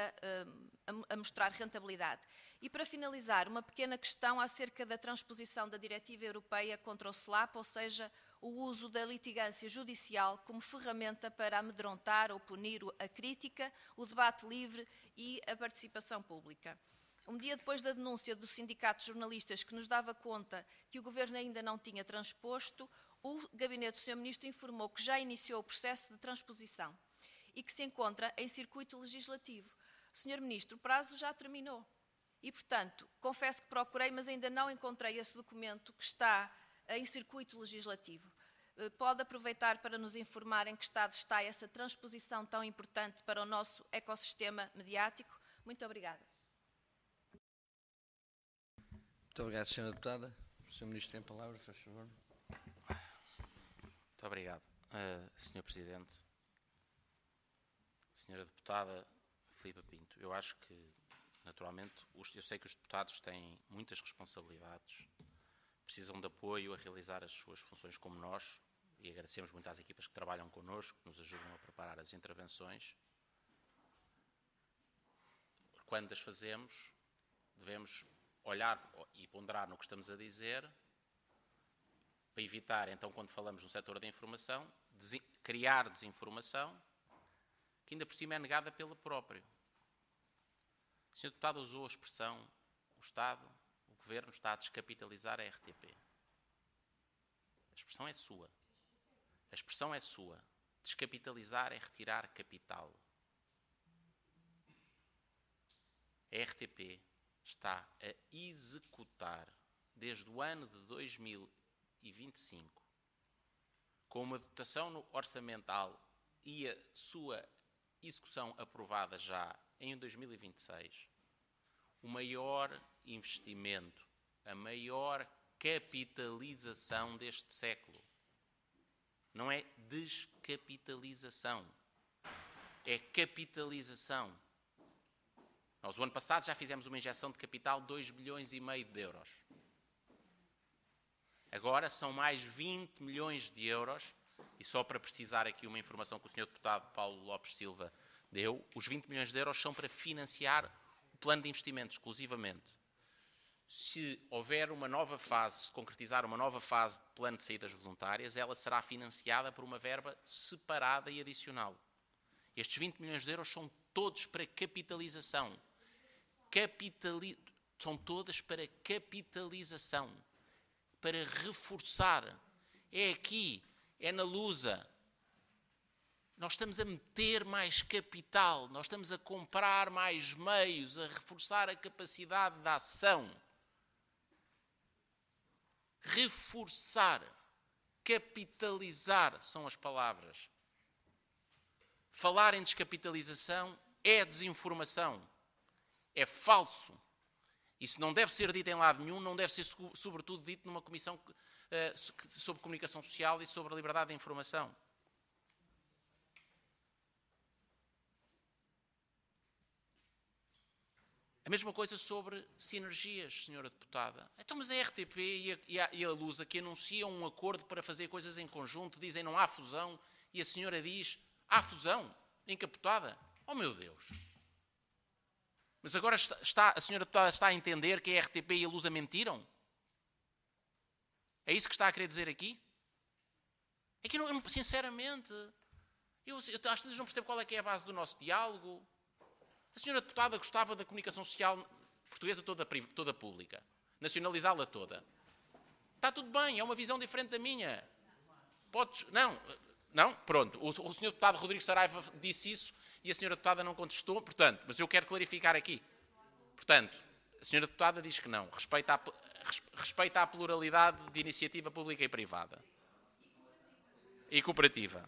a mostrar rentabilidade. E para finalizar, uma pequena questão acerca da transposição da Diretiva Europeia contra o SLAP, ou seja, o uso da litigância judicial como ferramenta para amedrontar ou punir a crítica, o debate livre e a participação pública. Um dia depois da denúncia do Sindicato de Jornalistas que nos dava conta que o Governo ainda não tinha transposto, o Gabinete do Sr. Ministro informou que já iniciou o processo de transposição e que se encontra em circuito legislativo. Sr. Ministro, o prazo já terminou e, portanto, confesso que procurei, mas ainda não encontrei esse documento que está em circuito legislativo. Pode aproveitar para nos informar em que estado está essa transposição tão importante para o nosso ecossistema mediático? Muito obrigada. Muito obrigado, Sra. Deputada. O Sr. Ministro tem a palavra, faz favor. Muito obrigado, Sr. Presidente. Sra. Deputada Filipa Pinto, eu acho que, naturalmente, eu sei que os deputados têm muitas responsabilidades, precisam de apoio a realizar as suas funções como nós, e agradecemos muito às equipas que trabalham connosco, que nos ajudam a preparar as intervenções. Quando as fazemos, devemos olhar e ponderar no que estamos a dizer, para evitar, então, quando falamos no setor da informação, criar desinformação, que ainda por cima é negada pelo próprio. O Sr. Deputado usou a expressão, o Estado, o Governo está a descapitalizar a RTP. A expressão é sua. A expressão é sua. Descapitalizar é retirar capital. A RTP está a executar, desde o ano de 2025, com uma dotação orçamental e a sua execução aprovada já em 2026, o maior investimento, a maior capitalização deste século. Não é descapitalização, é capitalização. Nós, o ano passado, já fizemos uma injeção de capital de 2,5 bilhões de euros. Agora são mais 20 milhões de euros, e só para precisar aqui uma informação que o Sr. Deputado Paulo Lopes Silva deu, os 20 milhões de euros são para financiar o plano de investimento exclusivamente. se houver uma nova fase, se concretizar uma nova fase de plano de saídas voluntárias, ela será financiada por uma verba separada e adicional. Estes 20 milhões de euros são todos para capitalização. São todas para capitalização, para reforçar. É aqui, é na Lusa. Nós estamos a meter mais capital, nós estamos a comprar mais meios, a reforçar a capacidade de ação. Reforçar, capitalizar são as palavras. Falar em descapitalização é desinformação, é falso. Isso não deve ser dito em lado nenhum, não deve ser sobretudo dito numa comissão sobre comunicação social e sobre a liberdade de informação. A mesma coisa sobre sinergias, senhora deputada. Então, mas a RTP e a Lusa, que anunciam um acordo para fazer coisas em conjunto, dizem não há fusão, e a senhora diz, há fusão, encapotada. Oh, meu Deus! Mas agora a senhora deputada está a entender que a RTP e a Lusa mentiram? É isso que está a querer dizer aqui? É que, sinceramente, eu às vezes não percebo qual é que é a base do nosso diálogo. A senhora deputada gostava da comunicação social portuguesa toda pública. Nacionalizá-la toda. Está tudo bem, é uma visão diferente da minha. Não, pronto. O senhor deputado Rodrigo Saraiva disse isso e a senhora deputada não contestou, portanto, mas eu quero clarificar aqui. Portanto, a senhora deputada diz que não. Respeita a pluralidade de iniciativa pública e privada. E cooperativa.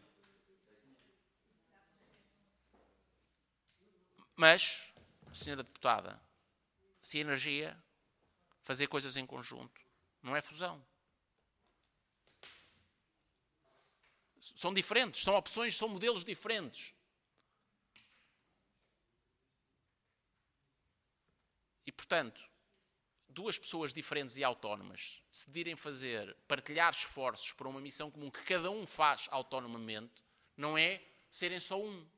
Mas, senhora deputada, se a energia, fazer coisas em conjunto, não é fusão. São diferentes, são opções, são modelos diferentes. E, portanto, duas pessoas diferentes e autónomas decidirem partilhar esforços para uma missão comum que cada um faz autonomamente, não é serem só um.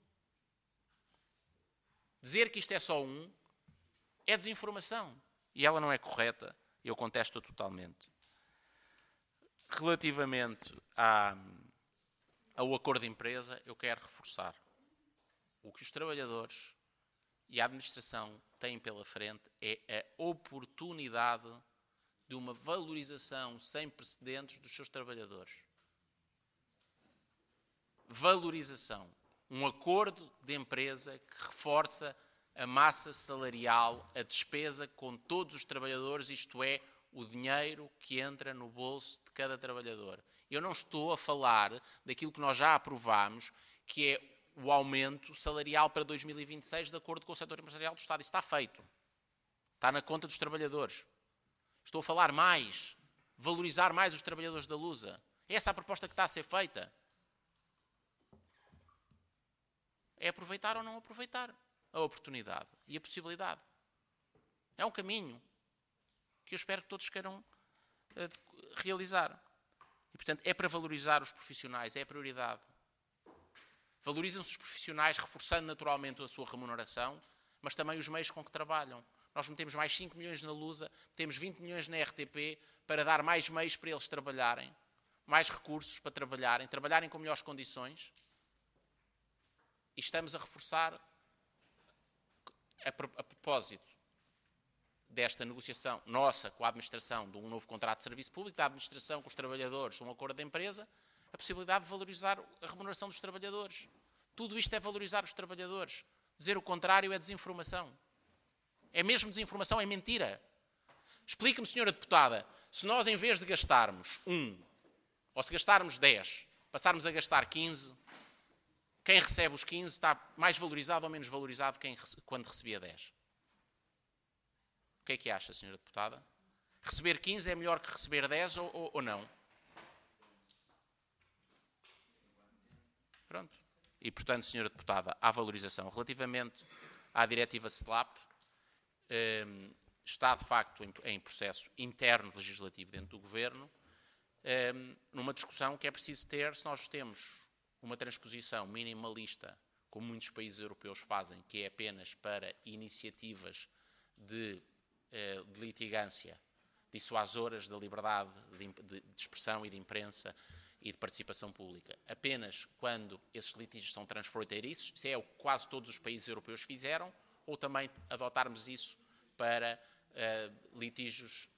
Dizer que isto é só um é desinformação. E ela não é correta. Eu contesto-a totalmente. Relativamente ao acordo de empresa, eu quero reforçar. O que os trabalhadores e a administração têm pela frente é a oportunidade de uma valorização sem precedentes dos seus trabalhadores. Valorização. Um acordo de empresa que reforça a massa salarial, a despesa com todos os trabalhadores, isto é, o dinheiro que entra no bolso de cada trabalhador. Eu não estou a falar daquilo que nós já aprovámos, que é o aumento salarial para 2026 de acordo com o setor empresarial do Estado. Isso está feito. Está na conta dos trabalhadores. Estou a falar mais, valorizar mais os trabalhadores da Lusa. É essa a proposta que está a ser feita. É aproveitar ou não aproveitar a oportunidade e a possibilidade. É um caminho que eu espero que todos queiram realizar. E, portanto, é para valorizar os profissionais, é a prioridade. Valorizam-se os profissionais, reforçando naturalmente a sua remuneração, mas também os meios com que trabalham. Nós metemos mais 5 milhões na Lusa, temos 20 milhões na RTP para dar mais meios para eles trabalharem, mais recursos para trabalharem com melhores condições. E estamos a reforçar, a propósito desta negociação nossa com a administração de um novo contrato de serviço público, da administração com os trabalhadores de um acordo de empresa, a possibilidade de valorizar a remuneração dos trabalhadores. Tudo isto é valorizar os trabalhadores. Dizer o contrário é desinformação. É mesmo desinformação, é mentira. Explique-me, senhora deputada, se nós em vez de gastarmos 1, ou se gastarmos 10, passarmos a gastar 15, quem recebe os 15 está mais valorizado ou menos valorizado quando recebia 10? O que é que acha, senhora deputada? Receber 15 é melhor que receber 10 ou não? Pronto. E, portanto, senhora deputada, há valorização. Relativamente à diretiva SLAP, está, de facto, em processo interno legislativo dentro do Governo, numa discussão que é preciso ter se nós temos uma transposição minimalista, como muitos países europeus fazem, que é apenas para iniciativas de de litigância dissuasoras da liberdade de expressão e de imprensa e de participação pública. Apenas quando esses litígios são transfronteiriços, isso é o que quase todos os países europeus fizeram, ou também adotarmos isso para litígios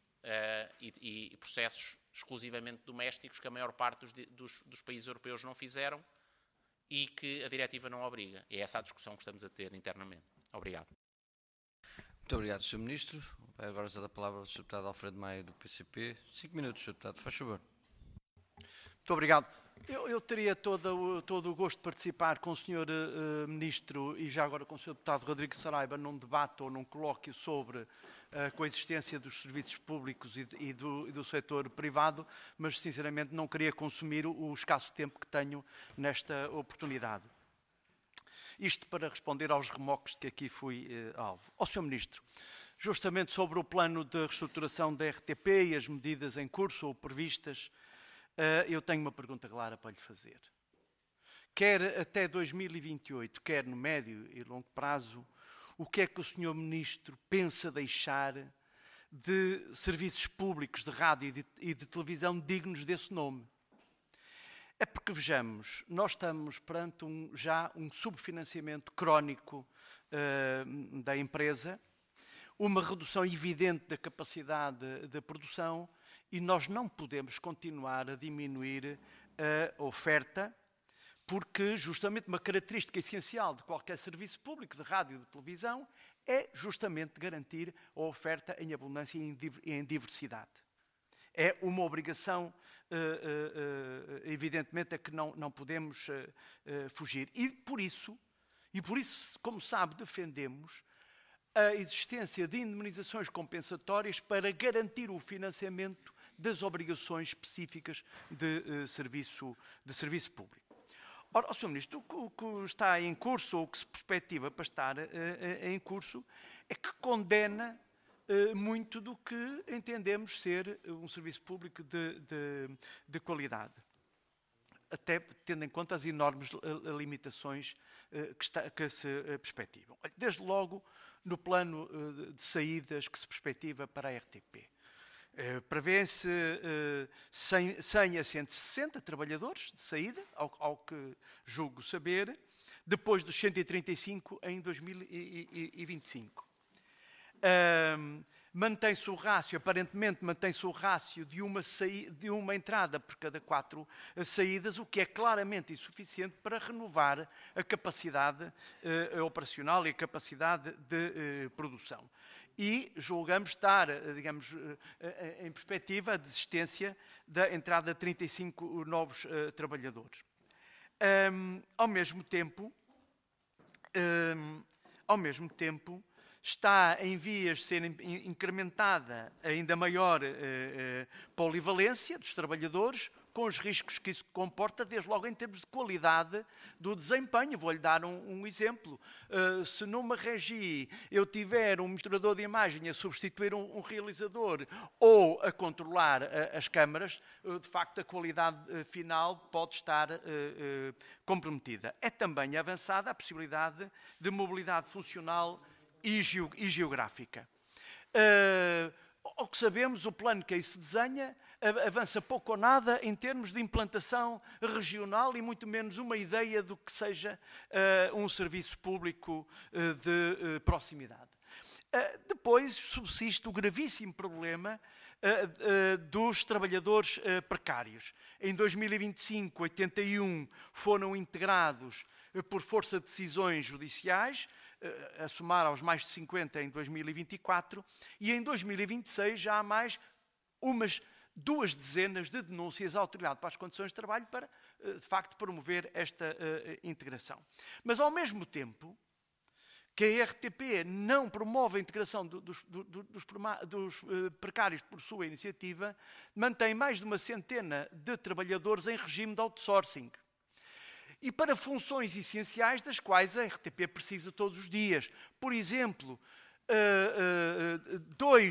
e processos exclusivamente domésticos que a maior parte dos países europeus não fizeram e que a diretiva não obriga. É essa a discussão que estamos a ter internamente. Obrigado. Muito obrigado, Sr. Ministro. Vai agora dar a palavra ao Sr. Deputado Alfredo Maia, do PCP. 5 minutos, Sr. Deputado, faz favor. Muito obrigado. Eu teria todo o gosto de participar com o Sr. Ministro e já agora com o Sr. Deputado Rodrigo Saraiva num debate ou num colóquio sobre a coexistência dos serviços públicos e do setor privado, mas sinceramente não queria consumir o escasso tempo que tenho nesta oportunidade. Isto para responder aos remoques de que aqui fui alvo. Ao Sr. Ministro, justamente sobre o plano de reestruturação da RTP e as medidas em curso ou previstas, eu tenho uma pergunta clara para lhe fazer. Quer até 2028, quer no médio e longo prazo, o que é que o Sr. Ministro pensa deixar de serviços públicos de rádio e de televisão dignos desse nome? É porque, vejamos, nós estamos perante já um subfinanciamento crónico da empresa, uma redução evidente da capacidade de produção e nós não podemos continuar a diminuir a oferta porque justamente uma característica essencial de qualquer serviço público, de rádio e de televisão, é justamente garantir a oferta em abundância e em diversidade. É uma obrigação, evidentemente, a que não podemos fugir. E por isso, como sabe, defendemos a existência de indemnizações compensatórias para garantir o financiamento das obrigações específicas de serviço público. Ora, Sr. Ministro, o que está em curso, ou o que se perspectiva para estar em curso, é que condena muito do que entendemos ser um serviço público de qualidade. Até tendo em conta as enormes limitações que se perspectivam. Desde logo, no plano de saídas que se perspectiva para a RTP. Prevê-se 100 a 160 trabalhadores de saída, ao que julgo saber, depois dos 135 em 2025. Mantém-se o rácio, aparentemente mantém-se o rácio de uma entrada por cada 4 saídas, o que é claramente insuficiente para renovar a capacidade operacional e a capacidade de produção. E julgamos estar, digamos, em perspectiva a desistência da entrada de 35 novos trabalhadores. Ao mesmo tempo, está em vias de ser incrementada ainda maior polivalência dos trabalhadores, com os riscos que isso comporta, desde logo em termos de qualidade do desempenho. Vou-lhe dar um exemplo. Se numa regi eu tiver um misturador de imagem a substituir um realizador ou a controlar as câmaras, de facto a qualidade final pode estar comprometida. É também avançada a possibilidade de mobilidade funcional e geográfica. Ao que sabemos, o plano que aí se desenha avança pouco ou nada em termos de implantação regional e muito menos uma ideia do que seja um serviço público de proximidade. Depois subsiste o gravíssimo problema dos trabalhadores precários. Em 2025, 81 foram integrados por força de decisões judiciais, a somar aos mais de 50 em 2024, e em 2026 já há mais umas 2 dezenas de denúncias à Autoridade para as Condições de Trabalho para, de facto, promover esta integração. Mas, ao mesmo tempo que a RTP não promove a integração dos precários por sua iniciativa, mantém mais de uma centena de trabalhadores em regime de outsourcing. E para funções essenciais das quais a RTP precisa todos os dias. Por exemplo,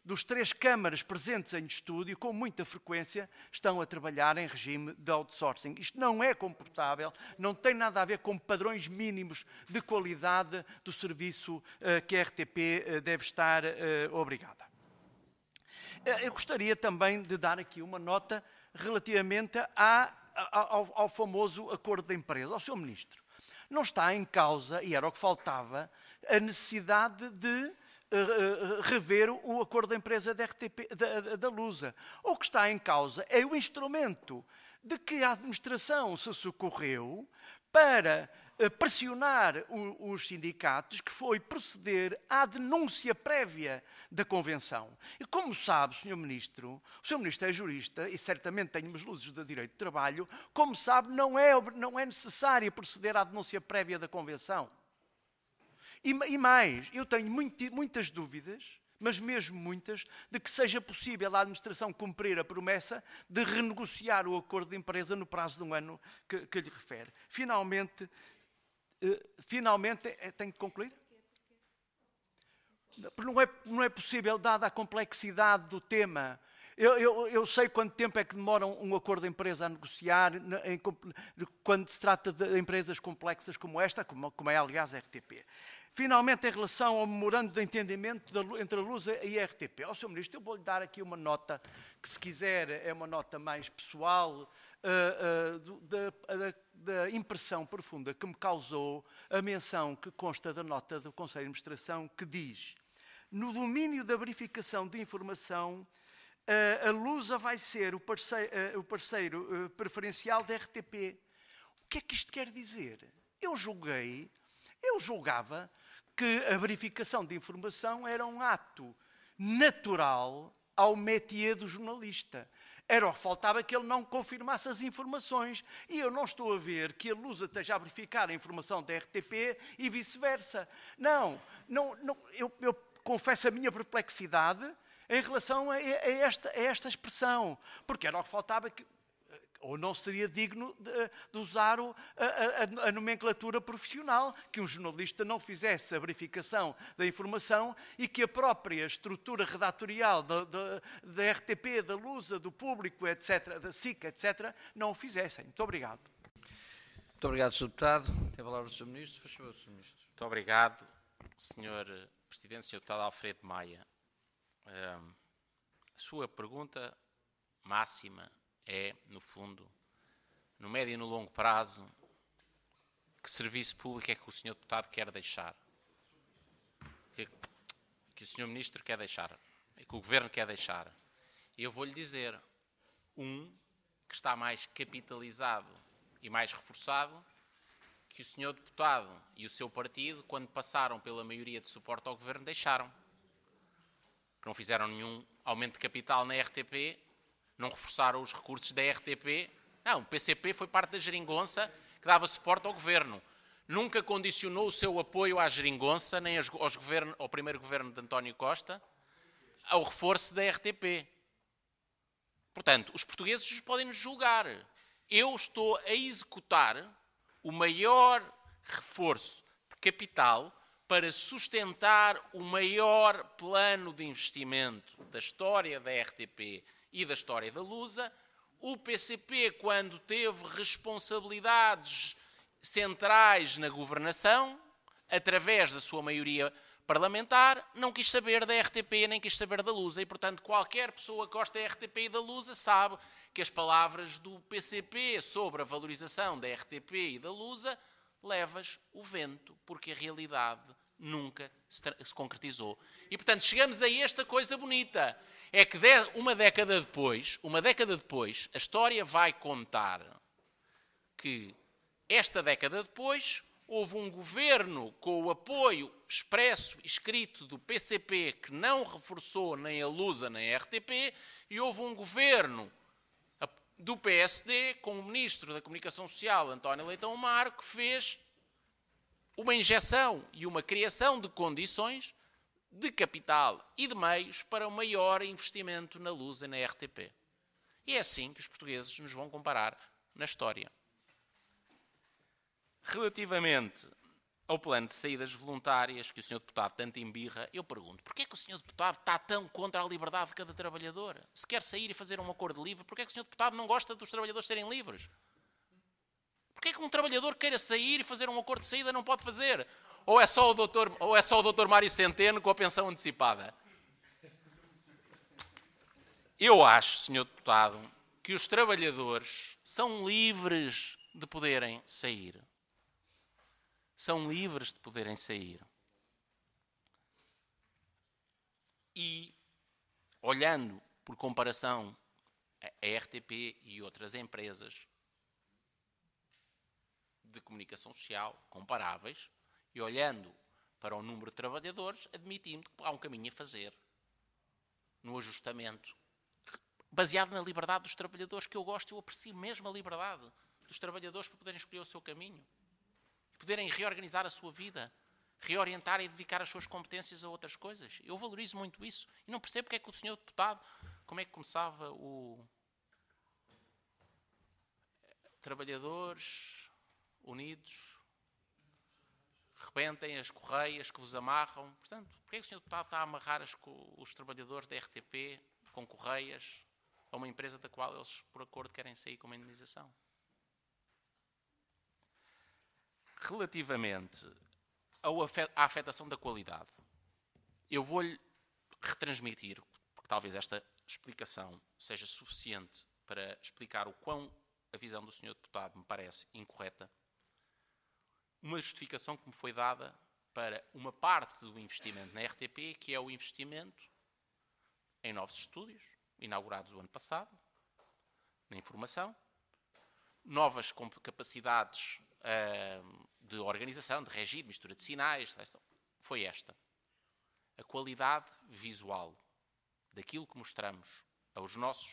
dos 3 câmaras presentes em estúdio, com muita frequência, estão a trabalhar em regime de outsourcing. Isto não é comportável, não tem nada a ver com padrões mínimos de qualidade do serviço que a RTP deve estar obrigada. Eu gostaria também de dar aqui uma nota relativamente ao famoso acordo de empresa, ao Sr. Ministro. Não está em causa, e era o que faltava, a necessidade de rever o acordo de empresa da RTP, da Lusa. O que está em causa é o instrumento de que a administração se socorreu para pressionar os sindicatos, que foi proceder à denúncia prévia da Convenção. E como sabe, Sr. Ministro, o Sr. Ministro é jurista e certamente tem umas luzes de direito de trabalho, como sabe, não é necessário proceder à denúncia prévia da Convenção. E mais, eu tenho muitas dúvidas, mas mesmo muitas, de que seja possível a administração cumprir a promessa de renegociar o acordo de empresa no prazo de 1 ano que lhe refere. Finalmente, tenho que concluir? Não é possível, dada a complexidade do tema. Eu sei quanto tempo é que demora um acordo de empresa a negociar quando se trata de empresas complexas como esta, como é, aliás, a RTP. Finalmente, em relação ao memorando de entendimento entre a Lusa e a RTP. Ó, Sr. Ministro, eu vou-lhe dar aqui uma nota, que se quiser é uma nota mais pessoal, da impressão profunda que me causou a menção que consta da nota do Conselho de Administração, que diz: no domínio da verificação de informação, a Lusa vai ser o parceiro preferencial da RTP. O que é que isto quer dizer? Eu julgava que a verificação de informação era um ato natural ao métier do jornalista. Era o que faltava, que ele não confirmasse as informações. E eu não estou a ver que a Lusa esteja a verificar a informação da RTP e vice-versa. Eu confesso a minha perplexidade em relação a esta expressão. Porque era o que faltava, ou não seria digno de usar a nomenclatura profissional, que um jornalista não fizesse a verificação da informação e que a própria estrutura redatorial da RTP, da Lusa, do Público, etc., da SIC, etc., não o fizessem. Muito obrigado. Muito obrigado, Sr. Deputado. Tem a palavra o Sr. Ministro. Faz favor, Sr. Ministro. Muito obrigado, Sr. Presidente, Sr. Deputado Alfredo Maia. A sua pergunta máxima é, no fundo, no médio e no longo prazo, que serviço público é que o Sr. Deputado quer deixar? Que o Sr. Ministro quer deixar? Que o Governo quer deixar? E eu vou-lhe dizer, que está mais capitalizado e mais reforçado, que o Sr. Deputado e o seu partido, quando passaram pela maioria de suporte ao Governo, deixaram. Que não fizeram nenhum aumento de capital na RTP, não reforçaram os recursos da RTP. Não, o PCP foi parte da geringonça que dava suporte ao Governo. Nunca condicionou o seu apoio à geringonça, nem ao primeiro governo de António Costa, ao reforço da RTP. Portanto, os portugueses podem nos julgar. Eu estou a executar o maior reforço de capital para sustentar o maior plano de investimento da história da RTP e da história da Lusa. O PCP, quando teve responsabilidades centrais na governação, através da sua maioria parlamentar, não quis saber da RTP nem quis saber da Lusa. E, portanto, qualquer pessoa que gosta da RTP e da Lusa sabe que as palavras do PCP sobre a valorização da RTP e da Lusa levas o vento, porque a realidade nunca se concretizou. E, portanto, chegamos a esta coisa bonita. É que uma década depois, a história vai contar que esta década depois houve um governo com o apoio expresso e escrito do PCP que não reforçou nem a Lusa nem a RTP, e houve um governo do PSD com o Ministro da Comunicação Social, António Leitão Amaro, que fez uma injeção e uma criação de condições de capital e de meios para o maior investimento na Lusa e na RTP. E é assim que os portugueses nos vão comparar na história. Relativamente ao plano de saídas voluntárias que o Sr. Deputado tanto embirra, eu pergunto, porquê é que o Sr. Deputado está tão contra a liberdade de cada trabalhador? Se quer sair e fazer um acordo livre, porquê é que o Sr. Deputado não gosta dos trabalhadores serem livres? Porquê é que um trabalhador queira sair e fazer um acordo de saída não pode fazer? Ou é só o doutor Mário Centeno com a pensão antecipada? Eu acho, Sr. Deputado, que os trabalhadores são livres de poderem sair. São livres de poderem sair. E, olhando por comparação a RTP e outras empresas de comunicação social comparáveis, e olhando para o número de trabalhadores, admitindo que há um caminho a fazer no ajustamento, baseado na liberdade dos trabalhadores, que eu gosto, eu aprecio mesmo a liberdade dos trabalhadores para poderem escolher o seu caminho, poderem reorganizar a sua vida, reorientar e dedicar as suas competências a outras coisas. Eu valorizo muito isso. E não percebo porque é que o Sr. Deputado, como é que começava o Trabalhadores Unidos, rebentem as correias que vos amarram. Portanto, porque é que o Sr. Deputado está a amarrar os trabalhadores da RTP com correias a uma empresa da qual eles, por acordo, querem sair com uma indemnização? Relativamente à afetação da qualidade, eu vou-lhe retransmitir, porque talvez esta explicação seja suficiente para explicar o quão a visão do Sr. Deputado me parece incorreta, uma justificação que me foi dada para uma parte do investimento na RTP, que é o investimento em novos estúdios, inaugurados o ano passado, na informação, novas capacidades de organização, de regime, mistura de sinais, foi esta. A qualidade visual daquilo que mostramos aos nossos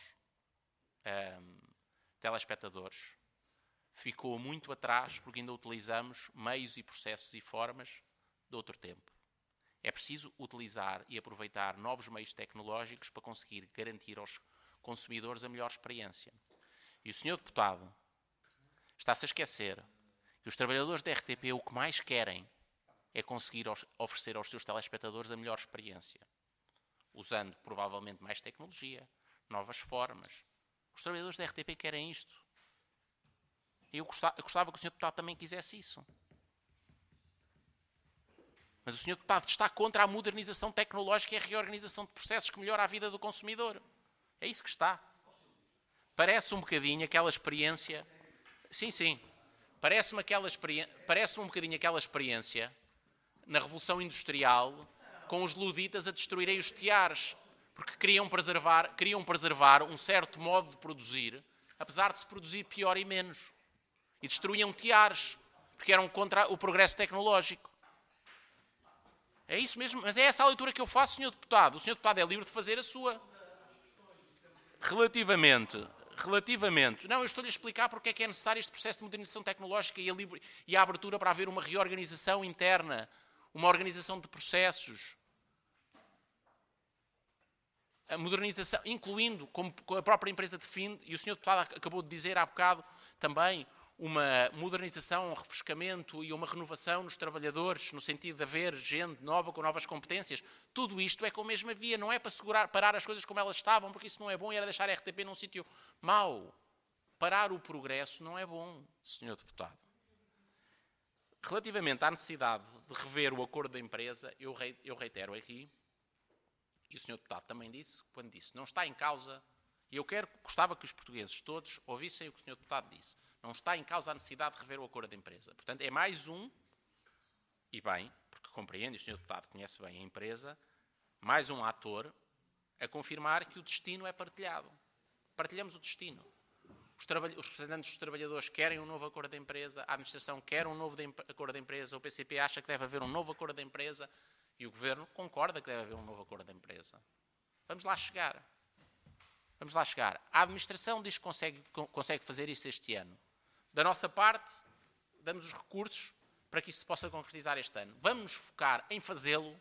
telespectadores ficou muito atrás porque ainda utilizamos meios e processos e formas de outro tempo. É preciso utilizar e aproveitar novos meios tecnológicos para conseguir garantir aos consumidores a melhor experiência. E o Sr. Deputado está-se a esquecer que os trabalhadores da RTP o que mais querem é conseguir oferecer aos seus telespectadores a melhor experiência, usando provavelmente mais tecnologia, novas formas. Os trabalhadores da RTP querem isto. Eu gostava que o Sr. Deputado também quisesse isso. Mas o Sr. Deputado está contra a modernização tecnológica e a reorganização de processos que melhora a vida do consumidor. É isso que está. Parece um bocadinho aquela experiência... Sim. Parece-me um bocadinho aquela experiência na Revolução Industrial com os luditas a destruírem os teares, porque queriam preservar um certo modo de produzir, apesar de se produzir pior e menos. E destruíam teares, porque eram contra o progresso tecnológico. É isso mesmo, mas é essa a leitura que eu faço, Sr. Deputado. O Sr. Deputado é livre de fazer a sua. Relativamente... Não, eu estou-lhe a explicar porque é que é necessário este processo de modernização tecnológica e a abertura para haver uma reorganização interna, uma organização de processos. A modernização, incluindo, como a própria empresa define, e o Sr. Deputado acabou de dizer há bocado também, uma modernização, um refrescamento e uma renovação nos trabalhadores, no sentido de haver gente nova com novas competências. Tudo isto é com a mesma via, não é para parar as coisas como elas estavam, porque isso não é bom e era deixar a RTP num sítio mau. Parar o progresso não é bom, Sr. Deputado. Relativamente à necessidade de rever o acordo da empresa, eu reitero aqui, e o Sr. Deputado também disse, quando disse, não está em causa, e gostava que os portugueses todos ouvissem o que o Sr. Deputado disse. Não está em causa a necessidade de rever o acordo da empresa. Portanto, é mais um, e bem, porque compreende, e o Sr. Deputado conhece bem a empresa, mais um ator a confirmar que o destino é partilhado. Partilhamos o destino. Os representantes dos trabalhadores querem um novo acordo da empresa, a administração quer um novo acordo da empresa, o PCP acha que deve haver um novo acordo da empresa e o Governo concorda que deve haver um novo acordo da empresa. Vamos lá chegar. A administração diz que consegue fazer isso este ano. Da nossa parte, damos os recursos para que isso se possa concretizar este ano. Vamos nos focar em fazê-lo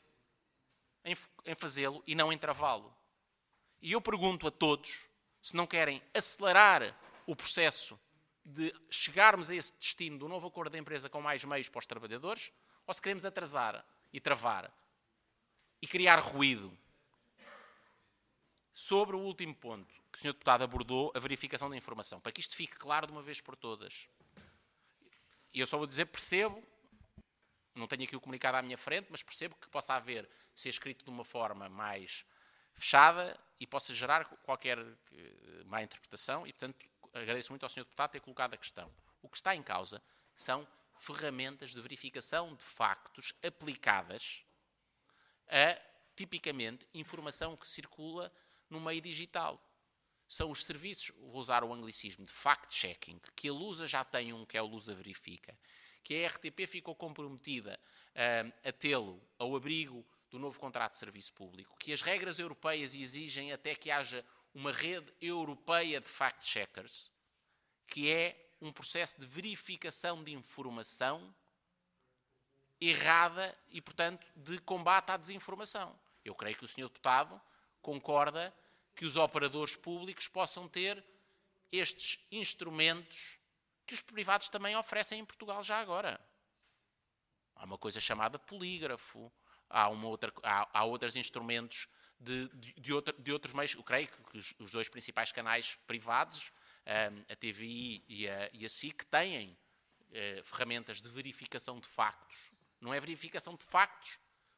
e não em travá-lo. E eu pergunto a todos se não querem acelerar o processo de chegarmos a esse destino do novo acordo da empresa com mais meios para os trabalhadores, ou se queremos atrasar e travar e criar ruído. Sobre o último ponto que o Sr. Deputado abordou, a verificação da informação, para que isto fique claro de uma vez por todas. E eu só vou dizer, percebo, não tenho aqui o comunicado à minha frente, mas percebo que possa haver, ser escrito de uma forma mais fechada e possa gerar qualquer má interpretação e, portanto, agradeço muito ao Sr. Deputado ter colocado a questão. O que está em causa são ferramentas de verificação de factos aplicadas a, tipicamente, informação que circula no meio digital. São os serviços, vou usar o anglicismo, de fact-checking, que a Lusa já tem um, que é o Lusa Verifica, que a RTP ficou comprometida a tê-lo ao abrigo do novo contrato de serviço público, que as regras europeias exigem até que haja uma rede europeia de fact-checkers, que é um processo de verificação de informação errada e, portanto, de combate à desinformação. Eu creio que o Sr. Deputado concorda que os operadores públicos possam ter estes instrumentos que os privados também oferecem em Portugal já agora. Há uma coisa chamada polígrafo, há outros instrumentos de outros meios. Eu creio que os dois principais canais privados, a TVI e a SIC, têm ferramentas de verificação de factos. Não é verificação de factos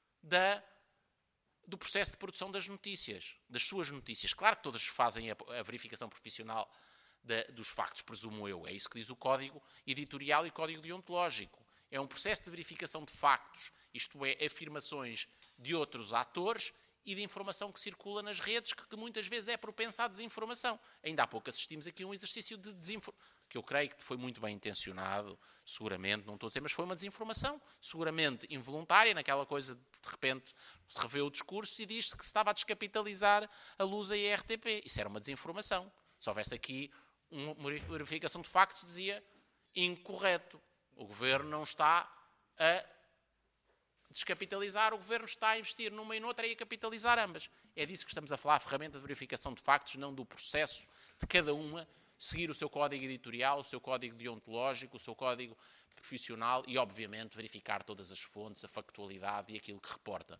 do processo de produção das notícias, das suas notícias. Claro que todas fazem a verificação profissional dos factos, presumo eu. É isso que diz o Código Editorial e o Código Deontológico. É um processo de verificação de factos, isto é, afirmações de outros atores e de informação que circula nas redes, que muitas vezes é propensa à desinformação. Ainda há pouco assistimos aqui a um exercício de desinformação, que eu creio que foi muito bem intencionado, seguramente, não estou a dizer, mas foi uma desinformação, seguramente involuntária, naquela coisa, de repente, se revê o discurso e diz-se que se estava a descapitalizar a Lusa e a RTP. Isso era uma desinformação. Se houvesse aqui uma verificação de factos, dizia incorreto. O Governo não está a descapitalizar, o Governo está a investir numa e noutra e a capitalizar ambas. É disso que estamos a falar, a ferramenta de verificação de factos, não do processo de cada uma seguir o seu código editorial, o seu código deontológico, o seu código profissional e, obviamente, verificar todas as fontes, a factualidade e aquilo que reporta.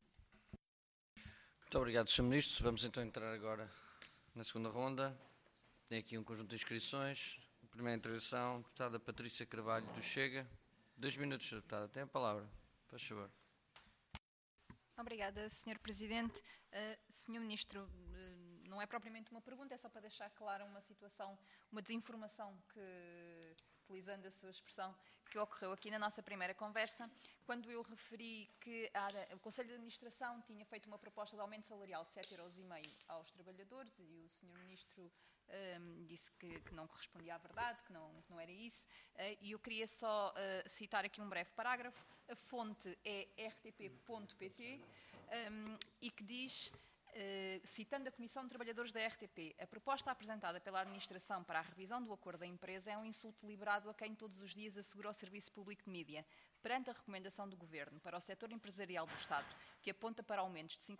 Muito obrigado, Sr. Ministro. Vamos então entrar agora na segunda ronda. Tem aqui um conjunto de inscrições. A primeira intervenção, deputada Patrícia Carvalho do Chega. 2 minutos, deputada. Tem a palavra. Faz favor. Obrigada, Sr. Presidente. Sr. Ministro, não é propriamente uma pergunta, é só para deixar clara uma situação, uma desinformação que, utilizando a sua expressão, que ocorreu aqui na nossa primeira conversa, quando eu referi que o Conselho de Administração tinha feito uma proposta de aumento salarial de 7,5 € aos trabalhadores e o Sr. Ministro disse que não correspondia à verdade, que não era isso, e eu queria só citar aqui um breve parágrafo. A fonte é rtp.pt e que diz, citando a Comissão de Trabalhadores da RTP, a proposta apresentada pela Administração para a revisão do acordo da empresa é um insulto deliberado a quem todos os dias assegura o serviço público de mídia. Perante a recomendação do Governo para o setor empresarial do Estado, que aponta para aumentos de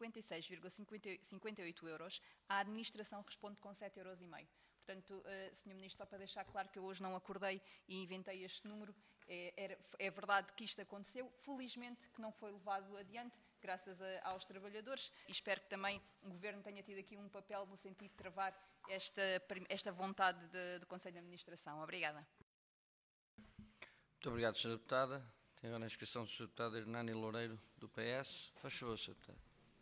56,58 €, a Administração responde com 7,5 €. Portanto, Sr. Ministro, só para deixar claro que eu hoje não acordei e inventei este número, é verdade que isto aconteceu, felizmente que não foi levado adiante, graças aos trabalhadores, e espero que também o Governo tenha tido aqui um papel no sentido de travar esta vontade do Conselho de Administração. Obrigada. Muito obrigado, Sra. Deputada. Tem agora a inscrição do Sr. Deputado Hernani Loureiro, do PS. Faz favor, Sr. Deputado.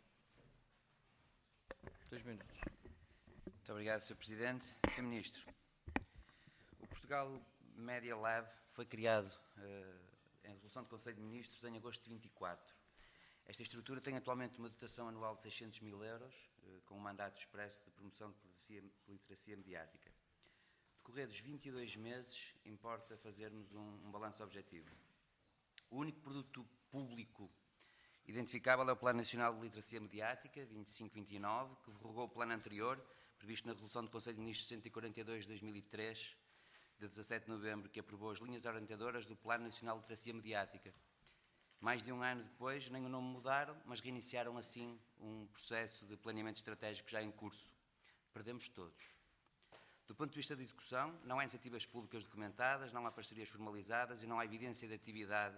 2 minutos. Muito obrigado, Sr. Presidente. Sr. Ministro, o Portugal Media Lab foi criado em resolução do Conselho de Ministros em agosto de 24. Esta estrutura tem atualmente uma dotação anual de 600 mil €, com um mandato expresso de promoção de literacia mediática. Decorridos 22 meses, importa fazermos um balanço objetivo. O único produto público identificável é o Plano Nacional de Literacia Mediática, 25-29, que prorrogou o plano anterior, previsto na Resolução do Conselho de Ministros 142 de 2003, de 17 de novembro, que aprovou as linhas orientadoras do Plano Nacional de Literacia Mediática. Mais de um ano depois, nem o nome mudaram, mas reiniciaram assim um processo de planeamento estratégico já em curso. Perdemos todos. Do ponto de vista da execução, não há iniciativas públicas documentadas, não há parcerias formalizadas e não há evidência de atividade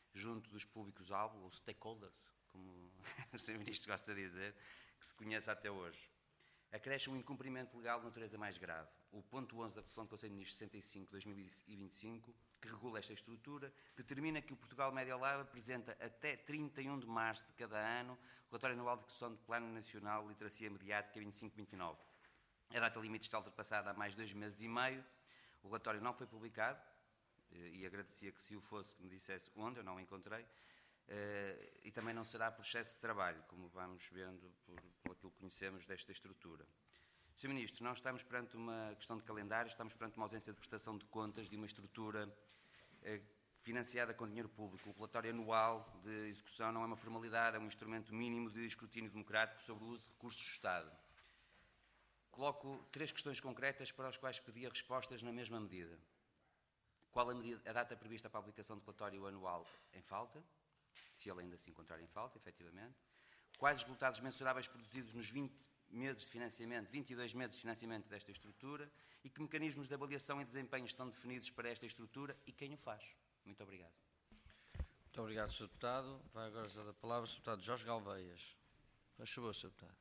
junto dos públicos-alvo, ou stakeholders, como o Sr. Ministro gosta de dizer, que se conhece até hoje. Acresce um incumprimento legal de natureza mais grave. O ponto 11 da Resolução do Conselho de Ministros 65/2025, que regula esta estrutura, determina que o Portugal Media Lab apresenta até 31 de março de cada ano o relatório anual de execução do Plano Nacional de Literacia Mediática 25-29. A data limite está ultrapassada há mais de 2 meses e meio. O relatório não foi publicado, e agradecia que se o fosse, que me dissesse onde, eu não o encontrei, e também não será processo de trabalho, como vamos vendo por aquilo que conhecemos desta estrutura. Sr. Ministro, não estamos perante uma questão de calendário, estamos perante uma ausência de prestação de contas de uma estrutura financiada com dinheiro público. O relatório anual de execução não é uma formalidade, é um instrumento mínimo de escrutínio democrático sobre o uso de recursos do Estado. Coloco 3 questões concretas para as quais pedia respostas na mesma medida. Qual a data prevista para a publicação do relatório anual em falta? Se ele ainda se encontrar em falta, efetivamente. Quais os resultados mensuráveis produzidos nos 20 meses de financiamento, 22 meses de financiamento desta estrutura, e que mecanismos de avaliação e desempenho estão definidos para esta estrutura e quem o faz? Muito obrigado. Muito obrigado, Sr. Deputado. Vai agora usar a palavra o Sr. Deputado Jorge Galveias. Faz favor, Sr. Deputado.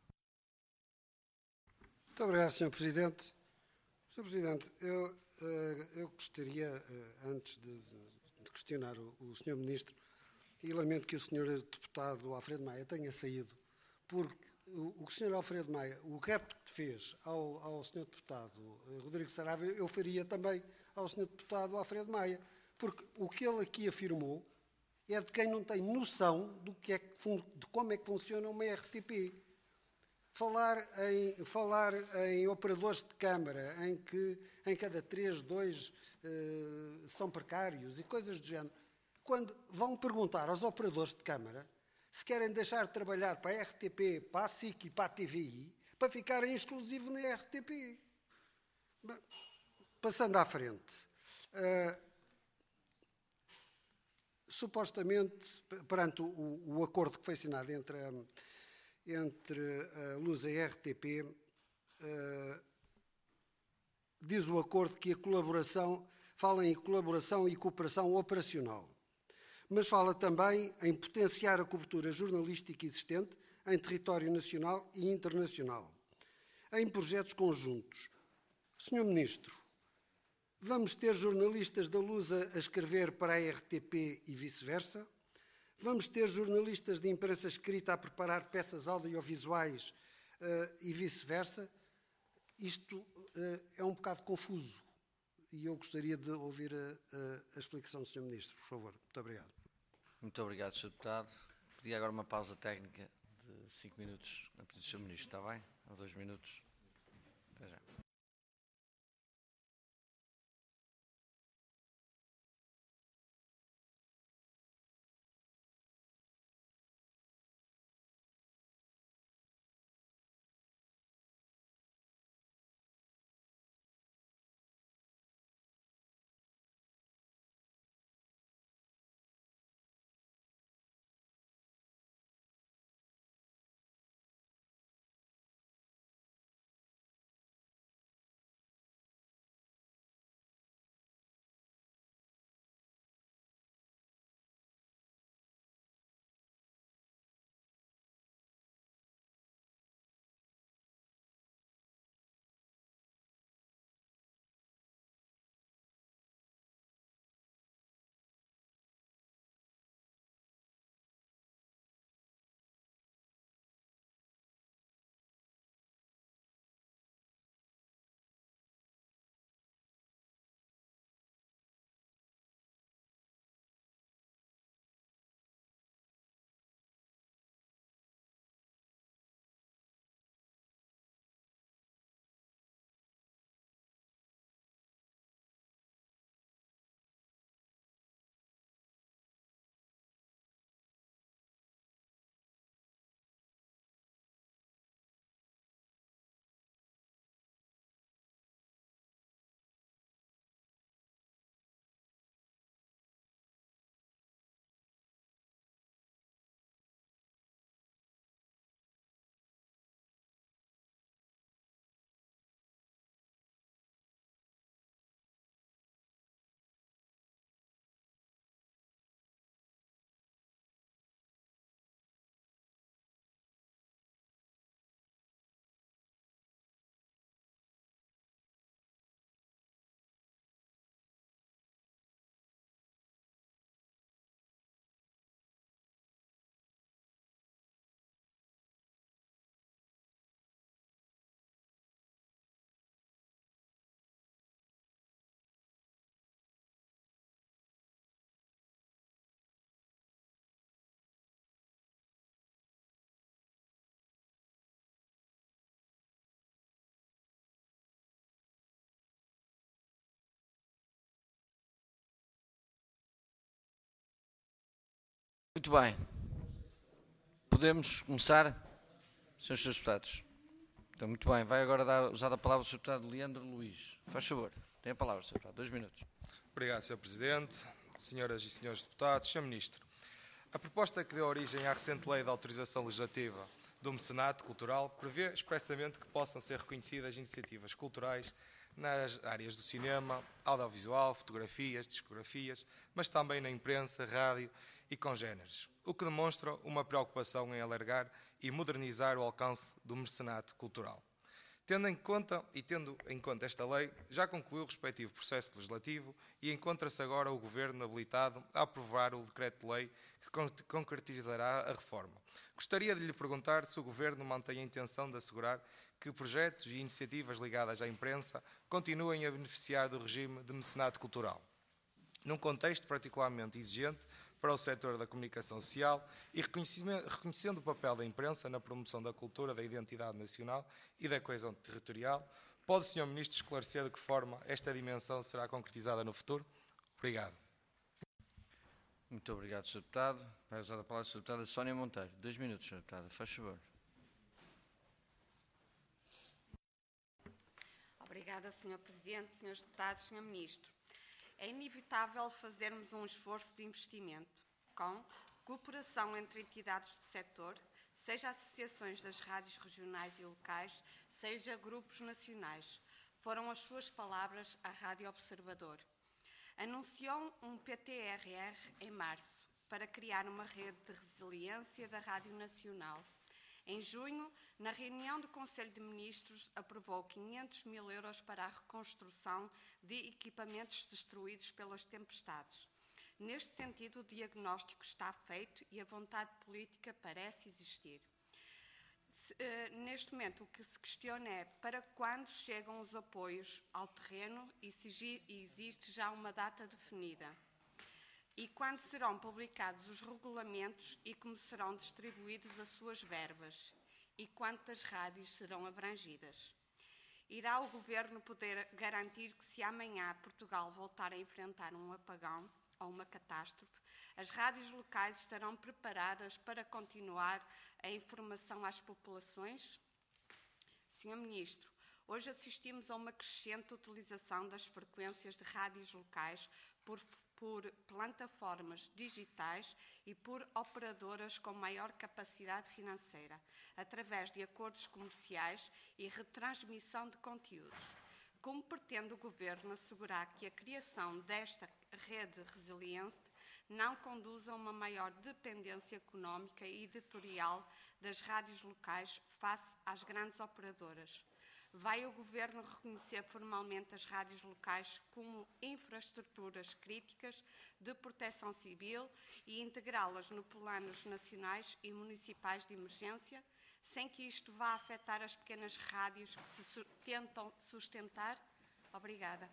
Muito obrigado, Sr. Presidente. Sr. Presidente, eu gostaria, antes de questionar o Sr. Ministro, e lamento que o Sr. Deputado Alfredo Maia tenha saído, porque o Sr. Alfredo Maia, o repto que fez ao Sr. Deputado Rodrigo Saraiva, eu faria também ao Sr. Deputado Alfredo Maia, porque o que ele aqui afirmou é de quem não tem noção de como é que funciona uma RTP. Falar em operadores de câmara, em que em cada 3, 2 são precários e coisas do género, quando vão perguntar aos operadores de câmara se querem deixar de trabalhar para a RTP, para a SIC e para a TVI, para ficarem exclusivos na RTP. Bem, passando à frente. Supostamente, perante o acordo que foi assinado entre a Lusa e a RTP, diz o acordo que fala em colaboração e cooperação operacional, mas fala também em potenciar a cobertura jornalística existente em território nacional e internacional, em projetos conjuntos. Sr. Ministro, vamos ter jornalistas da Lusa a escrever para a RTP e vice-versa? Vamos ter jornalistas de imprensa escrita a preparar peças audiovisuais e vice-versa? Isto é um bocado confuso e eu gostaria de ouvir a explicação do Sr. Ministro, por favor. Muito obrigado. Muito obrigado, Sr. Deputado. Pedi agora uma pausa técnica de 5 minutos a pedido do Sr. Ministro, está bem? Ou 2 minutos. Até já. Muito bem. Podemos começar, senhores deputados? Então, muito bem. Vai agora usar a palavra o Sr. Deputado Leandro Luís. Faz favor. Tem a palavra, Sr. Deputado. 2 minutos. Obrigado, Sr. Presidente, senhoras e senhores deputados, Sr. Ministro. A proposta que deu origem à recente Lei de Autorização Legislativa do Mecenato Cultural prevê expressamente que possam ser reconhecidas iniciativas culturais nas áreas do cinema, audiovisual, fotografias, discografias, mas também na imprensa, rádio e congéneres, o que demonstra uma preocupação em alargar e modernizar o alcance do mecenato cultural. Tendo em conta esta lei, já concluiu o respectivo processo legislativo e encontra-se agora o Governo habilitado a aprovar o decreto-lei que concretizará a reforma. Gostaria de lhe perguntar se o Governo mantém a intenção de assegurar que projetos e iniciativas ligadas à imprensa continuem a beneficiar do regime de mecenato cultural, num contexto particularmente exigente para o setor da comunicação social e reconhecendo o papel da imprensa na promoção da cultura, da identidade nacional e da coesão territorial. Pode o Sr. Ministro esclarecer de que forma esta dimensão será concretizada no futuro? Obrigado. Muito obrigado, Sr. Deputado. Vai usar a palavra a Sra. Deputada Sónia Monteiro. 2 minutos, Sra. Deputada. Faz favor. Obrigada, Sr. Presidente, Srs. Deputados, Sr. Ministro. É inevitável fazermos um esforço de investimento com cooperação entre entidades do setor, seja associações das rádios regionais e locais, seja grupos nacionais. Foram as suas palavras à Rádio Observador. Anunciou um PTRR em março para criar uma rede de resiliência da Rádio Nacional. Em junho, na reunião do Conselho de Ministros, aprovou 500 mil euros para a reconstrução de equipamentos destruídos pelas tempestades. Neste sentido, o diagnóstico está feito e a vontade política parece existir. Neste momento, o que se questiona é para quando chegam os apoios ao terreno e se existe já uma data definida. E quando serão publicados os regulamentos e como serão distribuídas as suas verbas? E quantas rádios serão abrangidas? Irá o Governo poder garantir que se amanhã Portugal voltar a enfrentar um apagão ou uma catástrofe, as rádios locais estarão preparadas para continuar a informação às populações? Sr. Ministro, hoje assistimos a uma crescente utilização das frequências de rádios locais por plataformas digitais e por operadoras com maior capacidade financeira, através de acordos comerciais e retransmissão de conteúdos. Como pretende o Governo assegurar que a criação desta rede resiliente não conduza a uma maior dependência económica e editorial das rádios locais face às grandes operadoras? Vai o Governo reconhecer formalmente as rádios locais como infraestruturas críticas de proteção civil e integrá-las nos planos nacionais e municipais de emergência, sem que isto vá afetar as pequenas rádios que se tentam sustentar? Obrigada.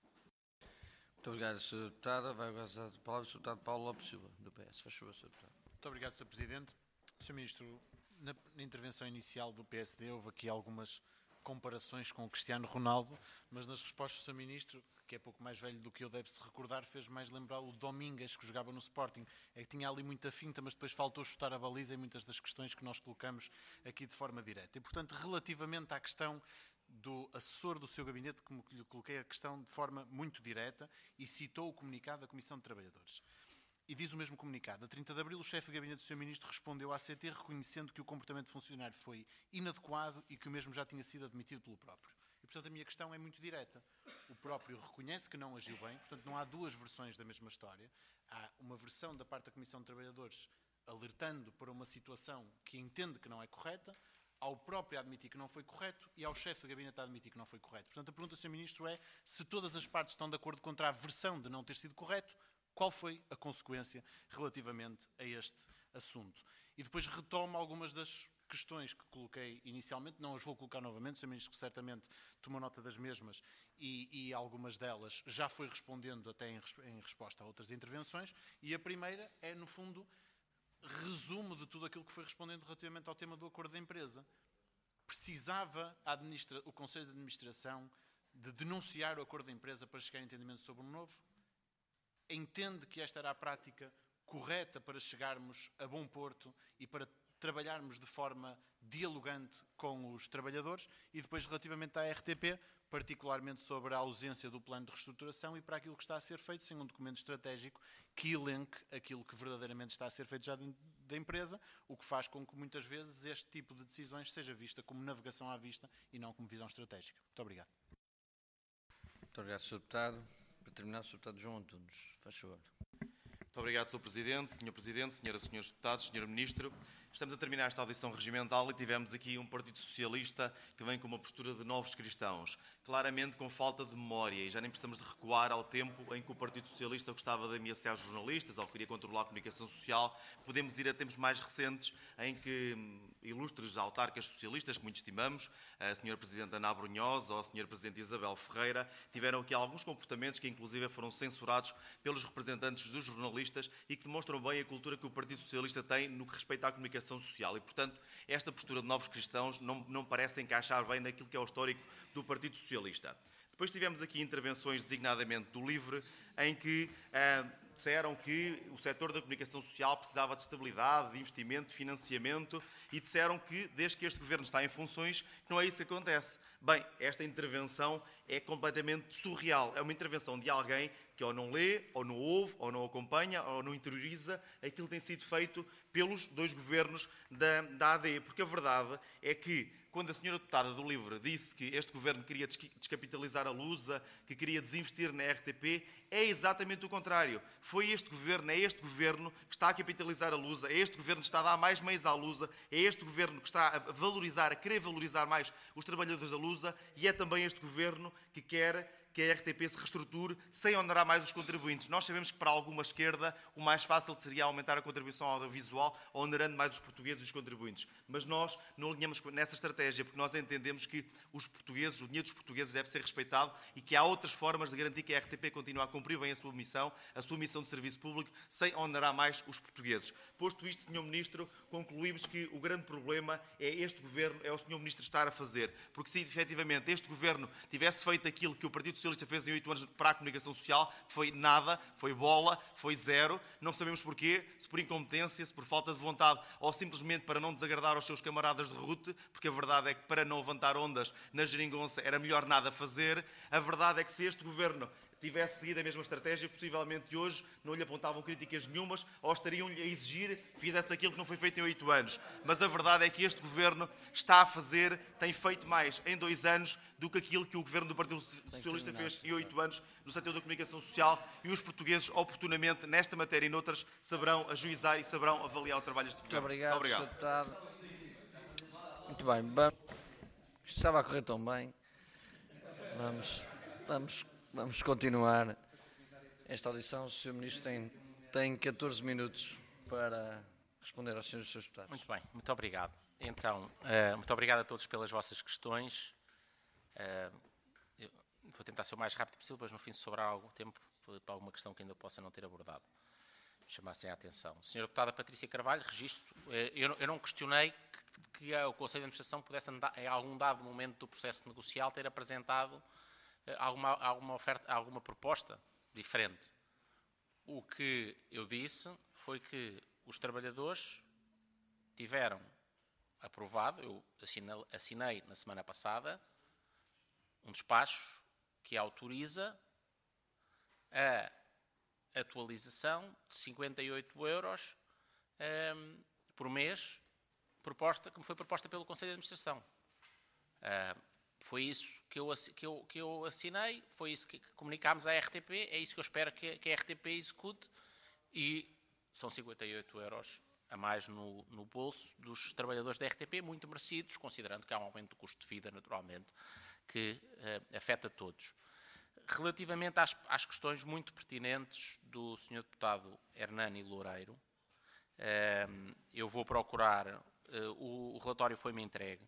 Muito obrigado, Sra. Deputada. Vai usar a palavra o Sr. Deputado Paulo Lopes Silva, do PS. Faz favor, Sr. Deputado. Muito obrigado, Sr. Presidente. Sr. Ministro, na intervenção inicial do PSD houve aqui algumas comparações com o Cristiano Ronaldo, mas nas respostas do Sr. Ministro, que é pouco mais velho do que eu, deve-se recordar, fez mais lembrar o Domingues, que jogava no Sporting. É que tinha ali muita finta, mas depois faltou chutar a baliza em muitas das questões que nós colocamos aqui de forma direta. E, portanto, relativamente à questão do assessor do seu gabinete, como lhe coloquei a questão de forma muito direta e citou o comunicado da Comissão de Trabalhadores. E diz o mesmo comunicado. A 30 de abril, o chefe de gabinete do Sr. Ministro respondeu à CT reconhecendo que o comportamento funcionário foi inadequado e que o mesmo já tinha sido admitido pelo próprio. E, portanto, a minha questão é muito direta. O próprio reconhece que não agiu bem, portanto, não há duas versões da mesma história. Há uma versão da parte da Comissão de Trabalhadores alertando para uma situação que entende que não é correta, ao próprio admitir que não foi correto e ao chefe de gabinete a admitir que não foi correto. Portanto, a pergunta do Sr. Ministro é se todas as partes estão de acordo contra a versão de não ter sido correto, qual foi a consequência relativamente a este assunto. E depois retomo algumas das questões que coloquei inicialmente, não as vou colocar novamente, o Sr. Ministro certamente tomou nota das mesmas e algumas delas já foi respondendo até em resposta a outras intervenções, e a primeira é, no fundo, resumo de tudo aquilo que foi respondendo relativamente ao tema do acordo da empresa. Precisava o Conselho de Administração de denunciar o acordo da empresa para chegar a entendimento sobre um novo? Entende que esta era a prática correta para chegarmos a bom porto e para trabalharmos de forma dialogante com os trabalhadores. E depois, relativamente à RTP, particularmente sobre a ausência do plano de reestruturação e para aquilo que está a ser feito, sem um documento estratégico que elenque aquilo que verdadeiramente está a ser feito já da empresa, o que faz com que muitas vezes este tipo de decisões seja vista como navegação à vista e não como visão estratégica. Muito obrigado. Muito obrigado, Sr. Deputado. Para terminar, Sr. Deputado João Antunes, faz favor. Muito obrigado, Sr. Presidente, senhoras e senhores deputados, Sr. Ministro. Estamos a terminar esta audição regimental e tivemos aqui um Partido Socialista que vem com uma postura de novos cristãos, claramente com falta de memória, e já nem precisamos de recuar ao tempo em que o Partido Socialista gostava de ameaçar os jornalistas ou queria controlar a comunicação social. Podemos ir a tempos mais recentes em que ilustres autarcas socialistas, que muito estimamos, a Sra. Presidente Ana Abrunhosa ou a Sra. Presidente Isabel Ferreira, tiveram aqui alguns comportamentos que inclusive foram censurados pelos representantes dos jornalistas e que demonstram bem a cultura que o Partido Socialista tem no que respeita à comunicação social. E, portanto, esta postura de novos cristãos não parece encaixar bem naquilo que é o histórico do Partido Socialista. Depois tivemos aqui intervenções designadamente do LIVRE, em que disseram que o setor da comunicação social precisava de estabilidade, de investimento, de financiamento, e disseram que, desde que este Governo está em funções, que não é isso que acontece. Bem, esta intervenção é completamente surreal. É uma intervenção de alguém que ou não lê, ou não ouve, ou não acompanha, ou não interioriza aquilo que tem sido feito pelos dois governos da AD. Porque a verdade é que, quando a senhora deputada do LIVRE disse que este governo queria descapitalizar a Lusa, que queria desinvestir na RTP, é exatamente o contrário. Foi este governo, é este governo que está a capitalizar a Lusa, é este governo que está a dar mais meios à Lusa, é este governo que está a valorizar, a querer valorizar mais os trabalhadores da Lusa, e é também este governo que quer que a RTP se reestruture sem onerar mais os contribuintes. Nós sabemos que para alguma esquerda o mais fácil seria aumentar a contribuição audiovisual, onerando mais os portugueses e os contribuintes. Mas nós não alinhamos nessa estratégia, porque nós entendemos que os portugueses, o dinheiro dos portugueses deve ser respeitado e que há outras formas de garantir que a RTP continue a cumprir bem a sua missão de serviço público, sem onerar mais os portugueses. Posto isto, Sr. Ministro, concluímos que o grande problema é este Governo, é o Sr. Ministro estar a fazer. Porque se efetivamente este Governo tivesse feito aquilo que o Partido Socialista fez em 8 anos para a comunicação social, foi nada, foi bola, foi zero. Não sabemos porquê, se por incompetência, se por falta de vontade ou simplesmente para não desagradar aos seus camaradas de rute, porque a verdade é que para não levantar ondas na geringonça era melhor nada fazer. A verdade é que se este Governo tivesse seguido a mesma estratégia, possivelmente hoje não lhe apontavam críticas nenhumas ou estariam-lhe a exigir que fizesse aquilo que não foi feito em 8 anos. Mas a verdade é que este Governo está a fazer, tem feito mais em 2 anos do que aquilo que o Governo do Partido Socialista fez em 8 anos no setor da comunicação social, e os portugueses, oportunamente, nesta matéria e noutras, saberão ajuizar e saberão avaliar o trabalho deste Governo. Muito obrigado, Sr. Deputado. Muito bem, isto estava a correr tão bem. Vamos continuar esta audição. O Sr. Ministro tem 14 minutos para responder aos senhores deputados. Muito bem, muito obrigado. Então, muito obrigado a todos pelas vossas questões. Eu vou tentar ser o mais rápido possível, depois no fim, se sobrar algum tempo para alguma questão que ainda possa não ter abordado, chamassem a atenção. Sra. Deputada Patrícia Carvalho, registro. Eu não questionei que o Conselho de Administração pudesse, em algum dado momento do processo negocial, ter apresentado alguma oferta, alguma proposta diferente. O que eu disse foi que os trabalhadores tiveram aprovado, eu assinei na semana passada, um despacho que autoriza a atualização de 58 euros por mês, que me foi proposta pelo Conselho de Administração. Foi isso que eu assinei, foi isso que comunicámos à RTP, é isso que eu espero que a RTP execute, e são 58 euros a mais no bolso dos trabalhadores da RTP, muito merecidos, considerando que há um aumento do custo de vida, naturalmente, que afeta todos. Relativamente às questões muito pertinentes do Sr. Deputado Hernani Loureiro, eu vou procurar, o relatório foi-me entregue,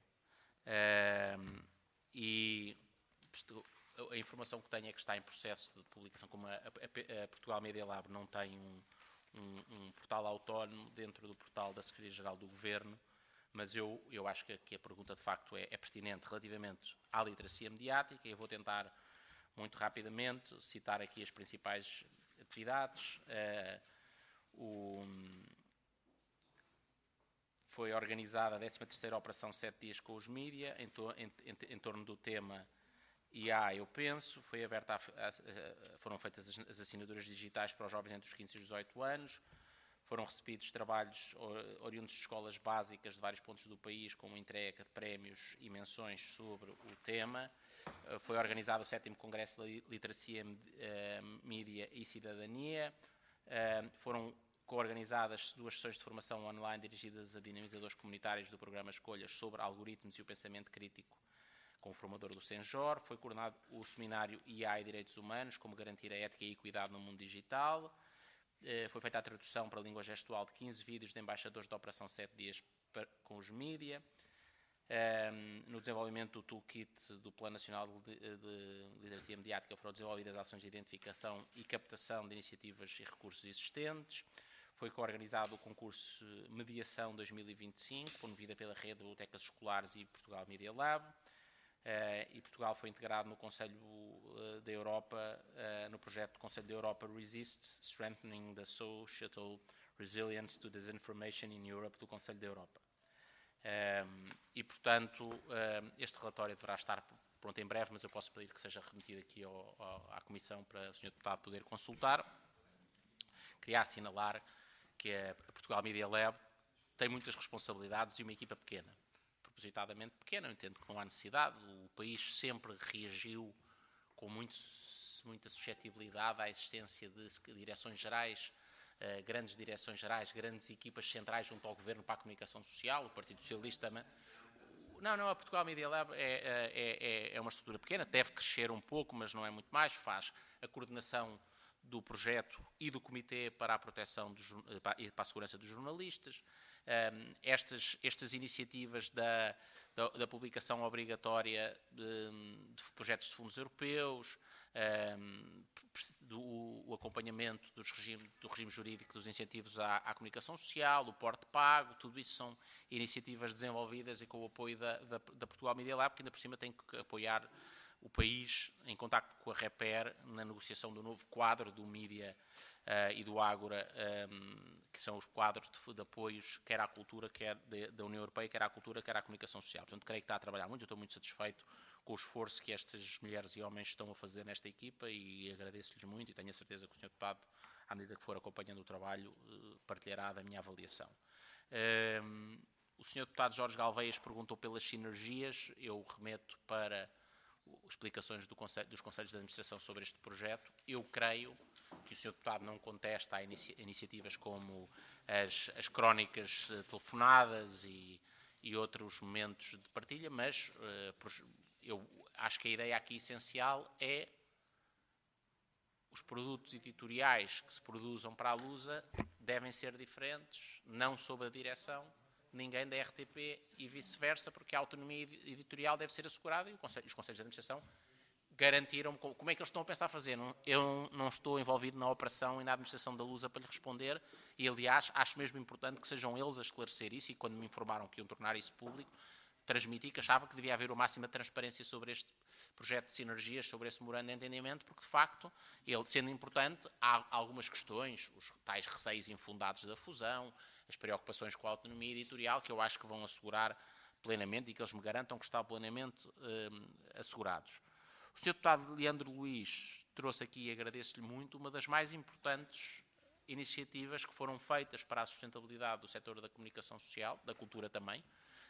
e a informação que tenho é que está em processo de publicação, como a Portugal Media Lab não tem um portal autónomo dentro do portal da Secretaria-Geral do Governo, mas eu acho que a pergunta de facto é pertinente relativamente à literacia mediática, e eu vou tentar muito rapidamente citar aqui as principais atividades. Foi organizada a 13ª Operação 7 Dias com os mídia, em torno do tema IA, eu penso. Foi aberta foram feitas as assinaturas digitais para os jovens entre os 15 e os 18 anos. Foram recebidos trabalhos oriundos de escolas básicas de vários pontos do país, com entrega de prémios e menções sobre o tema. Foi organizado o 7º Congresso de Literacia, Mídia e Cidadania. Foram co-organizadas 2 sessões de formação online dirigidas a dinamizadores comunitários do programa Escolhas sobre algoritmos e o pensamento crítico, com o formador do Senjor. Foi coordenado o seminário IA e Direitos Humanos, como garantir a ética e a equidade no mundo digital. Foi feita a tradução para a língua gestual de 15 vídeos de embaixadores da Operação 7 Dias com os mídia. No desenvolvimento do toolkit do Plano Nacional de Literacia Mediática foram desenvolvidas ações de identificação e captação de iniciativas e recursos existentes. Foi co-organizado o concurso Mediação 2025, promovida pela Rede de Bibliotecas Escolares e Portugal Media Lab. E Portugal foi integrado no Conselho da Europa, no projeto do Conselho da Europa Resist, Strengthening the Societal Resilience to Disinformation in Europe, do Conselho da Europa. E, portanto, este relatório deverá estar pronto em breve, mas eu posso pedir que seja remetido aqui à Comissão para o Sr. Deputado poder consultar. Queria assinalar que a Portugal Media Lab tem muitas responsabilidades e uma equipa pequena. Propositadamente pequena, eu entendo que não há necessidade. O país sempre reagiu com muita suscetibilidade à existência de direções gerais, grandes direções gerais, grandes equipas centrais junto ao Governo para a comunicação social. O Partido Socialista também. Não, a Portugal Media Lab é uma estrutura pequena, deve crescer um pouco, mas não é muito mais. Faz a coordenação do projeto e do Comitê para a Proteção e para a Segurança dos Jornalistas. Estas iniciativas da publicação obrigatória de projetos de fundos europeus, o acompanhamento do regime jurídico dos incentivos à comunicação social, o porte pago, tudo isso são iniciativas desenvolvidas e com o apoio da Portugal Media Lab, que ainda por cima tem que apoiar o país em contacto com a REPER na negociação do novo quadro do mídia e do Ágora, que são os quadros de apoios, quer à cultura, quer da União Europeia, quer à cultura, quer à comunicação social. Portanto, creio que está a trabalhar muito. Eu estou muito satisfeito com o esforço que estas mulheres e homens estão a fazer nesta equipa e agradeço-lhes muito e tenho a certeza que o Sr. Deputado, à medida que for acompanhando o trabalho, partilhará da minha avaliação. O Sr. Deputado Jorge Galveias perguntou pelas sinergias. Eu remeto para explicações dos Conselhos de Administração sobre este projeto. Eu creio que o Sr. Deputado não contesta a iniciativas como as crónicas telefonadas e outros momentos de partilha, mas eu acho que a ideia aqui essencial é os produtos editoriais que se produzam para a Lusa devem ser diferentes, não sob a direção de ninguém da RTP e vice-versa, porque a autonomia editorial deve ser assegurada e os Conselhos de Administração garantiram. Como é que eles estão a pensar fazer? Eu não estou envolvido na operação e na administração da Lusa para lhe responder e, aliás, acho mesmo importante que sejam eles a esclarecer isso e quando me informaram que iam tornar isso público, transmiti que achava que devia haver a máxima transparência sobre este projeto de sinergias, sobre esse memorando de entendimento, porque, de facto, ele sendo importante, há algumas questões, os tais receios infundados da fusão, as preocupações com a autonomia editorial, que eu acho que vão assegurar plenamente e que eles me garantam que estão plenamente assegurados. O Sr. Deputado Leandro Luís trouxe aqui, e agradeço-lhe muito, uma das mais importantes iniciativas que foram feitas para a sustentabilidade do setor da comunicação social, da cultura também,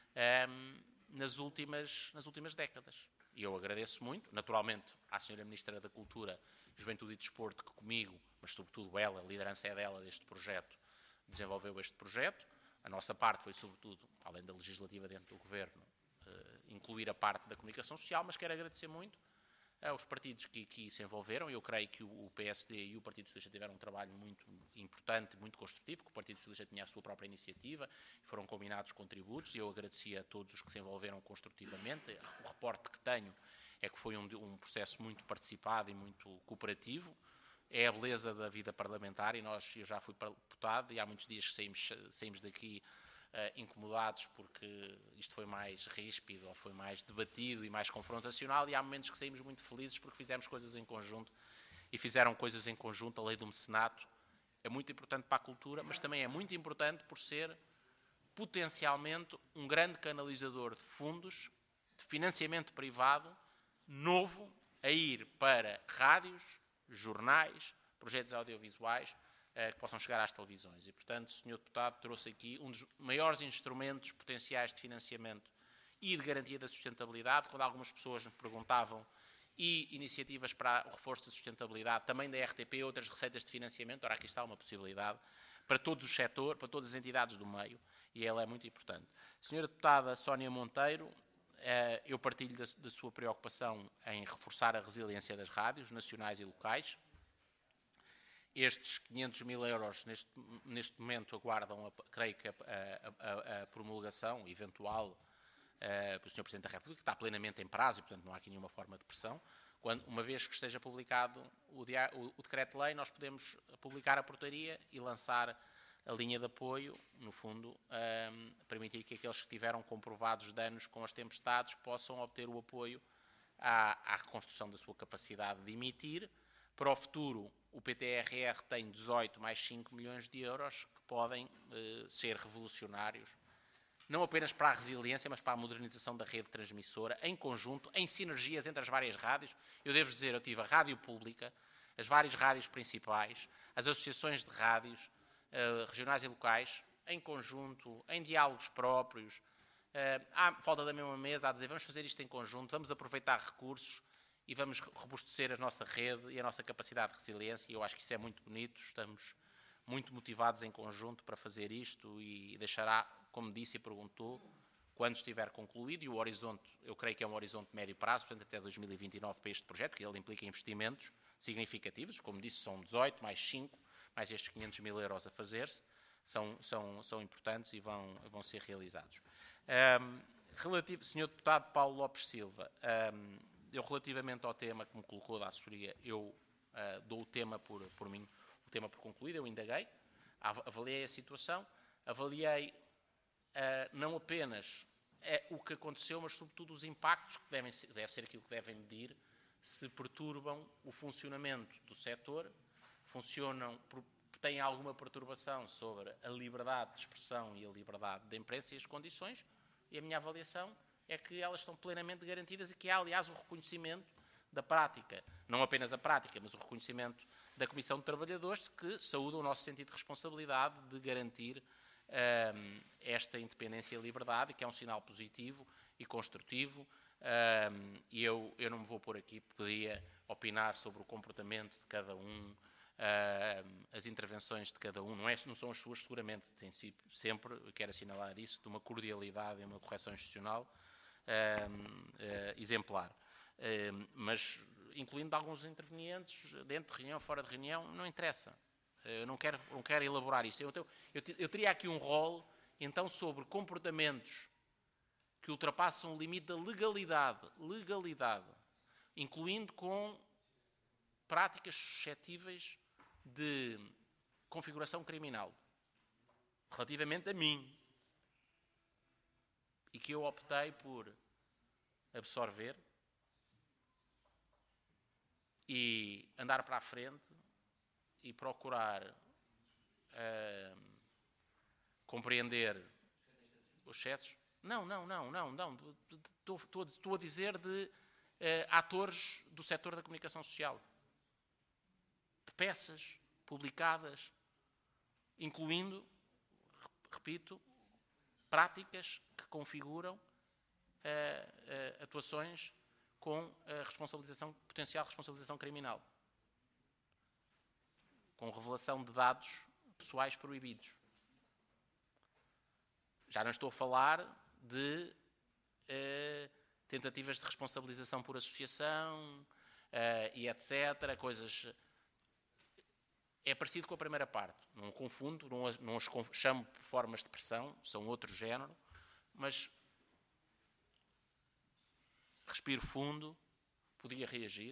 nas últimas décadas. E eu agradeço muito, naturalmente, à Sra. Ministra da Cultura, Juventude e Desporto, que comigo, mas sobretudo ela, a liderança é dela deste projeto, desenvolveu este projeto. A nossa parte foi, sobretudo, além da legislativa dentro do Governo, incluir a parte da comunicação social, mas quero agradecer muito aos partidos que aqui se envolveram. Eu creio que o PSD e o Partido Socialista tiveram um trabalho muito importante, muito construtivo, que o Partido Socialista tinha a sua própria iniciativa, foram combinados contributos e eu agradecia a todos os que se envolveram construtivamente. O reporte que tenho é que foi um processo muito participado e muito cooperativo. É a beleza da vida parlamentar e eu já fui deputado e há muitos dias que saímos daqui incomodados porque isto foi mais ríspido ou foi mais debatido e mais confrontacional e há momentos que saímos muito felizes porque fizemos coisas em conjunto e fizeram coisas em conjunto a lei do mecenato é muito importante para a cultura, mas também é muito importante por ser potencialmente um grande canalizador de fundos, de financiamento privado, novo, a ir para rádios, jornais, projetos audiovisuais que possam chegar às televisões. E, portanto, o Sr. Deputado trouxe aqui um dos maiores instrumentos potenciais de financiamento e de garantia da sustentabilidade. Quando algumas pessoas me perguntavam e iniciativas para o reforço da sustentabilidade, também da RTP, outras receitas de financiamento, ora, aqui está uma possibilidade para todos os setores, para todas as entidades do meio, e ela é muito importante. Senhora Deputada Sónia Monteiro, eu partilho da sua preocupação em reforçar a resiliência das rádios nacionais e locais. Estes 500 mil euros, neste momento, aguardam, creio que, a promulgação eventual pelo Sr. Presidente da República, que está plenamente em prazo e, portanto, não há aqui nenhuma forma de pressão. Uma vez que esteja publicado o decreto-lei, nós podemos publicar a portaria e lançar a linha de apoio, no fundo, permitir que aqueles que tiveram comprovados danos com as tempestades possam obter o apoio à reconstrução da sua capacidade de emitir. Para o futuro, o PTRR tem 18 mais 5 milhões de euros que podem ser revolucionários, não apenas para a resiliência, mas para a modernização da rede transmissora, em conjunto, em sinergias entre as várias rádios. Eu devo dizer, eu tive a rádio pública, as várias rádios principais, as associações de rádios regionais e locais, em conjunto, em diálogos próprios, à volta da mesma mesa, a dizer, vamos fazer isto em conjunto, vamos aproveitar recursos e vamos robustecer a nossa rede e a nossa capacidade de resiliência. E eu acho que isso é muito bonito, estamos muito motivados em conjunto para fazer isto e deixará, como disse e perguntou, quando estiver concluído, e o horizonte, eu creio que é um horizonte de médio prazo, portanto até 2029 para este projeto, que ele implica investimentos significativos, como disse, são 18, mais 5, mais estes 500 mil euros a fazer-se, são importantes e vão ser realizados. Senhor Deputado Paulo Lopes Silva, eu relativamente ao tema que me colocou da assessoria, eu dou o tema por mim, o tema por concluído, eu indaguei, avaliei a situação, avaliei não apenas o que aconteceu, mas sobretudo os impactos, que deve ser aquilo que devem medir, se perturbam o funcionamento do setor, têm alguma perturbação sobre a liberdade de expressão e a liberdade de imprensa e as condições, e a minha avaliação é que elas estão plenamente garantidas e que há, aliás, o reconhecimento da prática, não apenas a prática, mas o reconhecimento da Comissão de Trabalhadores, que saúda o nosso sentido de responsabilidade de garantir esta independência e liberdade, que é um sinal positivo e construtivo, e eu não me vou pôr aqui, podia opinar sobre o comportamento de cada um, as intervenções de cada um, não são as suas seguramente, tem sido sempre, quero assinalar isso, de uma cordialidade e uma correção institucional exemplar, mas incluindo alguns intervenientes, dentro de reunião, fora de reunião, não interessa. Eu não quero elaborar isso. Eu teria aqui um rol, então, sobre comportamentos que ultrapassam o limite da legalidade, incluindo com práticas suscetíveis de configuração criminal, relativamente a mim, e que eu optei por absorver e andar para a frente e procurar compreender os excessos. Não. Estou a dizer de atores do setor da comunicação social, de peças publicadas, incluindo, repito, práticas que configuram atuações com potencial responsabilização criminal, com revelação de dados pessoais proibidos. Já não estou a falar de tentativas de responsabilização por associação e etc. Coisas. É parecido com a primeira parte. Não confundo, não as chamo por formas de pressão, são outro género, mas respiro fundo, podia reagir,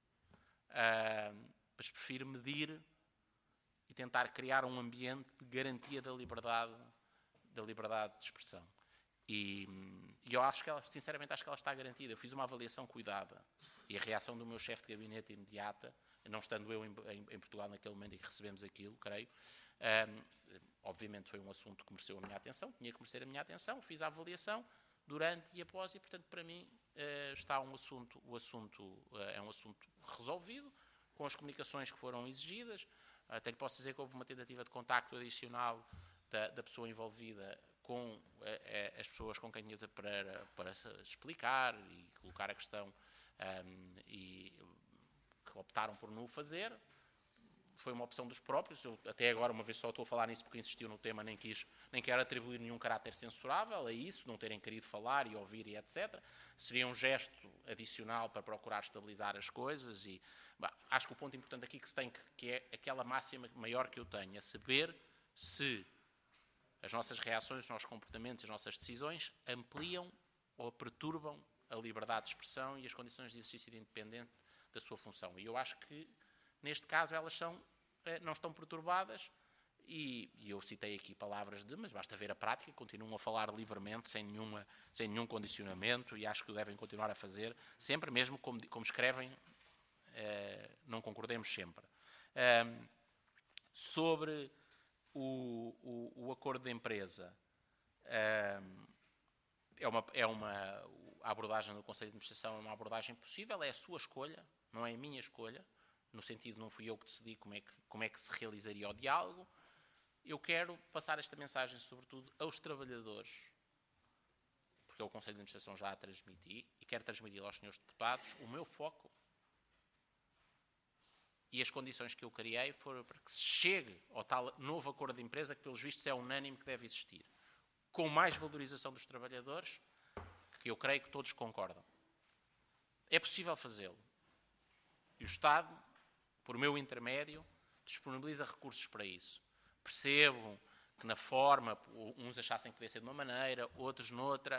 mas prefiro medir e tentar criar um ambiente de garantia da liberdade de expressão. E eu acho que sinceramente acho que ela está garantida. Eu fiz uma avaliação cuidada e a reação do meu chefe de gabinete imediata não estando eu em Portugal naquele momento em que recebemos aquilo, creio. Obviamente foi um assunto que mereceu a minha atenção, tinha que merecer a minha atenção, fiz a avaliação durante e após, e portanto para mim está o assunto é um assunto resolvido, com as comunicações que foram exigidas. Até lhe posso dizer que houve uma tentativa de contacto adicional da pessoa envolvida com as pessoas com quem tinha para explicar e colocar a questão, e que optaram por não o fazer. Foi uma opção dos próprios. Eu até agora, uma vez só estou a falar nisso porque insistiu no tema, nem quero atribuir nenhum caráter censurável a isso, não terem querido falar e ouvir e etc. Seria um gesto adicional para procurar estabilizar as coisas e acho que o ponto importante aqui que se tem, que é aquela máxima maior que eu tenho, é saber se as nossas reações, os nossos comportamentos, as nossas decisões ampliam ou perturbam a liberdade de expressão e as condições de exercício independente da sua função. E eu acho que neste caso elas não estão perturbadas e eu citei aqui palavras mas basta ver a prática, continuam a falar livremente, sem nenhum condicionamento, e acho que o devem continuar a fazer sempre, mesmo como escrevem, não concordemos sempre. Sobre o acordo de empresa, a abordagem do Conselho de Administração é uma abordagem possível, é a sua escolha, não é a minha escolha. No sentido, não fui eu que decidi como é que se realizaria o diálogo. Eu quero passar esta mensagem, sobretudo, aos trabalhadores, porque o Conselho de Administração já a transmiti, e quero transmitir aos senhores deputados o meu foco. E as condições que eu criei foram para que se chegue ao tal novo acordo de empresa, que pelos vistos é unânime que deve existir, com mais valorização dos trabalhadores, que eu creio que todos concordam. É possível fazê-lo. E o Estado, por meu intermédio, disponibiliza recursos para isso. Percebo que na forma, uns achassem que devia ser de uma maneira, outros noutra.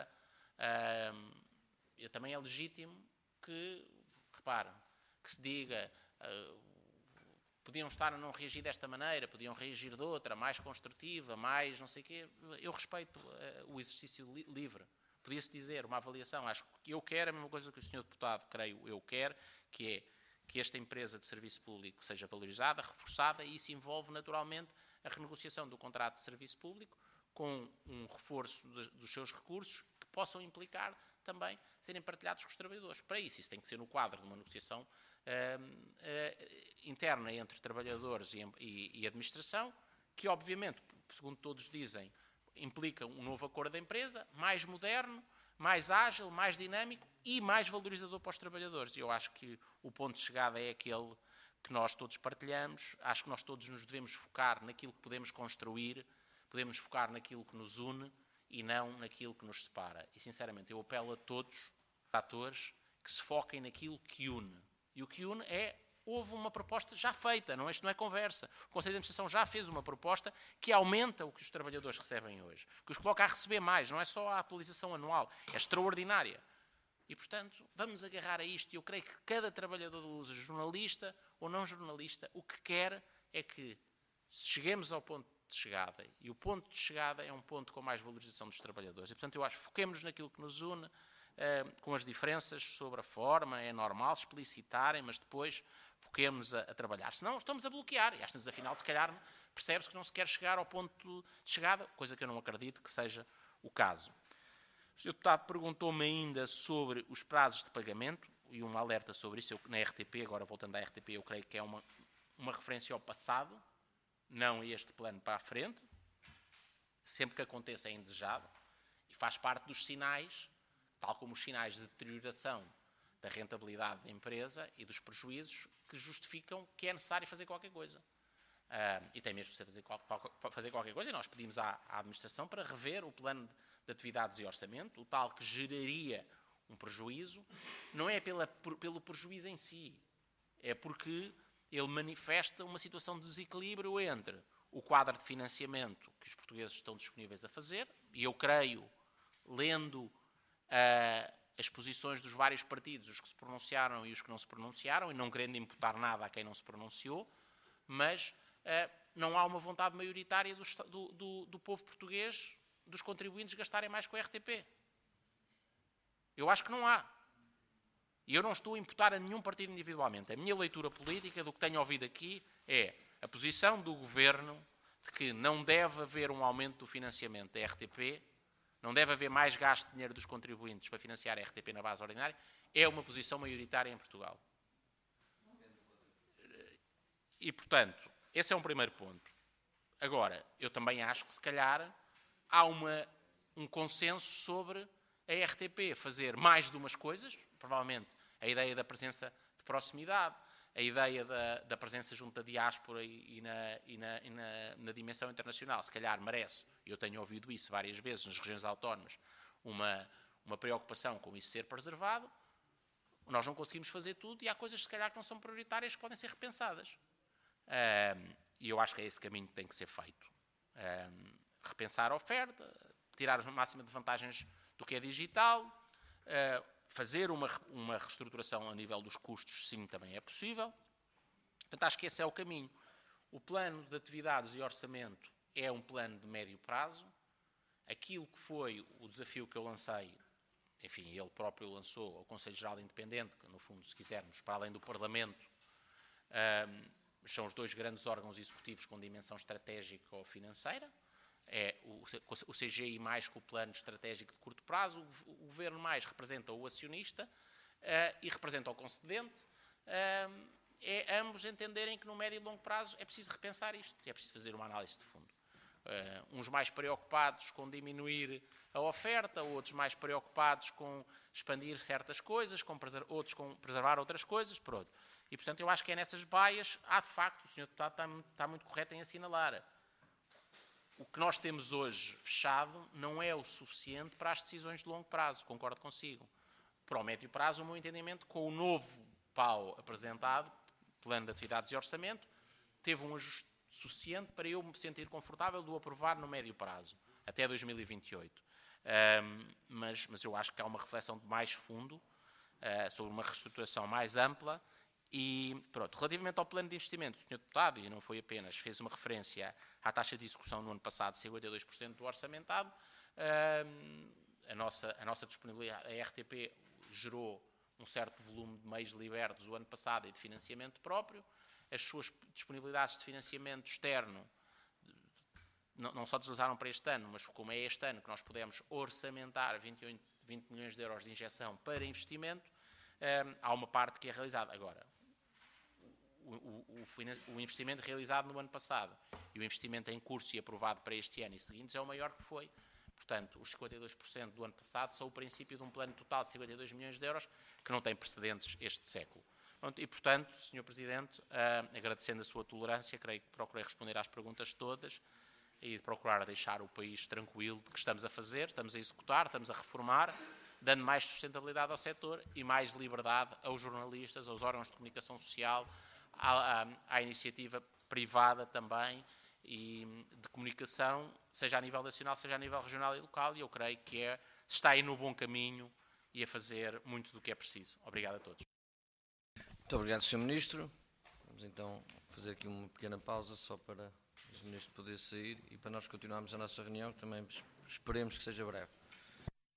Também é legítimo que, reparem, que se diga, podiam estar a não reagir desta maneira, podiam reagir de outra, mais construtiva, mais não sei o quê. Eu respeito o exercício livre. Podia-se dizer, uma avaliação, acho que eu quero a mesma coisa que o Sr. Deputado, creio, eu quero, que é que esta empresa de serviço público seja valorizada, reforçada, e isso envolve naturalmente a renegociação do contrato de serviço público com um reforço dos seus recursos que possam implicar também serem partilhados com os trabalhadores. Para isso tem que ser no quadro de uma negociação interna entre trabalhadores e administração, que obviamente, segundo todos dizem, implica um novo acordo da empresa, mais moderno, mais ágil, mais dinâmico e mais valorizador para os trabalhadores. E eu acho que o ponto de chegada é aquele que nós todos partilhamos. Acho que nós todos nos devemos focar naquilo que podemos construir, podemos focar naquilo que nos une e não naquilo que nos separa. E, sinceramente, eu apelo a todos os atores que se foquem naquilo que une. E o que une houve uma proposta já feita, isto não é conversa. O Conselho de Administração já fez uma proposta que aumenta o que os trabalhadores recebem hoje, que os coloca a receber mais, não é só a atualização anual, é extraordinária. E, portanto, vamos agarrar a isto. E eu creio que cada trabalhador da Lusa, jornalista ou não jornalista, o que quer é que cheguemos ao ponto de chegada. E o ponto de chegada é um ponto com mais valorização dos trabalhadores. E, portanto, eu acho que foquemos naquilo que nos une, com as diferenças sobre a forma, é normal explicitarem, mas depois foquemos a trabalhar. Senão estamos a bloquear e, às vezes, afinal, se calhar percebe-se que não se quer chegar ao ponto de chegada, coisa que eu não acredito que seja o caso. O Sr. Deputado perguntou-me ainda sobre os prazos de pagamento e um alerta sobre isso. Na RTP, agora voltando à RTP, eu creio que é uma referência ao passado, não a este plano para a frente. Sempre que aconteça é indesejado e faz parte dos sinais, tal como os sinais de deterioração da rentabilidade da empresa e dos prejuízos que justificam que é necessário fazer qualquer coisa. E tem mesmo de fazer qualquer coisa, e nós pedimos à administração para rever o plano de atividades e orçamento, o tal que geraria um prejuízo, não é pelo prejuízo em si, é porque ele manifesta uma situação de desequilíbrio entre o quadro de financiamento que os portugueses estão disponíveis a fazer, e eu creio, lendo as posições dos vários partidos, os que se pronunciaram e os que não se pronunciaram, e não querendo imputar nada a quem não se pronunciou, mas não há uma vontade maioritária do povo português, dos contribuintes, gastarem mais com a RTP. Eu acho que não há. E eu não estou a imputar a nenhum partido individualmente. A minha leitura política do que tenho ouvido aqui é a posição do Governo de que não deve haver um aumento do financiamento da RTP, não deve haver mais gasto de dinheiro dos contribuintes para financiar a RTP na base ordinária, é uma posição maioritária em Portugal. E, portanto, esse é um primeiro ponto. Agora, eu também acho que, se calhar, há um consenso sobre a RTP fazer mais de umas coisas, provavelmente a ideia da presença de proximidade, a ideia da presença junto da diáspora e na dimensão internacional, se calhar merece, eu tenho ouvido isso várias vezes nas regiões autónomas, uma preocupação com isso ser preservado. Nós não conseguimos fazer tudo e há coisas, se calhar, que não são prioritárias que podem ser repensadas. E eu acho que é esse caminho que tem que ser feito. Repensar a oferta, tirar a máxima de vantagens do que é digital, fazer uma reestruturação a nível dos custos, sim, também é possível. Portanto, acho que esse é o caminho. O plano de atividades e orçamento é um plano de médio prazo. Aquilo que foi o desafio que eu lancei, enfim, ele próprio lançou ao Conselho Geral Independente, que, no fundo, se quisermos, para além do Parlamento, são os dois grandes órgãos executivos com dimensão estratégica ou financeira. É o CGI mais com o plano estratégico de curto prazo, o Governo mais representa o acionista e representa o concedente, é ambos entenderem que no médio e longo prazo é preciso repensar isto, é preciso fazer uma análise de fundo. Uns mais preocupados com diminuir a oferta, outros mais preocupados com expandir certas coisas, outros com preservar outras coisas, pronto. E, portanto, eu acho que é nessas baias, há de facto, o Sr. Deputado está muito correto em assinalar. O que nós temos hoje fechado não é o suficiente para as decisões de longo prazo, concordo consigo. Para o médio prazo, o meu entendimento, com o novo PAO apresentado, Plano de Atividades e Orçamento, teve um ajuste suficiente para eu me sentir confortável de o aprovar no médio prazo, até 2028. Mas eu acho que há uma reflexão de mais fundo, sobre uma reestruturação mais ampla. E pronto, relativamente ao plano de investimento, o Sr. Deputado, e não foi apenas, fez uma referência à taxa de execução no ano passado de 52% do orçamentado. A nossa disponibilidade, a RTP gerou um certo volume de meios libertos o ano passado e de financiamento próprio. As suas disponibilidades de financiamento externo não só deslizaram para este ano, mas como é este ano que nós pudemos orçamentar 20 milhões de euros de injeção para investimento, há uma parte que é realizada. Agora, o investimento realizado no ano passado e o investimento em curso e aprovado para este ano e seguintes é o maior que foi. Portanto, os 52% do ano passado são o princípio de um plano total de 52 milhões de euros que não tem precedentes este século. E, portanto, Sr. Presidente, agradecendo a sua tolerância, creio que procurei responder às perguntas todas e procurar deixar o país tranquilo de que estamos a fazer, estamos a executar, estamos a reformar, dando mais sustentabilidade ao setor e mais liberdade aos jornalistas, aos órgãos de comunicação social, à iniciativa privada também e de comunicação, seja a nível nacional, seja a nível regional e local, e eu creio que se está aí no bom caminho e a fazer muito do que é preciso. Obrigado a todos. Muito obrigado, Sr. Ministro. Vamos então fazer aqui uma pequena pausa só para o Sr. Ministro poder sair e para nós continuarmos a nossa reunião, que também esperemos que seja breve.